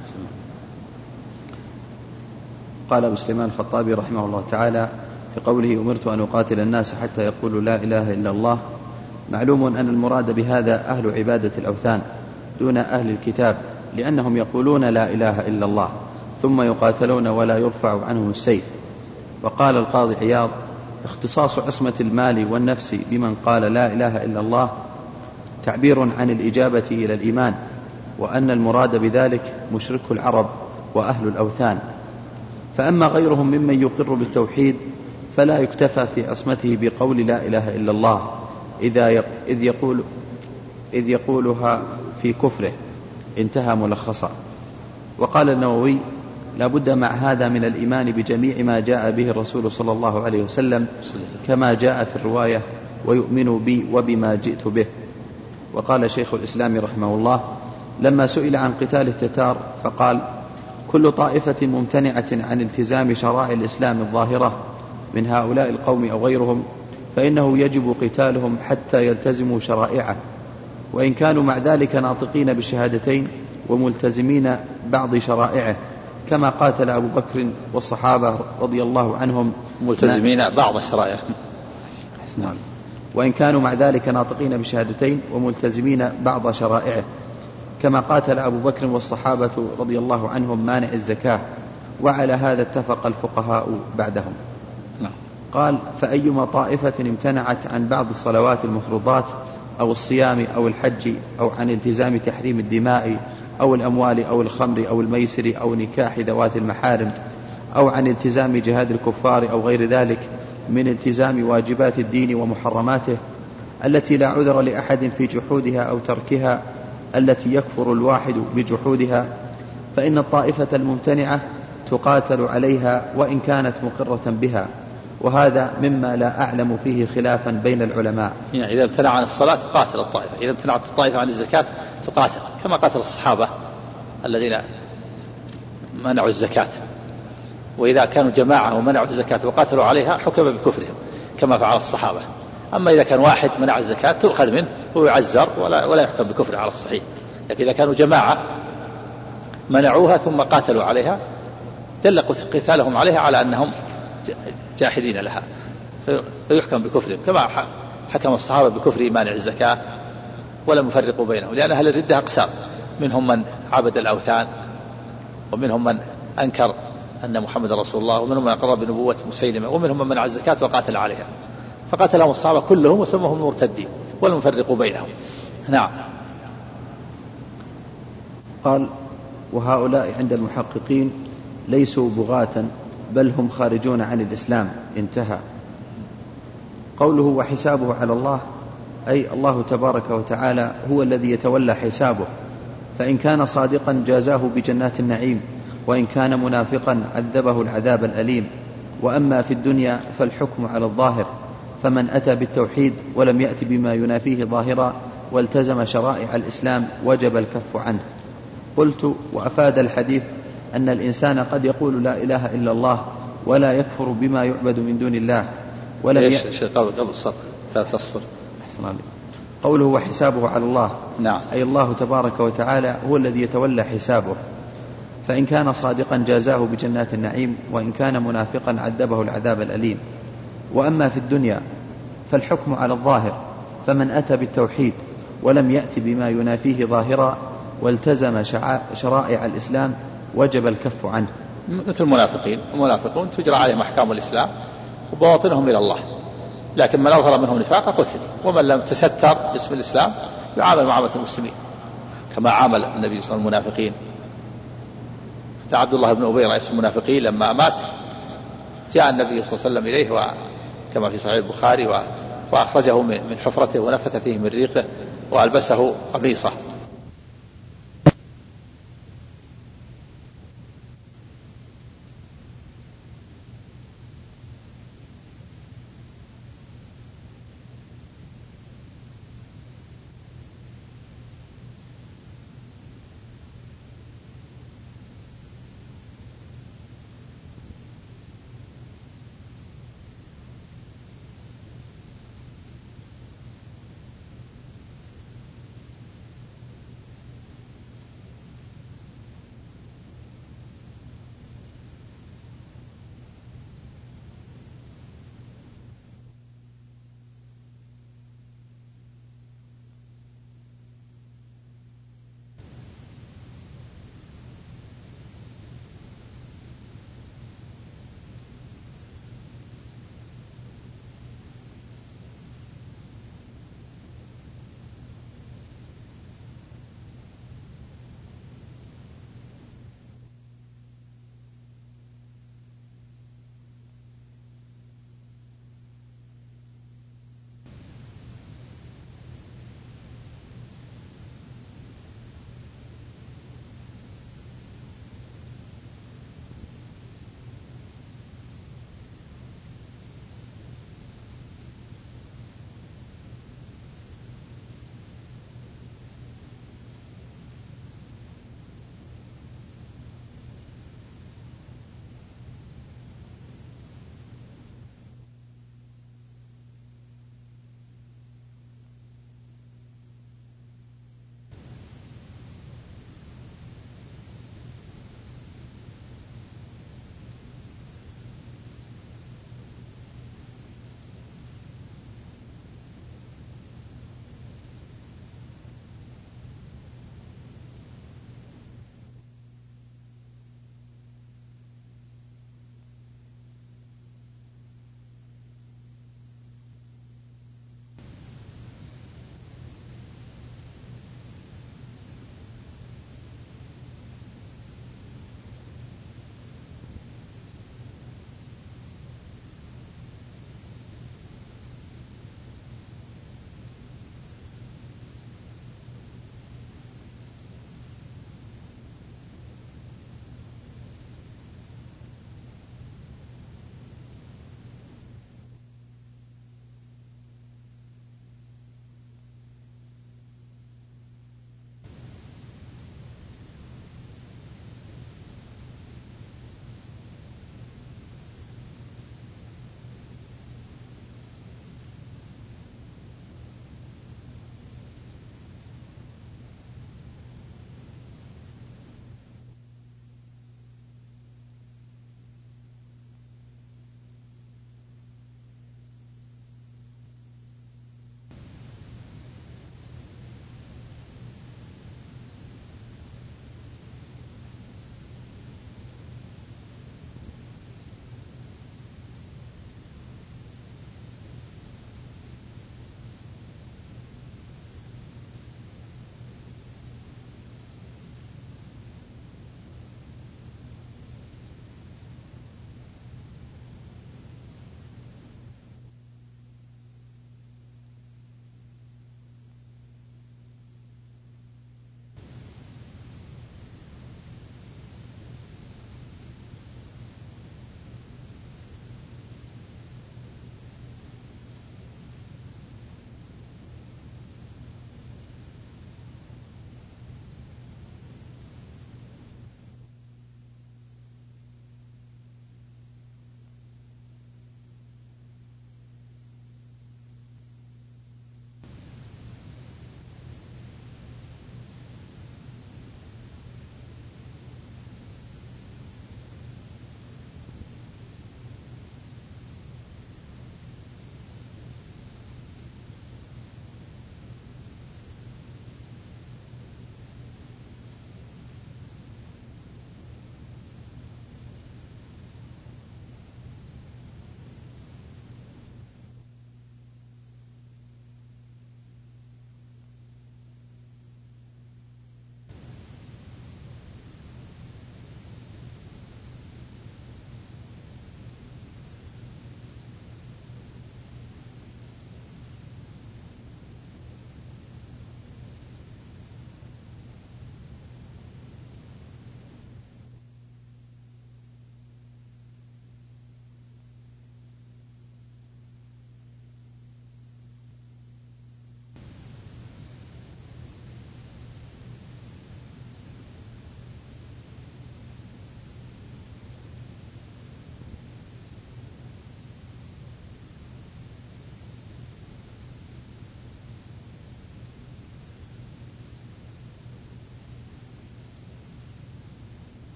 قال أبو سليمان الخطابي رحمه الله تعالى في قوله أمرت أن أقاتل الناس حتى يقولوا لا إله إلا الله، معلوم أن المراد بهذا أهل عبادة الأوثان دون أهل الكتاب، لأنهم يقولون لا إله إلا الله ثم يقاتلون ولا يرفع عنهم السيف. وقال القاضي عياض اختصاص عصمة المال والنفس بمن قال لا إله إلا الله تعبير عن الإجابة إلى الإيمان، وأن المراد بذلك مشرك العرب وأهل الأوثان. فأما غيرهم ممن يقر بالتوحيد فلا يكتفى في عصمته بقول لا إله إلا الله إذ يقولها في كفره، انتهى ملخصا. وقال النووي لا بد مع هذا من الإيمان بجميع ما جاء به الرسول صلى الله عليه وسلم كما جاء في الرواية ويؤمن بي وبما جئت به. وقال شيخ الإسلام رحمه الله لما سئل عن قتال التتار فقال كل طائفة ممتنعة عن التزام شرائع الإسلام الظاهرة من هؤلاء القوم أو غيرهم فإنه يجب قتالهم حتى يلتزموا شرائعه، وإن كانوا مع ذلك ناطقين بالشهادتين وملتزمين بعض شرائعه، كما قاتل أبو بكر والصحابة رضي الله عنهم ملتزمين بعض شرائعه. وإن كانوا مع ذلك ناطقين بالشهادتين وملتزمين بعض شرائعه، كما قاتل أبو بكر والصحابة رضي الله عنهم مانع الزكاة، وعلى هذا اتفق الفقهاء بعدهم. قال فأيما طائفة امتنعت عن بعض الصلوات المفروضات أو الصيام أو الحج أو عن التزام تحريم الدماء أو الأموال أو الخمر أو الميسر أو نكاح ذوات المحارم أو عن التزام جهاد الكفار أو غير ذلك من التزام واجبات الدين ومحرماته التي لا عذر لأحد في جحودها أو تركها التي يكفر الواحد بجحودها، فإن الطائفة الممتنعة تقاتل عليها وإن كانت مقرة بها، وهذا مما لا أعلم فيه خلافا بين العلماء. يعني إذا امتنع عن الصلاة تقاتل الطائفة، إذا امتنعت الطائفة عن الزكاة تقاتل، كما قاتل الصحابة الذين منعوا الزكاة. وإذا كانوا جماعة ومنعوا الزكاة وقاتلوا عليها حكم بكفرهم كما فعل الصحابة. أما إذا كان واحد منع الزكاة تؤخذ منه ويعزر ولا يحكم بكفر على الصحيح. لكن إذا كانوا جماعة منعوها ثم قاتلوا عليها دل قتالهم عليها على أنهم جاحدين لها فيحكم بكفرهم، كما حكم الصحابة بكفر مانع الزكاة ولم يفرقوا بينهم، لأن أهل الردة أقسام، منهم من عبد الأوثان ومنهم من أنكر أن محمد رسول الله ومنهم من أقر بنبوة مسيلمة ومنهم من منع الزكاة وقاتل عليها، فقتلهم الصحابة كلهم وسموهم مرتدين ولم يفرقوا بينهم. نعم. قال وهؤلاء عند المحققين ليسوا بغاة بل هم خارجون عن الإسلام، انتهى. قوله وحسابه على الله أي الله تبارك وتعالى هو الذي يتولى حسابه، فإن كان صادقا جازاه بجنات النعيم، وإن كان منافقا عذبه العذاب الأليم. وأما في الدنيا فالحكم على الظاهر، فمن أتى بالتوحيد ولم يأت بما ينافيه ظاهرا والتزم شرائع الإسلام وجب الكف عنه. قلت: وأفاد الحديث أن الإنسان قد يقول لا إله إلا الله ولا يكفر بما يعبد من دون الله ولم قبل السطر ثلاث أسطر. قوله وحسابه على الله، نعم، أي الله تبارك وتعالى هو الذي يتولى حسابه، فإن كان صادقا جازاه بجنات النعيم، وإن كان منافقا عذبه العذاب الأليم. وأما في الدنيا فالحكم على الظاهر، فمن أتى بالتوحيد ولم يأت بما ينافيه ظاهرا والتزم شرائع الإسلام وجب الكف عنه. مثل المنافقون تجرى عليهم أحكام الإسلام وبواطنهم إلى الله، لكن من أظهر منهم نفاقا قتل، ومن لم تستر باسم الإسلام يعامل معاملة المسلمين كما عامل النبي صلى الله عليه وسلم المنافقين. عبد الله بن أبي رئيس المنافقين لما مات جاء النبي صلى الله عليه وسلم إليه كما في صحيح البخاري وأخرجه من حفرته ونفث فيه من ريقه وألبسه قميصه